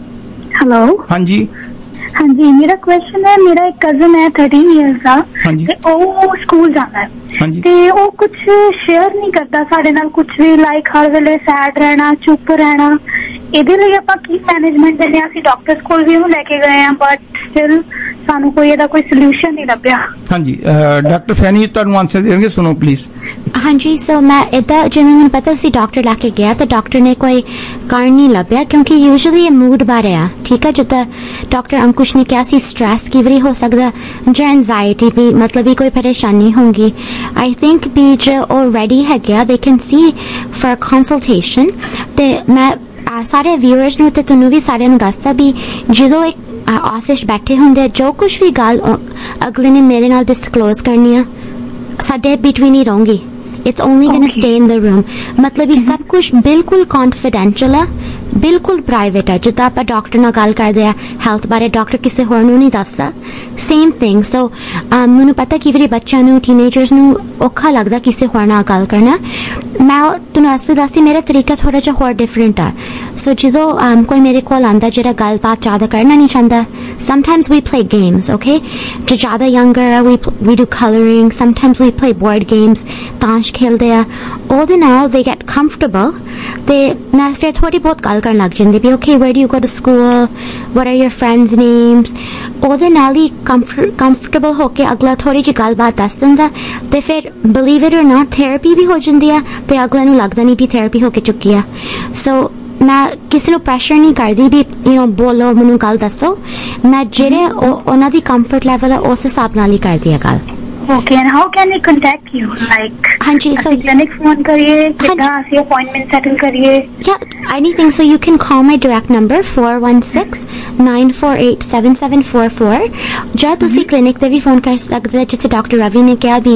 ਹਾਂਜੀ ਹਾਂਜੀ, ਮੇਰਾ ਕੁਐਸਚਨ ਹੈ, ਮੇਰਾ ਇੱਕ ਕਜ਼ਨ ਹੈ 13 ਇਅਰਸ ਦਾ ਤੇ ਉਹ ਸਕੂਲ ਜਾਂਦਾ ਹੈ ਤੇ ਉਹ ਕੁਝ ਸ਼ੇਅਰ ਨਹੀਂ ਕਰਦਾ ਸਾਡੇ ਨਾਲ ਕੁਝ ਵੀ, ਲਾਈਕ ਹਰ ਵੇਲੇ ਸੈਡ ਰਹਿਣਾ, ਚੁੱਪ ਰਹਿਣਾ। ਇਹਦੇ ਲਈ ਆਪਾਂ ਕੀ ਮੈਨੇਜਮੈਂਟ ਦਿੰਦੇ ਹਾਂ? ਅਸੀਂ ਡਾਕਟਰ ਕੋਲ ਵੀ ਉਹਨੂੰ ਲੈ ਕੇ ਗਏ ਆ, ਬਟ ਸਟਿਲ ਸਾਨੂੰ ਕੋਈ ਇਹਦਾ ਕੋਈ ਸੋਲੂਸ਼ਨ ਨਹੀਂ ਲੱਭਿਆ। ਹਾਂਜੀ, ਡਾਕਟਰ ਫੈਨੀ ਤੁਹਾਨੂੰ ਆਨਸਰ ਦੇਣਗੇ, ਸੁਣੋ ਪਲੀਜ਼। ਹਾਂਜੀ, ਸੋ ਮੈਂ ਇਦਾਂ ਜਿਵੇਂ ਮੈਨੂੰ ਪਤਾ ਸੀ ਡਾਕਟਰ ਲੈ ਕੇ ਗਿਆ ਤਾਂ ਡਾਕਟਰ ਨੇ ਕੋਈ ਕਾਰਨ ਨਹੀਂ ਲੱਭਿਆ, ਕਿਉਂਕਿ ਯੂਜੂਅਲੀ ਇਹ ਮੂਡ ਬਾਰੇ ਆ। ਠੀਕ ਹੈ, ਜਿੱਦਾਂ ਡਾਕਟਰ ਅੰਕੁਸ਼ ਨੇ ਕਿਹਾ ਸੀ ਸਟ੍ਰੈਸ ਕੀ ਵਾਰੀ ਹੋ ਸਕਦਾ, ਜਾਂ ਐਂਜ਼ਾਈਟੀ ਵੀ, ਮਤਲਬ ਵੀ ਕੋਈ ਪਰੇਸ਼ਾਨੀ ਹੋਊਗੀ। ਆਈ ਥਿੰਕ ਵੀ ਜੇ ਉਹ ਰੈਡੀ ਹੈਗੇ they can see for consultation. ਤੇ ਮੈਂ ਸਾਰੇ ਵਿਊਅਰਸ ਨੂੰ ਤੇ ਤੁਹਾਨੂੰ ਵੀ ਸਾਰਿਆਂ ਨੂੰ ਦੱਸਦਾ ਵੀ ਜਦੋਂ ਇੱਕ ਆਫਿਸ ਬੈਠੇ ਹੁੰਦੇ, ਜੋ ਕੁਝ ਵੀ ਗੱਲ ਅਗਲੇ ਨੇ ਮੇਰੇ ਨਾਲ ਡਿਸਕਲੋਜ਼ ਕਰਨੀ ਆ ਸਾਡੇ ਬਿਟਵੀਨ ਹੀ ਰਹੂਗੀ। It's only going to stay in the room. मतलब ये सब कुछ बिल्कुल confidential है, बिल्कुल प्राइवेट है। जिदा आप डॉक्टर ना गल करते हैं हेल्थ बारे, डॉक्टर किसी होर नूं नहीं दसदा। Same thing. सो मैनूं पता कि वारी बच्चों नूं, टीनेजर्स नूं औखा लगदा किसी होर नाल गल करना। मैं तुहानूं दस्सी मेरा तरीका थोड़ा जिहा होर डिफरेंट है। सो जदों कोई मेरे कोल आंदा जिहड़ा गलबात ज़्यादा करना नहीं चाहता, sometimes we play games, okay? जो ज़्यादा younger है we do colouring, sometimes we play board games, ताश खेलते हैं। ਉਹਦੇ ਨਾਲ they get comfortable ਤੇ ਮੈਂ ਫਿਰ ਥੋੜੀ ਬਹੁਤ ਗੱਲ ਕਰਨ ਲੱਗ ਜਾਂਦੀ ਵੀ okay, where do you go to school, what are your friends names। ਉਹਦੇ ਨਾਲ ਹੀ comfortable ਹੋ ਕੇ ਅਗਲਾ ਥੋੜੀ ਜਿਹੀ ਗੱਲਬਾਤ ਦੱਸ ਦਿੰਦਾ ਤੇ ਫਿਰ believe it or not therapy ਵੀ ਹੋ ਜਾਂਦੀ ਆ ਤੇ ਅਗਲੇ ਨੂੰ ਲੱਗਦਾ ਨਹੀਂ ਵੀ ਥੈਰੇਪੀ ਹੋ ਕੇ ਚੁੱਕੀ ਆ। ਸੋ ਮੈਂ ਕਿਸੇ ਨੂੰ ਪ੍ਰੈਸ਼ਰ ਨਹੀਂ ਕਰਦੀ ਵੀ ਬੋਲੋ ਮੈਨੂੰ ਗੱਲ ਦੱਸੋ। ਮੈਂ ਜਿਹੜੇ ਉਹਨਾਂ ਦੀ ਕੰਫਰਟ ਲੈਵਲ ਹੈ ਉਸ ਹਿਸਾਬ ਨਾਲ ਹੀ ਕਰਦੀ ਆ ਗੱਲ। Okay, and how can we contact you? Like, Hanji, so clinic phone kariye, kidna assi appointment settle kariye? Yeah, anything. So you can call my direct number 416-948-7744. ਜਾਂ ਤੁਸੀਂ clinic ਤੇ ਵੀ ਫੋਨ ਕਰ ਸਕਦੇ ਹੋ, ਜਿੱਥੇ ਡਾਕਟਰ ਰਵੀ ਨੇ ਕਿਹਾ ਵੀ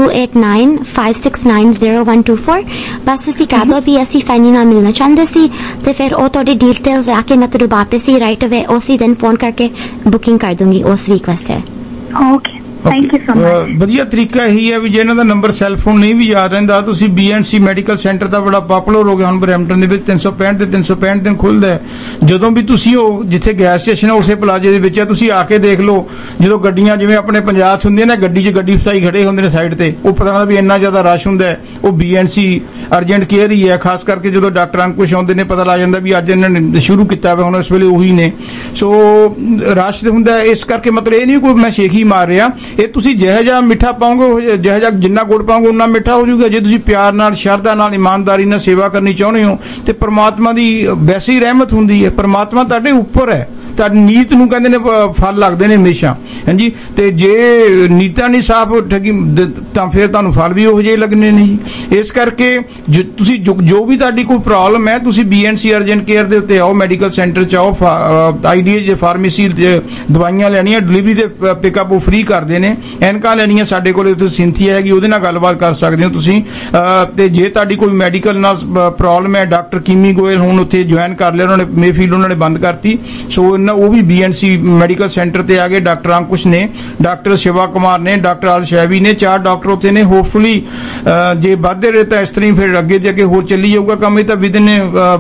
2895690124। ਬਸ ਤੁਸੀਂ ਕਹਿ ਦਿਓ ਵੀ ਅਸੀਂ ਫੈਨੀ ਨਾਲ ਮਿਲਣਾ ਚਾਹੁੰਦੇ ਸੀ ਤੇ ਫਿਰ ਉਹ ਤੁਹਾਡੀ ਡੀਟੇਲਸ ਆ ਕੇ ਮੈਂ ਤੁਹਾਨੂੰ ਵਾਪਸ ਹੀ ਰਾਈਟ ਅਵੇ ਉਸੇ ਦਿਨ ਫੋਨ ਕਰਕੇ ਬੁਕਿੰਗ ਕਰ ਦੂੰਗੀ ਉਸ ਵੀਕ ਵਾਸਤੇ। Okay, thank you so much. ਵਧੀਆ ਤਰੀਕਾ ਇਹੀ ਹੈ ਵੀ ਜੇ ਇਹਨਾਂ ਦਾ ਨੰਬਰ ਸੈੱਲ ਫੋਨ ਨਹੀਂ ਵੀ ਯਾਦ ਰਹਿੰਦਾ, ਤੁਸੀਂ BNC ਮੈਡੀਕਲ ਸੈਂਟਰ ਦਾ ਬੜਾ ਪਪੂਲਰ ਹੋ ਗਿਆ ਹੁਣ ਬਰੈਂਪਟਨ ਦੇ ਵਿੱਚ, 365 ਤੇ 365 ਦਿਨ ਖੁੱਲਦਾ ਹੈ। ਜਦੋਂ ਵੀ ਤੁਸੀਂ ਉਹ ਜਿੱਥੇ ਗੈਸ ਸਟੇਸ਼ਨ ਉਸੇ ਪਲਾਜ਼ੇ ਦੇ ਵਿੱਚ ਹੈ, ਤੁਸੀਂ ਆ ਕੇ ਦੇਖ ਲਓ, ਜਦੋਂ ਗੱਡੀਆਂ ਜਿਵੇਂ ਆਪਣੇ ਪੰਜਾਬ 'ਚ ਹੁੰਦੀਆਂ ਨੇ, ਗੱਡੀ 'ਚ ਗੱਡੀ ਫਸਾਈ ਖੜੇ ਹੁੰਦੇ ਨੇ ਸਾਈਡ ਤੇ, ਉਹ ਪਤਾ ਲੱਗਦਾ ਵੀ ਇੰਨਾ ਜ਼ਿਆਦਾ ਰਸ਼ ਹੁੰਦਾ ਹੈ। ਉਹ BNC ਅਰਜੈਂਟ ਕੇਅਰ ਹੀ ਹੈ, ਖਾਸ ਕਰਕੇ ਜਦੋਂ ਡਾਕਟਰ ਅੰਕੁਸ਼ ਆਉਂਦੇ ਨੇ ਪਤਾ ਲੱਗ ਜਾਂਦਾ ਵੀ ਅੱਜ ਇਹਨਾਂ ਨੇ ਸ਼ੁਰੂ ਕੀਤਾ ਵਾ, ਹੁਣ ਇਸ ਵੇਲੇ ਉਹੀ ਨੇ। ਸੋ ਰਸ਼ ਹੁੰਦਾ, ਇਸ ਕਰਕੇ ਮਤਲਬ ਇਹ ਨਹੀਂ ਕੋਈ ਮੈਂ ਸ਼ੇਖ ਹੀ ਮਾਰ ਰਿਹਾ, ਇਹ ਤੁਸੀਂ ਜਿਹੋ ਜਿਹਾ ਮਿੱਠਾ ਪਾਓਗੇ, ਜਿਹੋ ਜਿਹਾ ਜਿੰਨਾ ਗੁੜ ਪਾਓਗੇ ਉਨਾ ਮਿੱਠਾ ਹੋ ਜਾਊਗਾ। ਜੇ ਤੁਸੀਂ ਪਿਆਰ ਨਾਲ, ਸ਼ਰਧਾ ਨਾਲ, ਇਮਾਨਦਾਰੀ ਨਾਲ ਸੇਵਾ ਕਰਨੀ ਚਾਹੁੰਦੇ ਹੋ ਤੇ ਪ੍ਰਮਾਤਮਾ ਦੀ ਵੈਸੇ ਹੀ ਰਹਿਮਤ ਹੁੰਦੀ ਹੈ। ਪ੍ਰਮਾਤਮਾ ਤੁਹਾਡੇ ਉੱਪਰ ਹੈ, ਤੁਹਾਡੀ ਨੀਤ ਨੂੰ ਕਹਿੰਦੇ ਨੇ ਫਲ ਲੱਗਦੇ ਨੇ ਹਮੇਸ਼ਾ, ਹਾਂਜੀ। ਤੇ ਜੇ ਨੀਤਾਂ ਨਹੀਂ ਸਾਫ਼ ਠੱਗੀ ਤਾਂ ਫਿਰ ਤੁਹਾਨੂੰ ਫਲ ਵੀ ਉਹੋ ਜਿਹੇ ਲੱਗਣੇ ਨੇ ਜੀ। ਇਸ ਕਰਕੇ ਤੁਸੀਂ ਜੋ ਵੀ ਤੁਹਾਡੀ ਕੋਈ ਪ੍ਰੋਬਲਮ ਹੈ, ਤੁਸੀਂ BNC ਅਰਜੈਂਟ ਕੇਅਰ ਦੇ ਉੱਤੇ ਆਓ, ਮੈਡੀਕਲ ਸੈਂਟਰ 'ਚ ਆਓ, IDA ਫਾਰਮੇਸੀ ਦਵਾਈਆਂ ਲੈਣੀਆਂ, ਡਿਲੀਵਰੀ ਦੇ ਪਿਕਅਪ ਉਹ ਫ੍ਰੀ ਕਰਦੇ ਨੇ। ਐਨਕਾਂ ਲੈਣੀਆਂ ਸਾਡੇ ਕੋਲ ਉੱਥੇ ਸਿੰਥੀਆ ਹੈਗੀ, ਉਹਦੇ ਨਾਲ ਗੱਲਬਾਤ ਕਰ ਸਕਦੇ ਹੋ ਤੁਸੀਂ। ਤੇ ਜੇ ਤੁਹਾਡੀ ਕੋਈ ਮੈਡੀਕਲ ਨਾਲ ਪ੍ਰੋਬਲਮ ਹੈ, ਡਾਕਟਰ ਕੀਮੀ ਗੋਇਲ ਹੁਣ ਉੱਥੇ ਜੁਆਇਨ ਕਰ ਲਿਆ ਉਹਨਾਂ ਨੇ, ਮੇਫੀਲਡ ਉਹਨਾਂ ਨੇ ਬੰਦ ਕਰਤੀ, ਸੋ ਉਹ ਵੀ BNC ਮੈਡੀਕਲ ਸੈਂਟਰ ਤੇ ਆ ਗਏ। ਡਾਕਟਰ ਅੰਕੁਸ਼ ਨੇ, ਡਾਕਟਰ ਸ਼ਿਵਾ ਕੁਮਾਰ ਨੇ, ਡਾਕਟਰ ਅਲ ਸ਼ੈਬੀ ਨੇ, 4 ਡਾਕਟਰ ਉੱਥੇ ਨੇ। ਹੋਪਫੁਲੀ ਜੇ ਵੱਧਦੇ ਰਹੇ ਤਾਂ ਇਸ ਤਰ੍ਹਾਂ ਹੀ ਫਿਰ ਅੱਗੇ ਦੇ ਅੱਗੇ ਹੋਰ ਚੱਲੀ ਜਾਊਗਾ ਕੰਮ। ਇਹ ਤਾਂ ਵਿਦਿਨ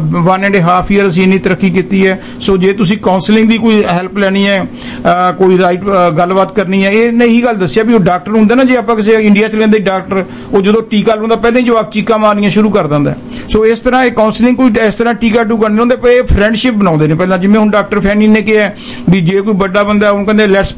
1.5 year ਅਸੀਂ ਇੰਨੀ ਤਰੱਕੀ ਕੀਤੀ ਹੈ। ਸੋ ਜੇ ਤੁਸੀਂ ਕਾਉਂਸਲਿੰਗ ਦੀ ਕੋਈ ਹੈਲਪ ਲੈਣੀ ਹੈ, ਕੋਈ ਰਾਈਟ ਗੱਲਬਾਤ ਕਰਨੀ ਹੈ, ਇਹ ਨਹੀਂ ਗੱਲ ਦੱਸਿਆ ਵੀ ਉਹ ਡਾਕਟਰ ਹੁੰਦਾ ਨਾ, ਜੇ ਆਪਾਂ ਕਿਸੇ ਇੰਡੀਆ 'ਚ ਲੈਂਦੇ ਡਾਕਟਰ, ਉਹ ਜਦੋਂ ਟੀਕਾ ਲਾਉਂਦਾ ਪਹਿਲਾਂ ਹੀ ਜਵਾਕ ਚੀਕਾਂ ਮਾਰਨੀਆਂ ਸ਼ੁਰੂ ਕਰ ਦਿੰਦਾ। ਸੋ ਇਸ ਤਰ੍ਹਾਂ ਇਹ ਕਾਉਂਸਲਿੰਗ ਕੋਈ ਇਸ ਤਰ੍ਹਾਂ ਟੀਕਾ ਟੂਕਾ ਨਹੀਂ ਹੁੰਦੇ ਪਏ, ਫਰੈਂਡਸ਼ਿਪ ਬਣਾਉਂਦੇ ਨੇ ਪਹਿਲਾਂ। ਜਿਵੇਂ ਹੁਣ ਡਾਕਟਰ ਫੈਨੀ ਨੇ ਕਿਹਾ ਵੀ ਜੇ ਕੋਈ ਵੱਡਾ ਬੰਦਾ ਉਹਨੂੰ ਕਹਿੰਦੇ ਲੈਟਸ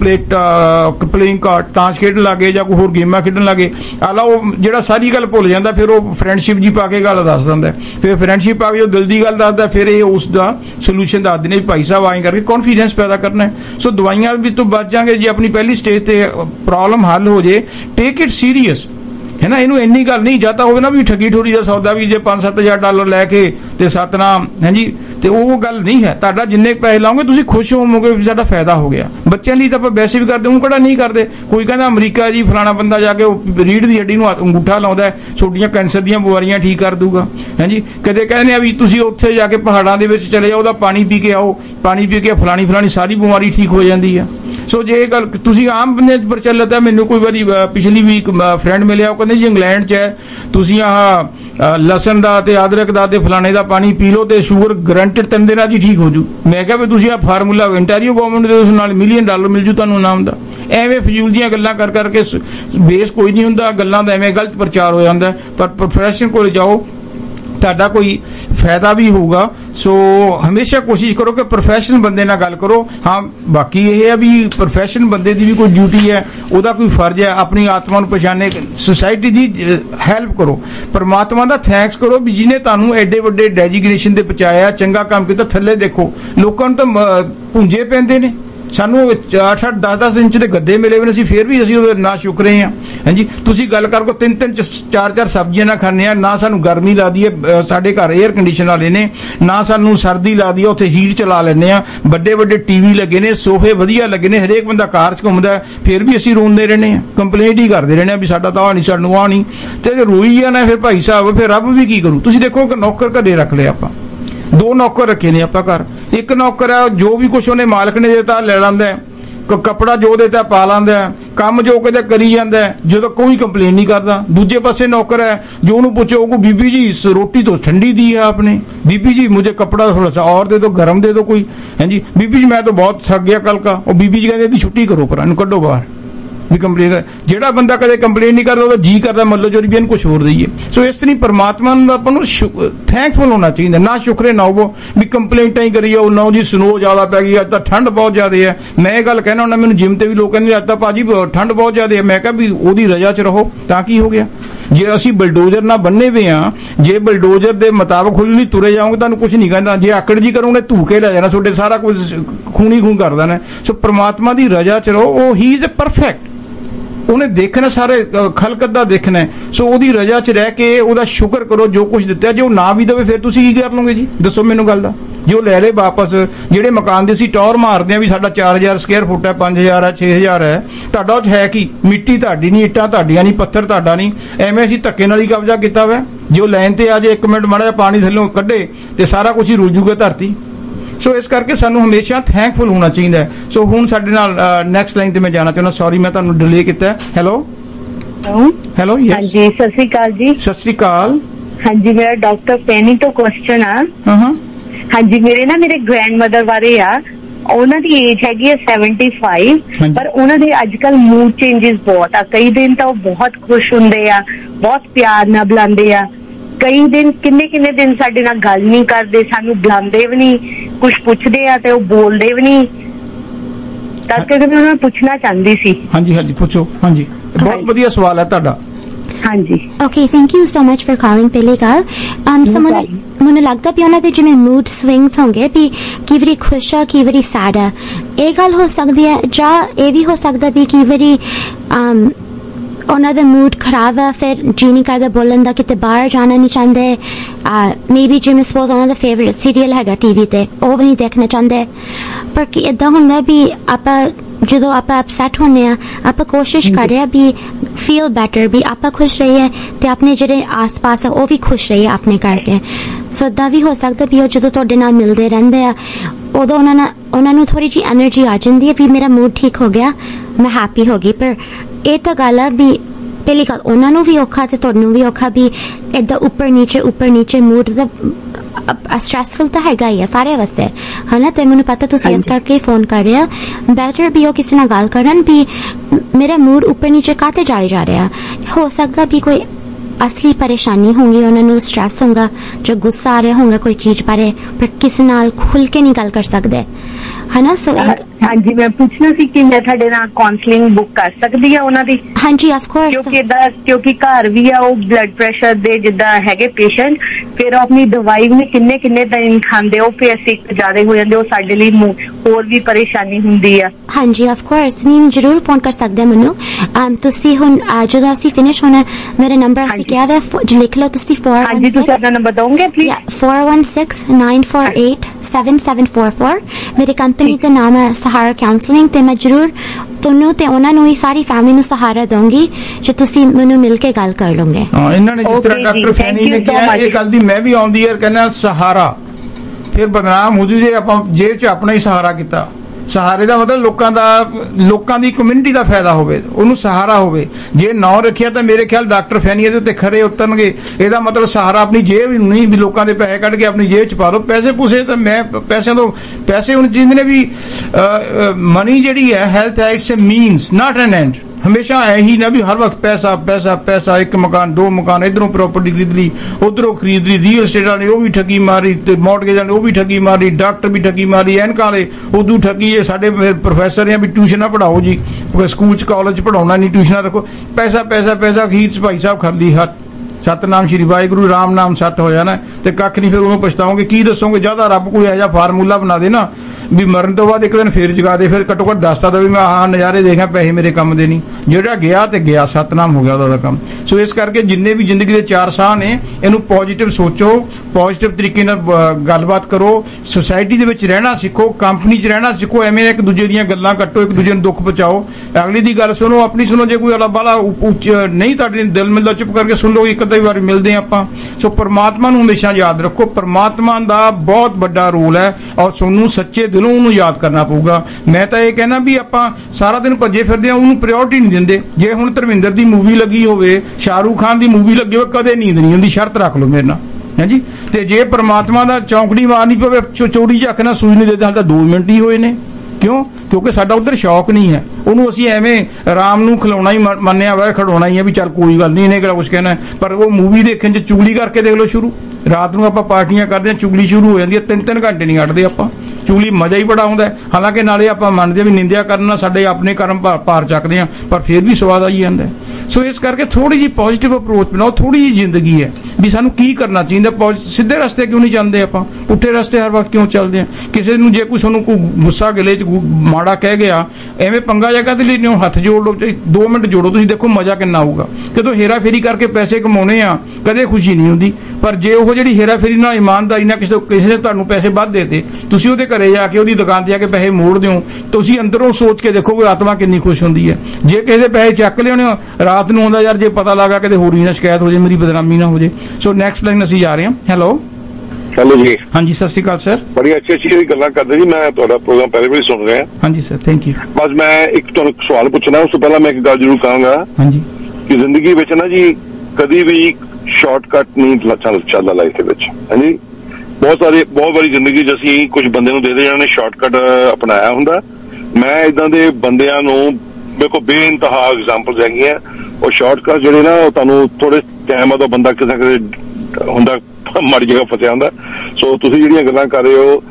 ਪਲੇਇੰਗ ਕਾਰਡ, ਤਾਸ਼ ਖੇਡਣ ਲੱਗੇ ਜਾਂ ਕੋਈ ਹੋਰ ਗੇਮਾਂ ਖੇਡਣ ਲੱਗੇ, ਆਲਾ ਉਹ ਜਿਹੜਾ ਸਾਰੀ ਗੱਲ ਭੁੱਲ ਜਾਂਦਾ, ਫਿਰ ਉਹ ਫਰੈਂਡਸ਼ਿਪ ਜੀ ਪਾ ਕੇ ਗੱਲ ਦੱਸ ਦਿੰਦਾ। ਫਿਰ ਫਰੈਂਡਸ਼ਿਪ ਪਾ ਕੇ ਜੋ ਦਿਲ ਦੀ ਗੱਲ ਦੱਸਦਾ, ਫਿਰ ਇਹ ਉਸ ਦਾ ਸੋਲੂਸ਼ਨ ਦੱਸਦੇ ਨੇ। ਭਾਈ ਸਾਹਿਬ ਆਏਂ ਕਰਕੇ ਕੌਨਫੀਡੈਂਸ ਪੈਦਾ ਕਰਨਾ ਹੈ। ਸੋ ਦਵਾਈਆਂ ਵੀ ਤੋਂ ਬਚ ਜਾਗੇ ਜੇ ਆਪਣੀ ਪਹਿਲੀ ਸਟੇਜ ਤੇ ਪ੍ਰੋਬਲਮ ਹੱਲ ਹੋ ਜੇ। ਟੇਕ ਇਟ ਸੀਰੀਅਸ, ਹੈ ਨਾ। ਇਹਨੂੰ ਇੰਨੀ ਗੱਲ ਨਹੀਂ ਜਾਂ ਤਾਂ ਹੋਵੇ ਨਾ ਵੀ ਠੱਗੀ ਠੋਰੀ ਦਾ ਸੌਦਾ ਵੀ ਜੇ $5-7,000 ਲੈ ਕੇ ਤੇ ਸਤਨਾਮ, ਹਾਂਜੀ, ਤੇ ਉਹ ਗੱਲ ਨਹੀਂ ਹੈ। ਤੁਹਾਡਾ ਜਿੰਨੇ ਪੈਸੇ ਲਾਓਗੇ ਤੁਸੀਂ ਖੁਸ਼ ਹੋਵੋਗੇ ਵੀ ਸਾਡਾ ਫਾਇਦਾ ਹੋ ਗਿਆ। ਬੱਚਿਆਂ ਲਈ ਤਾਂ ਆਪਾਂ ਵੈਸੇ ਵੀ ਕਰਦੇ, ਉਹ ਕਿਹੜਾ ਨਹੀਂ ਕਰਦੇ। ਕੋਈ ਕਹਿੰਦਾ ਅਮਰੀਕਾ ਜੀ ਫਲਾਣਾ ਬੰਦਾ ਜਾ ਕੇ ਉਹ ਰੀੜ੍ਹ ਦੀ ਹੱਡੀ ਨੂੰ ਅੰਗੂਠਾ ਲਾਉਂਦਾ, ਤੁਹਾਡੀਆਂ ਕੈਂਸਰ ਦੀਆਂ ਬਿਮਾਰੀਆਂ ਠੀਕ ਕਰ ਦੂਗਾ, ਹਾਂਜੀ। ਕਦੇ ਕਹਿੰਦੇ ਆ ਵੀ ਤੁਸੀਂ ਉੱਥੇ ਜਾ ਕੇ ਪਹਾੜਾਂ ਦੇ ਵਿੱਚ ਚਲੇ ਜਾਓ, ਉਹਦਾ ਪਾਣੀ ਪੀ ਕੇ ਆਓ, ਪਾਣੀ ਪੀ ਕੇ ਫਲਾਣੀ ਸਾਰੀ ਬਿਮਾਰੀ ਠੀਕ ਹੋ ਜਾਂਦੀ ਆ। ਸੋ ਜੇ ਇਹ ਗੱਲ ਤੁਸੀਂ ਆਮ ਬੰਦੇ ਪ੍ਰਚਲਿਤ ਹੈ, ਮੈਨੂੰ ਕੋਈ ਵਾਰੀ ਪਿਛਲੀ ਵੀਕ ਫਰੈਂਡ ਮਿਲਿਆ, ਉਹ ਕਹਿੰਦੇ ਜੀ ਇੰਗਲੈਂਡ 'ਚ ਹੈ, ਤੁਸੀਂ ਆਹ ਲਸਣ ਦਾ ਤੇ ਅਦਰਕ ਦਾ ਤੇ ਫਲਾਣੇ ਦਾ ਪਾਣੀ ਪੀ ਲਓ ਤੇ ਸ਼ੂਗਰ ਗਰੰਟਡ 3 ਦਿਨਾਂ 'ਚ ਠੀਕ ਹੋ ਜੂ। ਮੈਂ ਕਿਹਾ ਵੀ ਤੁਸੀਂ ਆਹ ਫਾਰਮੂਲਾ ਇੰਟੈਰੀਓ ਗਵਰਨਮੈਂਟ ਦੇ ਉਸ ਨਾਲ $1 ਮਿਲੀਅਨ ਮਿਲ ਜੂ ਤੁਹਾਨੂੰ ਇਨਾਮ ਦਾ। ਐਵੇਂ ਫਜ਼ੂਲ ਦੀਆਂ ਗੱਲਾਂ ਕਰ ਕਰਕੇ ਬੇਸ ਕੋਈ ਨਹੀਂ ਹੁੰਦਾ, ਗੱਲਾਂ ਦਾ ਐਵੇਂ ਗਲਤ ਪ੍ਰਚਾਰ ਹੋ ਜਾਂਦਾ। ਪਰ ਪ੍ਰੋਫੈਸ਼ਨ ਕੋਲ ਜਾਓ, ਤੁਹਾਡਾ ਕੋਈ ਫਾਇਦਾ ਵੀ ਹੋਊਗਾ। ਸੋ ਹਮੇਸ਼ਾ ਕੋਸ਼ਿਸ਼ ਕਰੋ ਕਿ ਪ੍ਰੋਫੈਸ਼ਨਲ ਬੰਦੇ ਨਾਲ ਗੱਲ ਕਰੋ। ਹਾਂ, ਬਾਕੀ ਇਹ ਹੈ ਵੀ ਪ੍ਰੋਫੈਸ਼ਨਲ ਬੰਦੇ ਦੀ ਵੀ ਕੋਈ ਡਿਊਟੀ ਹੈ, ਉਹਦਾ ਕੋਈ ਫਰਜ਼ ਹੈ, ਆਪਣੀ ਆਤਮਾ ਨੂੰ ਪਛਾਣੇ, ਸੁਸਾਇਟੀ ਦੀ ਹੈਲਪ ਕਰੋ, ਪਰਮਾਤਮਾ ਦਾ ਥੈਂਕਸ ਕਰੋ ਵੀ ਜਿਹਨੇ ਤੁਹਾਨੂੰ ਐਡੇ ਵੱਡੇ ਡੈਜੀਗਨੇਸ਼ਨ ਤੇ ਪਹੁੰਚਾਇਆ, ਚੰਗਾ ਕੰਮ ਕੀਤਾ। ਥੱਲੇ ਦੇਖੋ ਲੋਕਾਂ ਨੂੰ ਤਾਂ ਪੁੰਜੇ ਪੈਂਦੇ ਨੇ, ਸਾਨੂੰ 8-8, 10-10 ਇੰਚ ਦੇ ਗੱਦੇ ਮਿਲੇ ਹੋਏ ਨੇ, ਅਸੀਂ ਫਿਰ ਵੀ ਅਸੀਂ ਉਹਦੇ ਨਾ ਸ਼ੁਕਰੇ ਹਾਂ, ਹਾਂਜੀ। ਤੁਸੀਂ ਗੱਲ ਕਰੋ 3-3, 4-4 ਸਬਜ਼ੀਆਂ ਨਾ ਖਾਂਦੇ ਆ, ਨਾ ਸਾਨੂੰ ਗਰਮੀ ਲੱਗਦੀ ਹੈ, ਸਾਡੇ ਘਰ 에ਅਰ ਕੰਡੀਸ਼ਨ ਵਾਲੇ ਨੇ, ਨਾ ਸਾਨੂੰ ਸਰਦੀ ਲੱਗਦੀ ਹੈ, ਉੱਥੇ ਹੀਟ ਚਲਾ ਲੈਂਦੇ ਆ, ਵੱਡੇ TV ਲੱਗੇ ਨੇ, ਸੋਫੇ ਵਧੀਆ ਲੱਗੇ ਨੇ, ਹਰੇਕ ਬੰਦਾ ਕਾਰ 'ਚ ਘੁੰਮਦਾ, ਫਿਰ ਵੀ ਅਸੀਂ ਰੋਂਦੇ ਰਹਿੰਦੇ ਆ, ਕੰਪਲੇਂਟ ਹੀ ਕਰਦੇ ਰਹਿੰਦੇ ਆ ਵੀ ਸਾਡਾ ਤਾਂ ਆਹ ਨਹੀਂ, ਸਾਨੂੰ ਆਹ ਨਹੀਂ। ਤੇ ਜੇ ਰੋਈ ਆ ਨਾ ਫਿਰ ਭਾਈ ਸਾਹਿਬ, ਫਿਰ ਰੱਬ ਵੀ ਕੀ ਕਰੂ। ਤੁਸੀਂ ਦੇਖੋ ਨੌਕਰ ਘਰੇ ਰੱਖ ਲਿਆ ਆਪਾਂ, 2 ਨੌਕਰ ਰੱਖੇ ਨੇ ਆਪਾਂ ਘਰ। ਇੱਕ ਨੌਕਰ ਹੈ ਜੋ ਵੀ ਕੁਛ ਉਹਨੇ ਮਾਲਕ ਨੇ ਦਿੱਤਾ ਲੈ ਲੈਂਦਾ, ਕੱਪੜਾ ਜੋ ਦਿੱਤਾ ਪਾ ਲੈਂਦਾ, ਕੰਮ ਜੋ ਕਿਤੇ ਕਰੀ ਜਾਂਦਾ, ਜਦੋਂ ਕੋਈ ਕੰਪਲੇਨ ਨਹੀਂ ਕਰਦਾ। ਦੂਜੇ ਪਾਸੇ ਨੌਕਰ ਹੈ ਜੋ ਉਹਨੂੰ ਪੁੱਛੋ ਉਹ ਬੀਬੀ ਜੀ ਰੋਟੀ तो ठंडी दी है आपने, बीबी जी मुझे कपड़ा थोड़ा सा और दे दो, गर्म दे दो कोई, है जी, बीबी जी मैं तो बहुत थक गया कल का। और बीबी जी कहते छुट्टी करो पर कड्डो बाहर भी कंप्लेन कर। ਜਿਹੜਾ ਬੰਦਾ ਕਦੇ ਕੰਪਲੇਨ ਨਹੀਂ ਕਰਦਾ ਉਹਦਾ ਜੀ ਕਰਦਾ ਮੱਲੋ ਜੋਰੀ ਵੀ ਇਹਨੂੰ ਕੁਝ ਹੋਰ ਦਈਏ। ਸੋ ਇਸ ਤਰ੍ਹਾਂ ਪਰਮਾਤਮਾ ਨੂੰ ਆਪਾਂ ਨੂੰ ਥੈਂਕਫੁਲ ਹੋਣਾ ਚਾਹੀਦਾ, ਨਾ ਸ਼ੁਕਰੇ ਨਾ ਹੋਵੋ ਵੀ ਕੰਪਲੇਂਟਾਂ ਹੀ ਕਰੀ ਜਾਓ, ਨਾ ਜੀ ਸਨੋ ਜ਼ਿਆਦਾ ਪੈ ਗਈ, ਅੱਜ ਤਾਂ ਠੰਡ ਬਹੁਤ ਜ਼ਿਆਦਾ ਹੈ। ਮੈਂ ਇਹ ਗੱਲ ਕਹਿਣਾ ਹੁੰਦਾ, ਮੈਨੂੰ ਜਿਮ ਤੇ ਵੀ ਲੋਕ ਕਹਿੰਦੇ ਅੱਜ ਤਾਂ ਭਾਜੀ ਠੰਡ ਬਹੁਤ ਜ਼ਿਆਦਾ ਹੈ। ਮੈਂ ਕਿਹਾ ਵੀ ਉਹਦੀ ਰਜਾ 'ਚ ਰਹੋ ਤਾਂ ਕੀ ਹੋ ਗਿਆ। ਜੇ ਅਸੀਂ ਬਲਡੋਜ਼ਰ ਨਾਲ ਬੰਨੇ ਵੇ ਆ, ਜੇ ਬਲਡੋਜ਼ਰ ਦੇ ਮੁਤਾਬਕ ਖੁੱਲੀ ਤੁਰੇ ਜਾਓਗੇ ਤੁਹਾਨੂੰ ਕੁਝ ਨਹੀਂ ਕਹਿੰਦਾ। ਜੇ ਆਕੜ ਜੀ ਕਰੋਗੇ ਧੂ ਕੇ ਲੈ ਜਾਣਾ, ਤੁਹਾਡੇ ਸਾਰਾ ਕੁਝ ਖੂਨੀ ਖੂਨ ਕਰ ਦੇਣਾ। ਸੋ ਪਰਮਾਤਮਾ ਦੀ ਰਜਾ 'ਚ ਰਹੋ, ਉਹ ਹੀ ਇਜ਼ ਪਰਫੈਕਟ, ਉਹਨੇ ਦੇਖਣਾ ਸਾਰੇ ਖਲਕਤ ਦਾ ਦੇਖਣਾ। ਸੋ ਉਹਦੀ ਰਜਾ 'ਚ ਰਹਿ ਕੇ ਉਹਦਾ ਸ਼ੁਕਰ ਕਰੋ ਜੋ ਕੁਝ ਦਿੱਤਾ। ਜੇ ਉਹ ਨਾ ਵੀ ਦੇਵੇ ਫਿਰ ਤੁਸੀਂ ਕੀ ਕਰ ਲਓਗੇ ਜੀ, ਦੱਸੋ ਮੈਨੂੰ ਗੱਲ ਦਾ। ਜੇ ਉਹ ਲੈ ਲੇ ਵਾਪਸ, ਜਿਹੜੇ ਮਕਾਨ ਦੇ ਅਸੀਂ ਟੌਰ ਮਾਰਦੇ ਆ ਵੀ ਸਾਡਾ 4000 ਸਕੁਅਰ ਫੁੱਟ ਹੈ, 5000 ਹੈ, 6000 ਹੈ, ਤੁਹਾਡਾ ਉਹ 'ਚ ਹੈ ਕੀ? ਮਿੱਟੀ ਤੁਹਾਡੀ ਨਹੀਂ, ਇੱਟਾਂ ਤੁਹਾਡੀਆਂ ਨਹੀਂ, ਪੱਥਰ ਤੁਹਾਡਾ ਨਹੀਂ, ਐਵੇਂ ਅਸੀਂ ਧੱਕੇ ਨਾਲ ਹੀ ਕਬਜ਼ਾ ਕੀਤਾ ਵਾ। ਜੇ ਉਹ ਲਾਈਨ ਤੇ ਆ ਜੇ 1 ਮਿੰਟ ਮਾੜਾ ਜਿਹਾ ਪਾਣੀ ਥੱਲੋਂ ਕੱਢੇ ਤੇ ਸਾਰਾ ਕੁਝ ਹੀ ਰੁਲ ਜੂਗਾ ਧਰਤੀ। ਸੋ ਇਸ ਕਰਕੇ ਸਾਨੂੰ ਹਮੇਸ਼ਾ ਥੈਂਕਫੁਲ ਹੋਣਾ ਚਾਹੀਦਾ। ਸੋ ਹੁਣ ਸਾਡੇ ਨਾਲ ਨੈਕਸਟ ਲਾਈਨ ਤੇ ਮੈਂ ਜਾਣਾ ਚਾਹੁੰਦਾ। ਸੌਰੀ ਮੈਂ ਤੁਹਾਨੂੰ ਡਿਲੇ ਕੀਤਾ। ਹੈਲੋ ਹੈਲੋ ਯੈਸ ਹਾਂਜੀ ਸਤਿ ਸ਼੍ਰੀ ਅਕਾਲ ਜੀ। ਸਤਿ ਸ਼੍ਰੀ ਅਕਾਲ। ਹਾਂਜੀ ਮੇਰਾ ਡਾਕਟਰ ਫੈਨੀ ਤੋਂ ਕੁਐਸਚਨ ਆ। ਹਾਂਜੀ ਮੇਰੇ ਗ੍ਰੈਂਡਮਦਰ ਬਾਰੇ ਆ। ਉਹਨਾਂ ਦੀ ਏਜ ਹੈਗੀ ਆ 75 ਪਰ ਉਹਨਾਂ ਦੇ ਅੱਜ ਕੱਲ ਮੂਡ ਚੇਂਜਸ ਬਹੁਤ ਆ। ਕਈ ਦਿਨ ਤਾਂ ਉਹ ਬਹੁਤ ਖੁਸ਼ ਹੁੰਦੇ ਆ, ਬਹੁਤ ਪਿਆਰ ਨਾਲ ਬੁਲਾਉਂਦੇ ਆ, ਕਈ ਦਿਨ ਕਿੰਨੇ ਦਿਨ ਸਾਡੇ ਨਾਲ ਗੱਲ ਨਹੀਂ ਕਰਦੇ, ਸਾਨੂੰ ਬੁਲਾਉਂਦੇ ਵੀ ਨਹੀਂ, ਕੁਛ ਪੁੱਛਦੇ ਆ ਤੇ ਉਹ ਬੋਲਦੇ ਵੀ ਨਹੀਂ। ਤਾਂ ਕਿ ਮੈਂ ਉਹਨਾਂ ਨੂੰ ਪੁੱਛਣਾ ਚਾਹੁੰਦੀ ਸੀ। ਹਾਂਜੀ ਪੁੱਛੋ। ਹਾਂਜੀ ਬਹੁਤ ਵਧੀਆ ਸਵਾਲ ਹੈ ਤੁਹਾਡਾ। ਹਾਂਜੀ okay thank you so much for calling. ਪਹਿਲੀ ਗੱਲ ਮੈਨੂੰ ਲੱਗਦਾ ਵੀ ਉਹਨਾਂ ਦੇ ਜਿਵੇਂ ਮੂਡ ਸਵਿੰਗਸ ਹੋਣਗੇ ਵੀ ਕਈ ਵਾਰੀ ਖੁਸ਼ ਆ ਕਈ ਵਾਰੀ ਸੈਡ ਆ, ਇਹ ਗੱਲ ਹੋ ਸਕਦੀ ਹੈ। ਜਾਂ ਇਹ ਵੀ ਹੋ ਸਕਦਾ ਵੀ ਕਈ ਵਾਰੀ ਉਹਨਾਂ ਦਾ ਮੂਡ ਖਰਾਬ ਆ, ਫਿਰ ਜੀ ਨਹੀਂ ਕਰਦਾ ਬੋਲਣ ਦਾ, ਕਿਤੇ ਬਾਹਰ ਜਾਣਾ ਨਹੀਂ ਚਾਹੁੰਦੇ। ਮੇ ਬੀ ਜਿਵੇਂ ਸਪੋਜ਼ ਉਹਨਾਂ ਦਾ ਫੇਵਰੇਟ ਸੀਰੀਅਲ ਹੈਗਾ ਟੀਵੀ ਤੇ, ਉਹ ਵੀ ਨਹੀਂ ਦੇਖਣਾ ਚਾਹੁੰਦੇ। ਪਰ ਕੀ ਏਦਾਂ ਹੁੰਦਾ ਵੀ ਜਦੋਂ ਆਪਾਂ ਅਪਸੈਟ ਹੁੰਦੇ ਆ, ਆਪਾਂ ਕੋਸ਼ਿਸ਼ ਕਰ ਰਹੇ ਆ ਵੀ ਫੀਲ ਬੈਟਰ, ਵੀ ਆਪਾਂ ਖੁਸ਼ ਰਹੀਏ ਤੇ ਆਪਣੇ ਜਿਹੜੇ ਆਸ-ਪਾਸ ਆ ਉਹ ਵੀ ਖੁਸ਼ ਰਹੀਏ ਆਪਣੇ ਕਰਕੇ। ਸੋ ਏਦਾਂ ਵੀ ਹੋ ਸਕਦਾ ਵੀ ਉਹ ਜਦੋਂ ਤੁਹਾਡੇ ਨਾਲ ਮਿਲਦੇ ਰਹਿੰਦੇ ਆ ਉਦੋਂ ਉਹਨਾਂ ਨੂੰ ਥੋੜੀ ਜਿਹੀ ਐਨਰਜੀ ਆ ਜਾਂਦੀ ਹੈ ਵੀ ਮੇਰਾ ਮੂਡ ਠੀਕ ਹੋ ਗਿਆ, ਮੈਂ ਹੈਪੀ ਹੋ ਗਈ। ਪਰ ਇਹ ਤਾਂ ਗੱਲ ਆ ਵੀ ਪਹਿਲੀ ਗੱਲ ਉਹਨਾਂ ਨੂੰ ਵੀ ਔਖਾ ਤੇ ਤੁਹਾਨੂੰ ਵੀ ਔਖਾ ਵੀ ਏਦਾਂ ਉੱਪਰ ਨੀਚੇ ਮੂਡ ਦਾ ਸਟ੍ਰੈਸਫੁਲ ਤਾਂ ਹੈਗਾ ਹੀ ਆ ਸਾਰੇ ਵਾਸਤੇ, ਹਨਾ। ਤੇ ਮੈਨੂੰ ਪਤਾ ਤੁਸੀਂ ਇਸ ਕਰਕੇ ਫੋਨ ਕਰ ਰਹੇ ਆ। ਬੈਟਰ ਵੀ ਉਹ ਕਿਸੇ ਨਾਲ ਗੱਲ ਕਰਨ ਵੀ ਮੇਰਾ ਮੂਡ ਉੱਪਰ ਨੀਚੇ ਕਾਹਤੇ ਜਾ ਰਿਹਾ। ਹੋ ਸਕਦਾ ਵੀ ਕੋਈ ਅਸਲੀ ਪਰੇਸ਼ਾਨੀ ਹੋਊਗੀ, ਉਹਨਾਂ ਨੂੰ ਸਟ੍ਰੈਸ ਹੋਊਗਾ, ਜੋ ਗੁੱਸਾ ਆ ਰਿਹਾ ਹੋਊਗਾ ਕੋਈ ਚੀਜ਼ ਬਾਰੇ, ਪਰ ਕਿਸੇ ਨਾਲ ਖੁੱਲ ਕੇ ਨਹੀਂ ਗੱਲ ਕਰ ਸਕਦੇ, ਹਨਾ। ਸੋ ਹਾਂਜੀ ਮੈਂ ਪੁੱਛਣਾ ਸੀ ਕਿ ਮੈਂ ਤੁਹਾਡੇ ਨਾਲ ਕਾਉਂਸਲਿੰਗ ਬੁੱਕ ਕਰ ਸਕਦੀ ਆ ਉਹਨਾਂ ਦੀ? ਹਾਂਜੀ ਆਫ ਕੋਰਸ। ਕਿਉਂਕਿ ਘਰ ਵੀ ਆ ਉਹ ਬਲੱਡ ਪ੍ਰੈਸ਼ਰ ਦੇ ਜਿੱਦਾਂ ਹੈਗੇ ਪੇਸ਼ੈਂਟ, ਫਿਰ ਉਹ ਆਪਣੀ ਦਵਾਈ ਵੀ ਕਿੰਨੇ ਦਿਨ ਖਾਂਦੇ, ਉਹ ਫਿਰ ਸਿੱਕ ਜ਼ਿਆਦਾ ਹੋ ਜਾਂਦੇ, ਉਹ ਸਾਡੇ ਲਈ ਹੋਰ ਵੀ ਪਰੇਸ਼ਾਨੀ ਹੁੰਦੀ ਆ। ਹਾਂਜੀ ਆਫ ਕੋਰਸ ਨਹੀਂ ਜ਼ਰੂਰ ਫੋਨ ਕਰ ਸਕਦੇ ਮੈਨੂੰ। ਤੁਸੀਂ ਹੁਣ ਜਦੋਂ ਅਸੀਂ ਫਿਨਿਸ਼ ਹੋਣਾ ਮੇਰਾ ਨੰਬਰ ਅਸੀਂ ਕਿਹਾ ਵਾ ਲਿਖ ਲਓ ਤੁਸੀਂ 416। ਹਾਂਜੀ ਤੁਸੀਂ ਆਪਣਾ ਨੰਬਰ ਦੋਗੇ ਪਲੀਜ਼? 416-948-7744। ਮੇਰੀ ਕੰਪਨੀ ਦਾ ਨਾਮ ਹੈ ਸਹਾਰਾ ਕਾਉਂਸਲਿੰਗ ਤੇ ਮੈਂ ਜ਼ਰੂਰ ਤੁਹਾਨੂੰ ਤੇ ਉਹਨਾਂ ਨੂੰ ਹੀ ਸਾਰੀ ਫੈਮਿਲੀ ਨੂੰ ਸਹਾਰਾ ਦਊਂਗੀ ਜੇ ਤੁਸੀਂ ਮੈਨੂੰ ਮਿਲ ਕੇ ਗੱਲ ਕਰ ਲਓਗੇ। ਇਹਨਾਂ ਨੇ ਜਿਸ ਤਰ੍ਹਾਂ ਡਾਕਟਰ ਫੈਨੀ ਨੇ ਕਿਹਾ ਇਹ ਗੱਲ ਦੀ ਮੈਂ ਵੀ ਆਉਂਦੀ ਹੈ ਕਹਿੰਦਾ ਸਹਾਰਾ ਫਿਰ ਬਦਨਾਮ ਹੋ ਜੂ ਜੇ ਆਪਾਂ ਜੇਬ 'ਚ ਆਪਣਾ ਹੀ ਸਹਾਰਾ ਕੀਤਾ। ਸਹਾਰੇ ਦਾ ਮਤਲਬ ਲੋਕਾਂ ਦੀ ਕਮਿਊਨਿਟੀ ਦਾ ਫਾਇਦਾ ਹੋਵੇ, ਉਹਨੂੰ ਸਹਾਰਾ ਹੋਵੇ। ਜੇ ਨਾਂ ਰੱਖਿਆ ਤਾਂ ਮੇਰੇ ਖਿਆਲ ਡਾਕਟਰ ਫੈਨੀ ਇਹਦੇ ਉੱਤੇ ਖਰੇ ਉਤਰਨਗੇ। ਇਹਦਾ ਮਤਲਬ ਸਹਾਰਾ ਆਪਣੀ ਜੇਬ ਨਹੀਂ ਵੀ ਲੋਕਾਂ ਦੇ ਪੈਸੇ ਕੱਢ ਕੇ ਆਪਣੀ ਜੇਬ 'ਚ ਪਾ ਲਓ। ਪੈਸੇ ਤਾਂ ਮੈਂ ਪੈਸੇ ਹੁਣ ਚੀਜ਼ ਨੇ ਵੀ ਮਨੀ ਜਿਹੜੀ ਹੈ ਹੈਲਥ ਹੈ it's a means not an end. ਹਮੇਸ਼ਾ ਇਹੀ ਨਾ ਵੀ ਹਰ ਵਕਤ ਪੈਸਾ ਪੈਸਾ ਪੈਸਾ, ਇੱਕ ਮਕਾਨ ਦੋ ਮਕਾਨ, ਇਧਰੋਂ ਪ੍ਰਾਪਰਟੀ ਖਰੀਦ ਲਈ ਉਧਰੋਂ ਖਰੀਦ ਲਈ, ਰੀਅਲ estate ਵਾਲੇ ਉਹ ਵੀ ਠੱਗੀ ਮਾਰੀ ਤੇ ਮੌਰਗੇਜ ਵਾਲੇ ਉਹ ਵੀ ਠੱਗੀ ਮਾਰੀ, ਡਾਕਟਰ ਵੀ ਠੱਗੀ ਮਾਰੀ, ਐਨਕਾਂ ਵਾਲੇ ਉਦੋਂ ਠੱਗੀ। ਸਾਡੇ ਪ੍ਰੋਫੈਸਰ ਆ ਵੀ ਟਿਊਸ਼ਨਾਂ ਪੜਾਓ ਜੀ, ਸਕੂਲ 'ਚ ਕਾਲਜ 'ਚ ਪੜਾਉਣਾ ਨਹੀਂ, ਟਿਊਸ਼ਨਾਂ ਰੱਖੋ, ਪੈਸਾ ਪੈਸਾ ਪੈਸਾ। ਅਖੀਰ 'ਚ ਭਾਈ ਸਾਹਿਬ ਖਾਲੀ ਹੱਥ, ਸਤਨਾਮ ਸ਼੍ਰੀ ਵਾਹਿਗੁਰੂ ਰਾਮ ਨਾਮ ਸਤ ਹੋ ਜਾਣਾ ਤੇ ਕੱਖ ਨਹੀਂ। ਫਿਰ ਉਹਨੂੰ ਪਛਤਾਓਗੇ, ਕੀ ਦੱਸੋਗੇ? ਜਿਆਦਾ ਰੱਬ ਕੋਈ ਇਹੋ ਜਿਹਾ ਫਾਰਮੂਲਾ ਬਣਾ ਦੇ ਨਾ ਵੀ ਮਰਨ ਤੋਂ ਬਾਅਦ ਇੱਕ ਦਿਨ ਫੇਰ ਜਗਾ ਦੇ, ਫਿਰ ਘੱਟੋ ਘੱਟ ਦੱਸਦਾ ਵੀ ਮੈਂ ਆਹ ਨਜ਼ਾਰੇ ਦੇਖਿਆ, ਪੈਸੇ ਮੇਰੇ ਕੰਮ ਦੇ ਨਹੀਂ। ਜਿਹੜਾ ਗਿਆ ਤੇ ਗਿਆ, ਸਤਨਾਮ ਹੋ ਗਿਆ ਉਹਦਾ ਕੰਮ। ਸੋ ਇਸ ਕਰਕੇ ਜਿੰਨੇ ਵੀ ਜ਼ਿੰਦਗੀ ਦੇ ਚਾਰ ਸਾਹ ਨੇ ਇਹਨੂੰ ਪੋਜ਼ਿਟਿਵ ਸੋਚੋ, ਪੋਜ਼ਿਟਿਵ ਤਰੀਕੇ ਨਾਲ ਗੱਲਬਾਤ ਕਰੋ, ਸੁਸਾਇਟੀ ਦੇ ਵਿੱਚ ਰਹਿਣਾ ਸਿੱਖੋ, ਕੰਪਨੀ 'ਚ ਰਹਿਣਾ ਸਿੱਖੋ। ਐਵੇਂ ਇੱਕ ਦੂਜੇ ਦੀਆਂ ਗੱਲਾਂ ਕੱਟੋ, ਇੱਕ ਦੂਜੇ ਨੂੰ ਦੁੱਖ ਪਹੁੰਚਾਓ, ਅਗਲੀ ਦੀ ਗੱਲ ਸੁਣੋ, ਆਪਣੀ ਸੁਣੋ। ਜੇ ਕੋਈ ਬਾਲਾ ਉੱਚ ਨਹੀਂ ਤੁਹਾਡੇ ਦਿਲ ਮਿਲਦਾ ਚੁੱਪ ਕਰਕੇ ਸੁਣ ਲਓ। ਇੱਕ ਅੱਧੀ ਵਾਰੀ ਮਿਲਦੇ ਆਪਾਂ। ਸੋ ਪਰਮਾਤਮਾ ਨੂੰ ਹਮੇਸ਼ਾ ਯਾਦ ਰੱਖੋ, ਪਰਮਾਤਮਾ ਦਾ ਬਹੁਤ ਵੱਡਾ ਰੋਲ ਹੈ ਔਰ ਤੁਹਾਨੂੰ ਸੱਚੇ ਦਿਲੋਂ ਉਹਨੂੰ ਯਾਦ ਕਰਨਾ ਪਊਗਾ। ਮੈਂ ਤਾਂ ਇਹ ਕਹਿਣਾ ਵੀ ਆਪਾਂ ਸਾਰਾ ਦਿਨ ਭੱਜੇ ਫਿਰਦੇ ਆ, ਉਹਨੂੰ ਪ੍ਰਾਇੋਰਟੀ ਨਹੀਂ ਦਿੰਦੇ। ਜੇ ਹੁਣ ਧਰਮਿੰਦਰ ਦੀ ਮੂਵੀ ਲੱਗੀ ਹੋਵੇ, ਸ਼ਾਹਰੂਖ ਖਾਨ ਦੀ ਮੂਵੀ ਲੱਗੀ ਹੋਵੇ, ਕਦੇ ਨੀਂਦ ਨਹੀਂ ਹੁੰਦੀ, ਸ਼ਰਤ ਰੱਖ ਲਓ ਮੇਰੇ ਨਾਲ ਹਾਂਜੀ। ਤੇ ਜੇ ਪਰਮਾਤਮਾ ਦਾ ਚੌਂਕੜੀ ਮਾਰਨੀ ਪਵੇ, ਚੋਰੀ 'ਚ ਅੱਖ ਨਾਲ ਸੂਈ ਨਹੀਂ ਦੇਦੇ, ਹਾਲ ਤਾਂ 2 ਮਿੰਟ ਹੀ ਹੋਏ ਨੇ। ਕਿਉਂ? ਕਿਉਂਕਿ ਸਾਡਾ ਉਧਰ ਸ਼ੌਕ ਨਹੀਂ ਹੈ। ਉਹਨੂੰ ਅਸੀਂ ਐਵੇਂ ਆਰਾਮ ਨੂੰ ਖਿਲਾਉਣਾ ਹੀ ਮੰਨਿਆ ਵਾ, ਖੜਾਉਣਾ ਹੀ ਹੈ ਵੀ ਚੱਲ ਕੋਈ ਗੱਲ ਨਹੀਂ, ਇਹਨੇ ਕਿਹੜਾ ਕੁਛ ਕਹਿਣਾ। ਪਰ ਉਹ ਮੂਵੀ ਦੇਖਣ 'ਚ ਚੁਗਲੀ ਕਰਕੇ ਦੇਖ ਲਓ ਸ਼ੁਰੂ। ਰਾਤ ਨੂੰ ਆਪਾਂ ਪਾਰਟੀਆਂ ਕਰਦੇ ਹਾਂ, ਚੁਗਲੀ ਸ਼ੁਰੂ ਹੋ ਜਾਂਦੀ ਹੈ, 3-3 ਘੰਟੇ ਨਹੀਂ ਕੱਢਦੇ ਆਪਾਂ। ਚੁਗਲੀ ਮਜ਼ਾ ਹੀ ਬੜਾ ਆਉਂਦਾ। ਹਾਲਾਂਕਿ ਨਾਲੇ ਆਪਾਂ ਮੰਨਦੇ ਵੀ ਨਿੰਦਿਆ ਕਰਨ ਨਾਲ ਸਾਡੇ ਆਪਣੇ ਕਰਮ ਭਾਰ ਚੱਕਦੇ ਆ, ਪਰ ਫਿਰ ਵੀ ਸਵਾਦ ਆਈ ਜਾਂਦਾ। ਸੋ ਇਸ ਕਰਕੇ ਥੋੜੀ ਜਿਹੀ ਪੋਜ਼ਿਟਿਵ ਅਪਰੋਚ ਬਣਾਓ। ਥੋੜੀ ਜਿਹੀ ਜ਼ਿੰਦਗੀ ਹੈ ਵੀ ਸਾਨੂੰ ਕੀ ਕਰਨਾ ਚਾਹੀਦਾ। ਸਿੱਧੇ ਰਸਤੇ ਕਿਉਂ ਨਹੀਂ ਚੱਲਦੇ ਆਪਾਂ, ਪੁੱਠੇ ਰਸਤੇ ਹਰ ਵਕਤ ਕਿਉਂ ਚੱਲਦੇ ਆ? ਕਿਸੇ ਨੂੰ ਜੇ ਕੋਈ ਤੁਹਾਨੂੰ ਕੋਈ ਗੁੱਸਾ ਗਿਲੇ 'ਚ ਮਾੜਾ ਕਹਿ ਗਿਆ, ਐਵੇਂ ਪੰਗਾ ਜਗ੍ਹਾ ਦੇ ਲਈ ਨਹੀਂ, ਹੱਥ ਜੋੜ ਲਓ, 2 ਮਿੰਟ ਜੋੜੋ, ਤੁਸੀਂ ਦੇਖੋ ਮਜ਼ਾ ਕਿੰਨਾ ਆਊਗਾ। ਕਿਦੋਂ ਹੇਰਾ ਫੇਰੀ ਕਰਕੇ ਪੈਸੇ ਕਮਾਉਣੇ ਆ, ਕਦੇ ਖੁਸ਼ੀ ਨਹੀਂ ਹੁੰਦੀ। ਪਰ ਜੇ ਉਹ ਜਿਹੜੀ ਹੇਰਾ ਫੇਰੀ ਨਾਲ ਇਮਾਨਦਾਰੀ ਨਾਲ ਕਿਸੇ ਨੇ ਤੁਹਾਨੂੰ ਪੈਸੇ ਵੱਧ ਦੇਤੇ, ਤੁਸੀਂ ਉਹਦੇ ਘਰੇ ਜਾ ਕੇ ਉਹਦੀ ਦੁਕਾਨ ਤੇ ਜਾ ਕੇ ਪੈਸੇ ਮੋੜ ਦਿਓ, ਤੁਸੀਂ ਅੰਦਰੋਂ ਸੋਚ ਕੇ ਦੇਖੋ ਆਤਮਾ ਕਿੰਨੀ ਖੁਸ਼ ਹੁੰਦੀ ਹੈ। ਜੇ ਕਿਸੇ ਦੇ ਪੈਸੇ ਚੱਕ ਲਿਆਉਣੇ ਰਾਤ ਨੂੰ ਆਉਂਦਾ, ਯਾਰ ਜੇ ਪਤਾ ਲੱਗਾ ਕਿਤੇ ਹੋਰ ਹੀ ਨਾ ਸ਼ਿਕਾਇਤ ਹੋ ਜਾਏ, ਮੇਰੀ ਬਦਨਾਮੀ ਨਾ ਹੋ ਜਾਏ। ਸੋ ਨੈਕਸਟ ਲਾਈਨ ਅਸੀਂ ਜਾ ਰਹੇ ਹਾਂ। ਹੈਲੋ हेलो जी। हाँ जी, सत श्री अकाल सर। बड़ी अच्छी अच्छी गल्लां करदे जी। मैं तुहाडा प्रोग्राम पहले भी सुन रहा। हाँ जी सर, थैंक यू। बस मैं एक तुहानू सवाल पूछना, उस तो पहला मैं एक गल जरूर कहांगा। हाँ जी। कि जिंदगी विच ना जी कदी भी शॉर्टकट नहीं चलदा लाइफ दे विच। हाँ जी, बहुत बड़ी जिंदगी च असीं कुछ बंदे नूं देखदे जिन्हां ने शॉर्टकट अपनाया हुंदा। मैं इदां दे बंदियां नूं मेरे को बेइंतहा एग्जांपल्स हैगियां। और शॉर्टकट जिहड़े ना तुहानू थोड़े टाइम बाद बंदा किसी किसी हुंदा माड़ी जगह फसिया हुंदा। सो तुसीं जिहड़ियां गल्लां कर रहे हो,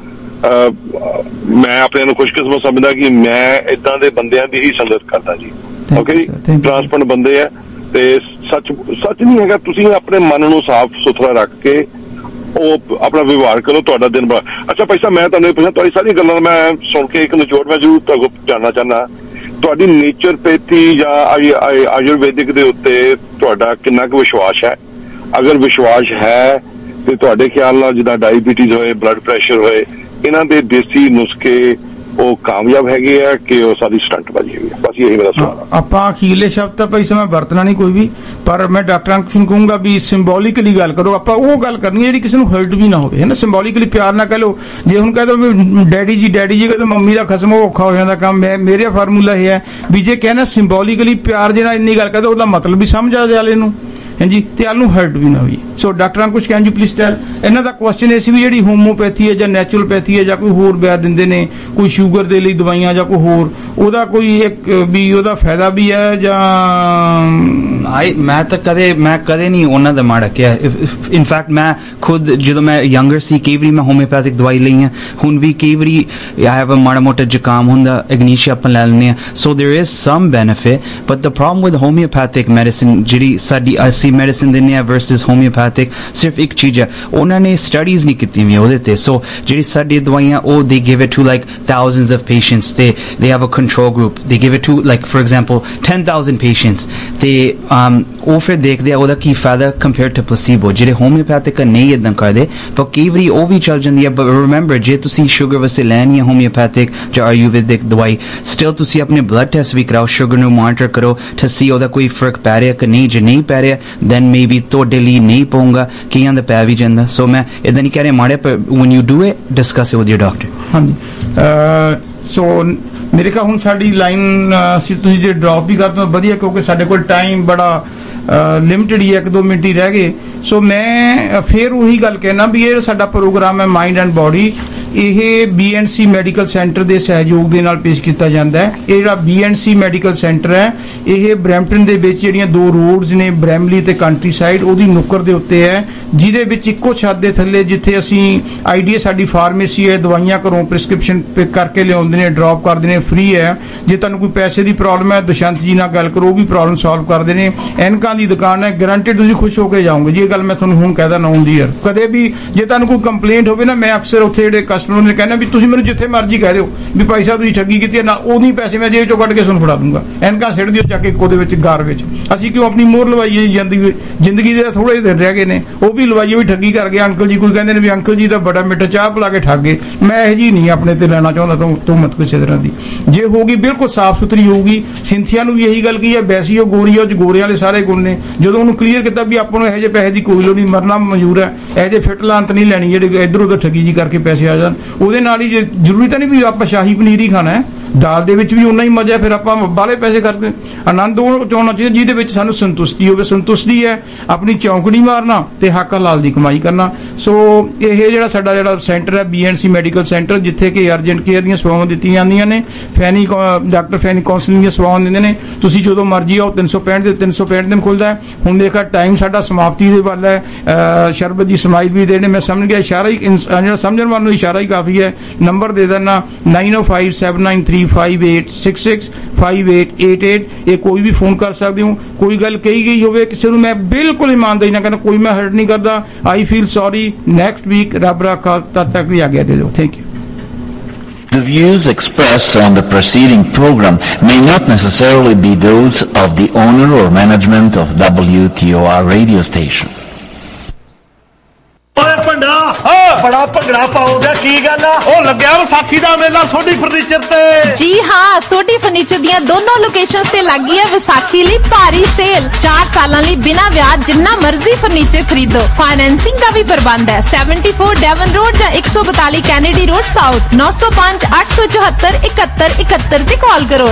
मैं अपने नूं खुशकिस्मत समझदा कि मैं इदां दे बंदियां दी ही संगत करदा जी। ओके जी, ट्रांसपेरेंट बंदे है ते सच नहीं हैगा। तुसीं अपने मन नूं साफ सुथरा रख के अपना व्यवहार करो, तुहाडा दिन बड़ा अच्छा। भाई साहब, मैं तुहानू पुछना, तुहाडी सारी गल्लां मैं सुन के एक निचोड़ मैं जरूर तुहाडे जानना चाहना, तुहाडी नेचरपैथी या आयुर्वेदिक दे उत्ते तुहाडा किन्ना क विश्वास है? अगर विश्वास है ते तुहाडे ख्याल नाल जिद्दां डायबिटीज होए, ब्लड प्रैशर होए, इन्हां दे देसी नुस्खे ਉਹ ਕਾਮਯਾਬ ਹੈਗੇ ਆ ਕਿ ਉਹ ਸਾਰੀ ਸਟੰਟਬਾਜ਼ੀ ਹੈਗੀ? ਬਸ ਇਹੀ ਮੇਰਾ ਸਵਾਲ। ਆਪਾਂ ਅਖੀਰਲੇ ਸ਼ਬਦ ਤਾਂ ਭਾਈ ਸਾਹਿਬ ਵਰਤਣਾ ਨਹੀਂ ਕੋਈ ਵੀ, ਪਰ ਮੈਂ ਡਾਕਟਰਾਂ ਨੂੰ ਕਹੂੰਗਾ ਵੀ ਸਿੰਬੋਲਿਕਲੀ ਗੱਲ ਕਰੋ। ਆਪਾਂ ਉਹ ਗੱਲ ਕਰਨੀ ਜਿਹੜੀ ਕਿਸੇ ਨੂੰ ਹਰਟ ਵੀ ਨਾ ਹੋਵੇ, ਹੈ ਨਾ। ਸਿੰਬੋਲਿਕਲੀ ਪਿਆਰ ਨਾ ਕਹਿ ਲਓ। ਜੇ ਹੁਣ ਕਹਿ ਦੋ ਵੀ ਡੈਡੀ ਜੀ ਕਹਿੰਦੇ ਮੰਮੀ ਦਾ ਖਸਮ, ਉਹ ਔਖਾ ਹੋ ਜਾਂਦਾ ਕੰਮ। ਮੇਰਾ ਫਾਰਮੂਲਾ ਇਹ ਹੈ ਵੀ ਜੇ ਕਹਿਣਾ ਸਿੰਬੋਲਿਕਲੀ ਪਿਆਰ ਜਿਹੜਾ ਇੰਨੀ ਗੱਲ ਕਹਦੇ ਉਹਦਾ ਮਤਲਬ ਵੀ ਸਮਝ ਆ ਜਾਲੇ ਨੂੰ, ਹਾਂਜੀ, ਤੇ ਆਲ ਨੂੰ ਹਰਟ ਵੀ ਨਾ ਹੋਈ। ਸੋ ਡਾਕਟਰਾਂ ਕੁਝ ਕੈਨ ਯੂ ਪਲੀਜ਼ ਟੈਲ? ਇਹਨਾਂ ਦਾ ਕੁਐਸਚਨ ਇਹ ਸੀ ਵੀ ਜਿਹੜੀ ਹੋਮੋਪੈਥੀ ਹੈ ਜਾਂ ਨੈਚੁਰਲਪੈਥੀ ਹੈ ਜਾਂ ਕੋਈ ਹੋਰ ਵੈਦ ਦਿੰਦੇ ਨੇ, ਕੋਈ ਸ਼ੂਗਰ ਦੇ ਲਈ ਦਵਾਈਆਂ ਜਾਂ ਕੋਈ ਹੋਰ, ਉਹਦਾ ਕੋਈ ਇੱਕ ਵੀ ਉਹਦਾ ਫਾਇਦਾ ਵੀ ਹੈ ਜਾਂ? ਮੈਂ ਕਦੇ ਨਹੀਂ ਉਹਨਾਂ ਦਾ ਮਾੜਾ ਕਿਹਾ। ਇਨਫੈਕਟ ਮੈਂ ਖੁਦ ਜਦੋਂ ਮੈਂ ਯੰਗਰ ਸੀ ਕਈ ਵਾਰੀ ਮੈਂ ਹੋਮਿਓਪੈਥਿਕ ਦਵਾਈ ਲਈ ਆ। ਹੁਣ ਵੀ ਕਈ ਵਾਰੀ ਆਈ ਹੈਵ ਅ ਮਾੜਾ ਮੋਟਾ ਜ਼ੁਕਾਮ ਹੁੰਦਾ, ਇਗਨੀਸ਼ੀਆ ਆਪਾਂ ਲੈ ਲੈਂਦੇ ਆ। So there is some benefit, but the problem with homeopathic medicine ਜਿਹੜੀ ਸਾਡੀ ਅਸੀਂ ਮੈਡੀਸਿਨ ਦਿੰਦੇ ਆ ਵਰਸਸ ਹੋਮਿਓਪੈਥਿਕ, ਸਿਰਫ ਇੱਕ ਚੀਜ਼ ਹੈ, ਉਹਨਾਂ ਨੇ ਸਟੱਡੀਜ਼ ਨਹੀਂ ਕੀਤੀਆਂ ਹੋਈਆਂ ਉਹਦੇ ਤੇ। ਸੋ ਜਿਹੜੀ ਸਾਡੀ ਦਵਾਈਆਂ ਉਹ they give it to like thousands of patients, they have a control group, they give it to like for example 10,000 patients, ਤੇ ਉਹ ਫਿਰ ਦੇਖਦੇ ਆ ਉਹਦਾ ਕੀ ਫਾਇਦਾ ਕੰਪੇਅਰ ਟੂ ਪਲੇਸੀਬੋ। ਜਿਹੜੇ ਹੋਮਿਓਪੈਥਿਕ ਨਹੀਂ ਇਦਾਂ ਕਰਦੇ, ਪਰ ਕਈ ਵਾਰੀ ਉਹ ਵੀ ਚੱਲ ਜਾਂਦੀ ਹੈ। ਬਟ ਰਿਮੈਂਬਰ, ਜੇ ਤੁਸੀਂ ਸ਼ੂਗਰ ਵਾਸਤੇ ਲੈਣੀ ਹੈ ਹੋਮਿਓਪੈਥਿਕ ਜਾਂ ਆਯੁਰਵੈਦਿਕ ਦਵਾਈ, ਸਟਿਲ ਤੁਸੀਂ ਆਪਣੇ ਬਲੱਡ ਟੈਸਟ ਵੀ ਕਰਾਓ, ਸ਼ੂਗਰ ਨੂੰ ਮੋਨੀਟਰ ਕਰੋ ਟੂ ਸੀ ਉਹਦਾ ਕੋਈ ਫਰਕ ਪੈ ਰਿਹਾ ਕਿ ਨਹੀਂ। ਜੇ ਨਹੀਂ ਪੈ ਰਿਹਾ ਦੈਨ ਮੇਬੀ ਤੁਹਾਡੇ ਲਈ ਨਹੀਂ ਪਊਗਾ, ਕਈਆਂ ਦਾ ਪੈ ਵੀ ਜਾਂਦਾ। ਸੋ ਮੈਂ ਇਦਾਂ ਨਹੀਂ ਕਹਿ ਰਿਹਾ ਮਾੜੇ, ਪਰ when you do it discuss it with your doctor। ਹਾਂਜੀ, ਸੋ ਮੇਰੇ ਖਿਆਲ ਹੁਣ ਸਾਡੀ ਲਾਈਨ ਤੁਸੀਂ ਜੇ ਡ੍ਰੌਪ ਵੀ ਕਰਦੇ ਹੋ ਵਧੀਆ, ਕਿਉਂਕਿ ਸਾਡੇ ਕੋਲ ਟਾਈਮ ਬੜਾ ਲਿਮਟਿਡ ਹੀ ਹੈ, 1-2 ਮਿੰਟ ਹੀ ਰਹਿ ਗਏ। ਸੋ ਮੈਂ ਫਿਰ ਉਹੀ ਗੱਲ ਕਹਿਣਾ ਵੀ ਇਹ ਸਾਡਾ ਪ੍ਰੋਗਰਾਮ ਹੈ ਮਾਈਂਡ ਐਂਡ ਬੋਡੀ, ਇਹ BNC ਮੈਡੀਕਲ ਸੈਂਟਰ ਦੇ ਸਹਿਯੋਗ ਦੇ ਨਾਲ ਪੇਸ਼ ਕੀਤਾ ਜਾਂਦਾ ਹੈ। ਇਹ ਜਿਹੜਾ BNC ਮੈਡੀਕਲ ਸੈਂਟਰ ਹੈ ਇਹ ਬਰੈਂਪਟਨ ਦੇ ਵਿੱਚ ਜਿਹੜੀਆਂ 2 ਰੋਡਸ ਨੇ, ਬ੍ਰੈਮਲੀ ਤੇ ਕੰਟਰੀ ਸਾਈਡ, ਉਹਦੀ ਨੁੱਕਰ ਦੇ ਉੱਤੇ ਹੈ, ਜਿਹਦੇ ਵਿੱਚ ਇੱਕੋ ਛੱਤ ਦੇ ਥੱਲੇ ਜਿੱਥੇ ਅਸੀਂ ਆਈਡੀਆ ਸਾਡੀ ਫਾਰਮੇਸੀ ਹੈ, ਦਵਾਈਆਂ ਘਰੋਂ ਪ੍ਰਿਸਕ੍ਰਿਪਸ਼ਨ ਪਿਕ ਕਰਕੇ ਲਿਆਉਂਦੇ ਨੇ, ਡ੍ਰੌਪ ਕਰਦੇ ਨੇ, ਫ੍ਰੀ ਹੈ। ਜੇ ਤੁਹਾਨੂੰ ਕੋਈ ਪੈਸੇ ਦੀ ਪ੍ਰੋਬਲਮ ਹੈ ਦੁਸ਼ੰਤ ਜੀ ਨਾਲ ਗੱਲ ਕਰੋ, ਉਹ ਵੀ ਪ੍ਰੋਬਲਮ ਸੋਲਵ ਕਰਦੇ ਨੇ। ਐਨਕਾਂ ਦੀ ਦੁਕਾਨ ਹੈ, ਗਰੰਟਿਡ ਤੁਸੀਂ ਖੁਸ਼ ਹੋ ਕੇ ਜਾਓਗੇ ਜੀ। ਇਹ ਗੱਲ ਮੈਂ ਤੁਹਾਨੂੰ ਹੁਣ ਕਹਿਦਾ ਨਾ ਔਨ ਦੀ ਈਅਰ। ਕਦੇ ਵੀ ਜੇ ਤੁਹਾਨੂੰ ਕੋਈ ਕੰਪਲੇਂਟ ਹੋਵੇ ਨਾ, ਮੈਂ ਅਕਸਰ ਉੱਥੇ ਜਿਹੜੇ ਕਸਟਮਰ ਨੇ ਕਹਿੰਦਾ ਵੀ ਤੁਸੀਂ ਮੈਨੂੰ ਜਿੱਥੇ ਮਰਜ਼ੀ ਕਹਿ ਦਿਓ ਵੀ ਭਾਈ ਸਾਹਿਬ ਤੁਸੀਂ ਠੱਗੀ ਕੀਤੀ ਹੈ ਨਾ, ਉਹਨੀ ਪੈਸੇ ਮੈਂ ਜੇਬ ਚੋਂ ਕੱਢ ਕੇ ਤੁਹਾਨੂੰ ਫੜਾ ਦੂੰਗਾ। ਐਨਕਾਂ ਸਿੱਟ ਦਿਓ ਚੱਕ ਕੇ ਉਹਦੇ ਵਿੱਚ ਗਾਰ ਵਿੱਚ। ਅਸੀਂ ਕਿਉਂ ਆਪਣੀ ਮੋਹਰ ਲਵਾਈਏ? ਜ਼ਿੰਦਗੀ ਦੇ ਥੋੜੇ ਜਿਹੇ ਦਿਨ ਰਹਿ ਗਏ ਨੇ, ਉਹ ਵੀ ਲਵਾਈਏ ਵੀ ਠੱਗੀ ਕਰ ਗਿਆ ਅੰਕਲ ਜੀ। ਕੋਈ ਕਹਿੰਦੇ ਨੇ ਵੀ ਅੰਕਲ ਜੀ ਤਾਂ ਬੜਾ ਮਿੱਠਾ ਚਾਹ ਪਿਲਾ ਕੇ ਠੱਗ ਗਏ। ਮੈਂ ਇਹ ਜੀ ਨਹੀਂ ਆਪਣੇ ਤੇ ਲੈਣਾ ਚਾਹੁੰਦਾ ਤੁਹਮਤ ਕਿਸੇ ਤਰ੍ਹਾਂ ਦੀ। ਜੇ ਹੋਊਗੀ ਬਿਲਕੁਲ ਸਾਫ਼ ਸੁਥਰੀ ਹੋਊਗੀ। ਸਿੰਥੀਆ ਨੂੰ ਵੀ ਇਹੀ ਗੱਲ ਕਹੀ ਹੈ, ਵੈਸੀ ਉਹ ਗੋਰੀ ਹੈ, ਉਹ 'ਚ ਗੋਰਿਆਂ ਵਾਲੇ ਸਾਰੇ ਗੁਣ ਨੇ। ਜਦੋਂ ਉਹਨੂੰ ਕਲੀਅਰ ਕੀਤਾ ਵੀ ਆਪਾਂ ਨੂੰ ਇਹੋ ਜਿਹੇ ਪੈਸੇ ਦੀ ਕੋਈ ਲੋੜ ਨਹੀਂ, ਮਰਨਾ ਮਨਜ਼ੂਰ ਹੈ, ਇਹੋ ਜਿਹੇ ਫਿੱਟ ਲਾਂਤ ਨਹੀਂ ਲੈਣੀ ਜਿਹੜੇ ਇੱਧਰ ਉੱਧਰ ਠੱਗੀ ਜੀ ਕਰਕੇ ਪੈਸੇ ਆ ਜਾਣ। ਉਹਦੇ ਨਾਲ ਹੀ ਜ਼ਰੂਰੀ ਤਾਂ ਨਹੀਂ ਵੀ ਆਪਾਂ ਸ਼ਾਹੀ ਪਨੀਰ ਹੀ ਖਾਣਾ ਹੈ, ਦਾਲ ਦੇ ਵਿੱਚ ਵੀ ਉਨਾ ਹੀ ਮਜ਼ਾ। ਫਿਰ ਆਪਾਂ ਬਾਹਲੇ ਪੈਸੇ ਕਰਦੇ। ਆਨੰਦ ਉਹ ਚਾਹੁੰਨਾ ਚਾਹੀਦਾ ਜਿਹਦੇ ਵਿੱਚ ਸਾਨੂੰ ਸੰਤੁਸ਼ਟੀ ਹੋਵੇ। ਸੰਤੁਸ਼ਟੀ ਹੈ ਆਪਣੀ ਚੌਂਕੜੀ ਮਾਰਨਾ ਤੇ ਹੱਕ ਹਲਾਲ ਦੀ ਕਮਾਈ ਕਰਨਾ। ਸੋ ਇਹ ਜਿਹੜਾ ਸਾਡਾ ਜਿਹੜਾ ਸੈਂਟਰ ਹੈ BNC ਮੈਡੀਕਲ ਸੈਂਟਰ, ਜਿੱਥੇ ਕਿ ਅਰਜੈਂਟ ਕੇਅਰ ਦੀਆਂ ਸੇਵਾਵਾਂ ਦਿੱਤੀਆਂ ਜਾਂਦੀਆਂ ਨੇ, ਡਾਕਟਰ ਫੈਨੀ ਕਾਉਂਸਲਿੰਗ ਦੀਆਂ ਸੇਵਾਵਾਂ ਦਿੰਦੇ ਨੇ। ਤੁਸੀਂ ਜਦੋਂ ਮਰਜ਼ੀ ਆਓ, 365 ਦਿਨ ਖੁੱਲਦਾ ਹੈ। ਹੁਣ ਦੇਖਾ ਟਾਈਮ ਸਾਡਾ ਸਮਾਪਤੀ ਦੇ ਵੱਲ ਹੈ। ਸ਼ਰਬਤ ਦੀ ਸਮਾਈਲ ਵੀ ਦੇਣੇ, ਮੈਂ ਸਮਝ ਗਿਆ ਇਸ਼ਾਰਾ ਹੀ, ਜਿਹੜਾ ਸਮਝਣ ਵਾਲ ਨੂੰ ਇਸ਼ਾਰਾ ਹੀ ਕਾਫੀ ਹੈ। ਨੰਬਰ ਦੇ ਦੇਣਾ 9057935866 5888। ਇਹ ਕੋਈ ਵੀ ਫੋਨ ਕਰ ਸਕਦੇ ਹੋ। ਕੋਈ ਗੱਲ ਕਹੀ ਗਈ ਹੋਵੇ ਕਿਸੇ ਨੂੰ, ਮੈਂ ਬਿਲਕੁਲ ਇਮਾਨਦਾਰੀ ਨਾਲ ਕਹਿੰਦਾ, ਕੋਈ ਮੈਂ ਹਰਟ ਨਹੀਂ ਕਰਦਾ। I feel sorry. Next week ਰੱਬ ਰੱਖਾ, ਤਦ ਤੱਕ ਵੀ ਆਗਿਆ ਦੇ ਦਿਓ। Thank you. The views expressed on the preceding program may not necessarily be those of the owner or management of WTOR radio station. बड़ा भंगड़ा पाओगे की गल आ ओ लग्या विसाखी दा मेला सोडी फर्नीचर ते जी हाँ सोडी फर्नीचर दियां दोनों लोकेशंस ते लगी है विसाखी लई भारी सेल 4 सालां लई बिना ब्याज जिन्ना मर्जी फर्नीचर खरीदो फाइनेंसिंग का भी प्रबंध है 74 डेवन रोड या 142 कैनेडी रोड साउथ 905 874 71 71 ते कॉल करो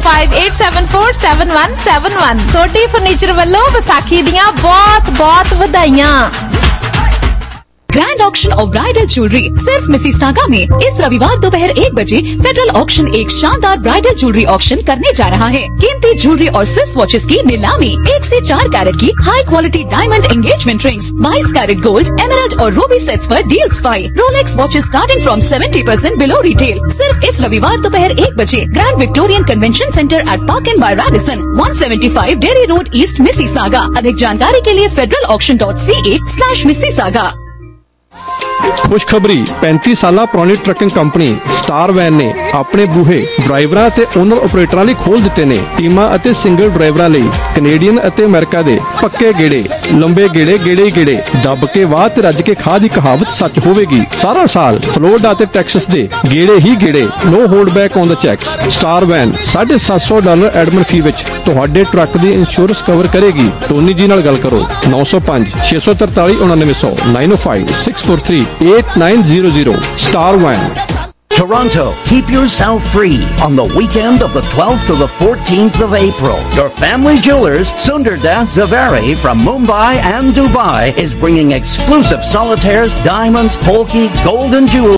9058747171 सोडी फर्नीचर वालों विसाखी दियां बहुत ਵਧਾਈਆਂ grand auction of bridal jewellery सिर्फ मिसिसागा में इस रविवार दोपहर 1 बजे फेडरल ऑक्शन एक शानदार ब्राइडल ज्वेलरी ऑक्शन करने जा रहा है। कीमती ज्वेलरी और स्विस वॉचेस की नीलामी 1 से 4 कैरेट की high quality diamond engagement rings 22 carat gold emerald और रूबी सेट्स पर deals by Rolex watches starting from 70% below retail सिर्फ इस रविवार दोपहर 1 बजे grand Victorian convention centre at Park Inn by Radisson 175 Derry road east Mississauga. अधिक जानकारी के लिए federalauction.ca/Mississauga। खुशखबरी 35 साल पुरानी ट्रकिंग कंपनी स्टार वैन ने अपने बूहे ड्राइवरां ते ओनर ऑपरेटरां लई खोल दिते ने। टीमां अते सिंगल ड्राइवरां लई कनेडियन अते अमेरिका दे पक्के गेड़े लंबे गेड़े ही गेड़े दब के वाह ते रज के खा दी कहावत सच होवेगी। सारा साल फ्लोरिडा ते टेक्सास दे गेड़े ही गेड़े no hold back on the cheques. Star Van $750 admin fee विच तुहाडे ट्रक दी इंश्योरेंस कवर करेगी। टोनी जी नाल गल करो 905 643 9900 905 643 8900 Star One. Toronto, keep yourself free on the weekend of the 12th to the 14th of April. Your family jewelers, Sundardas Zaveri from Mumbai and Dubai, is bringing exclusive solitaires, diamonds, polki, gold and jewels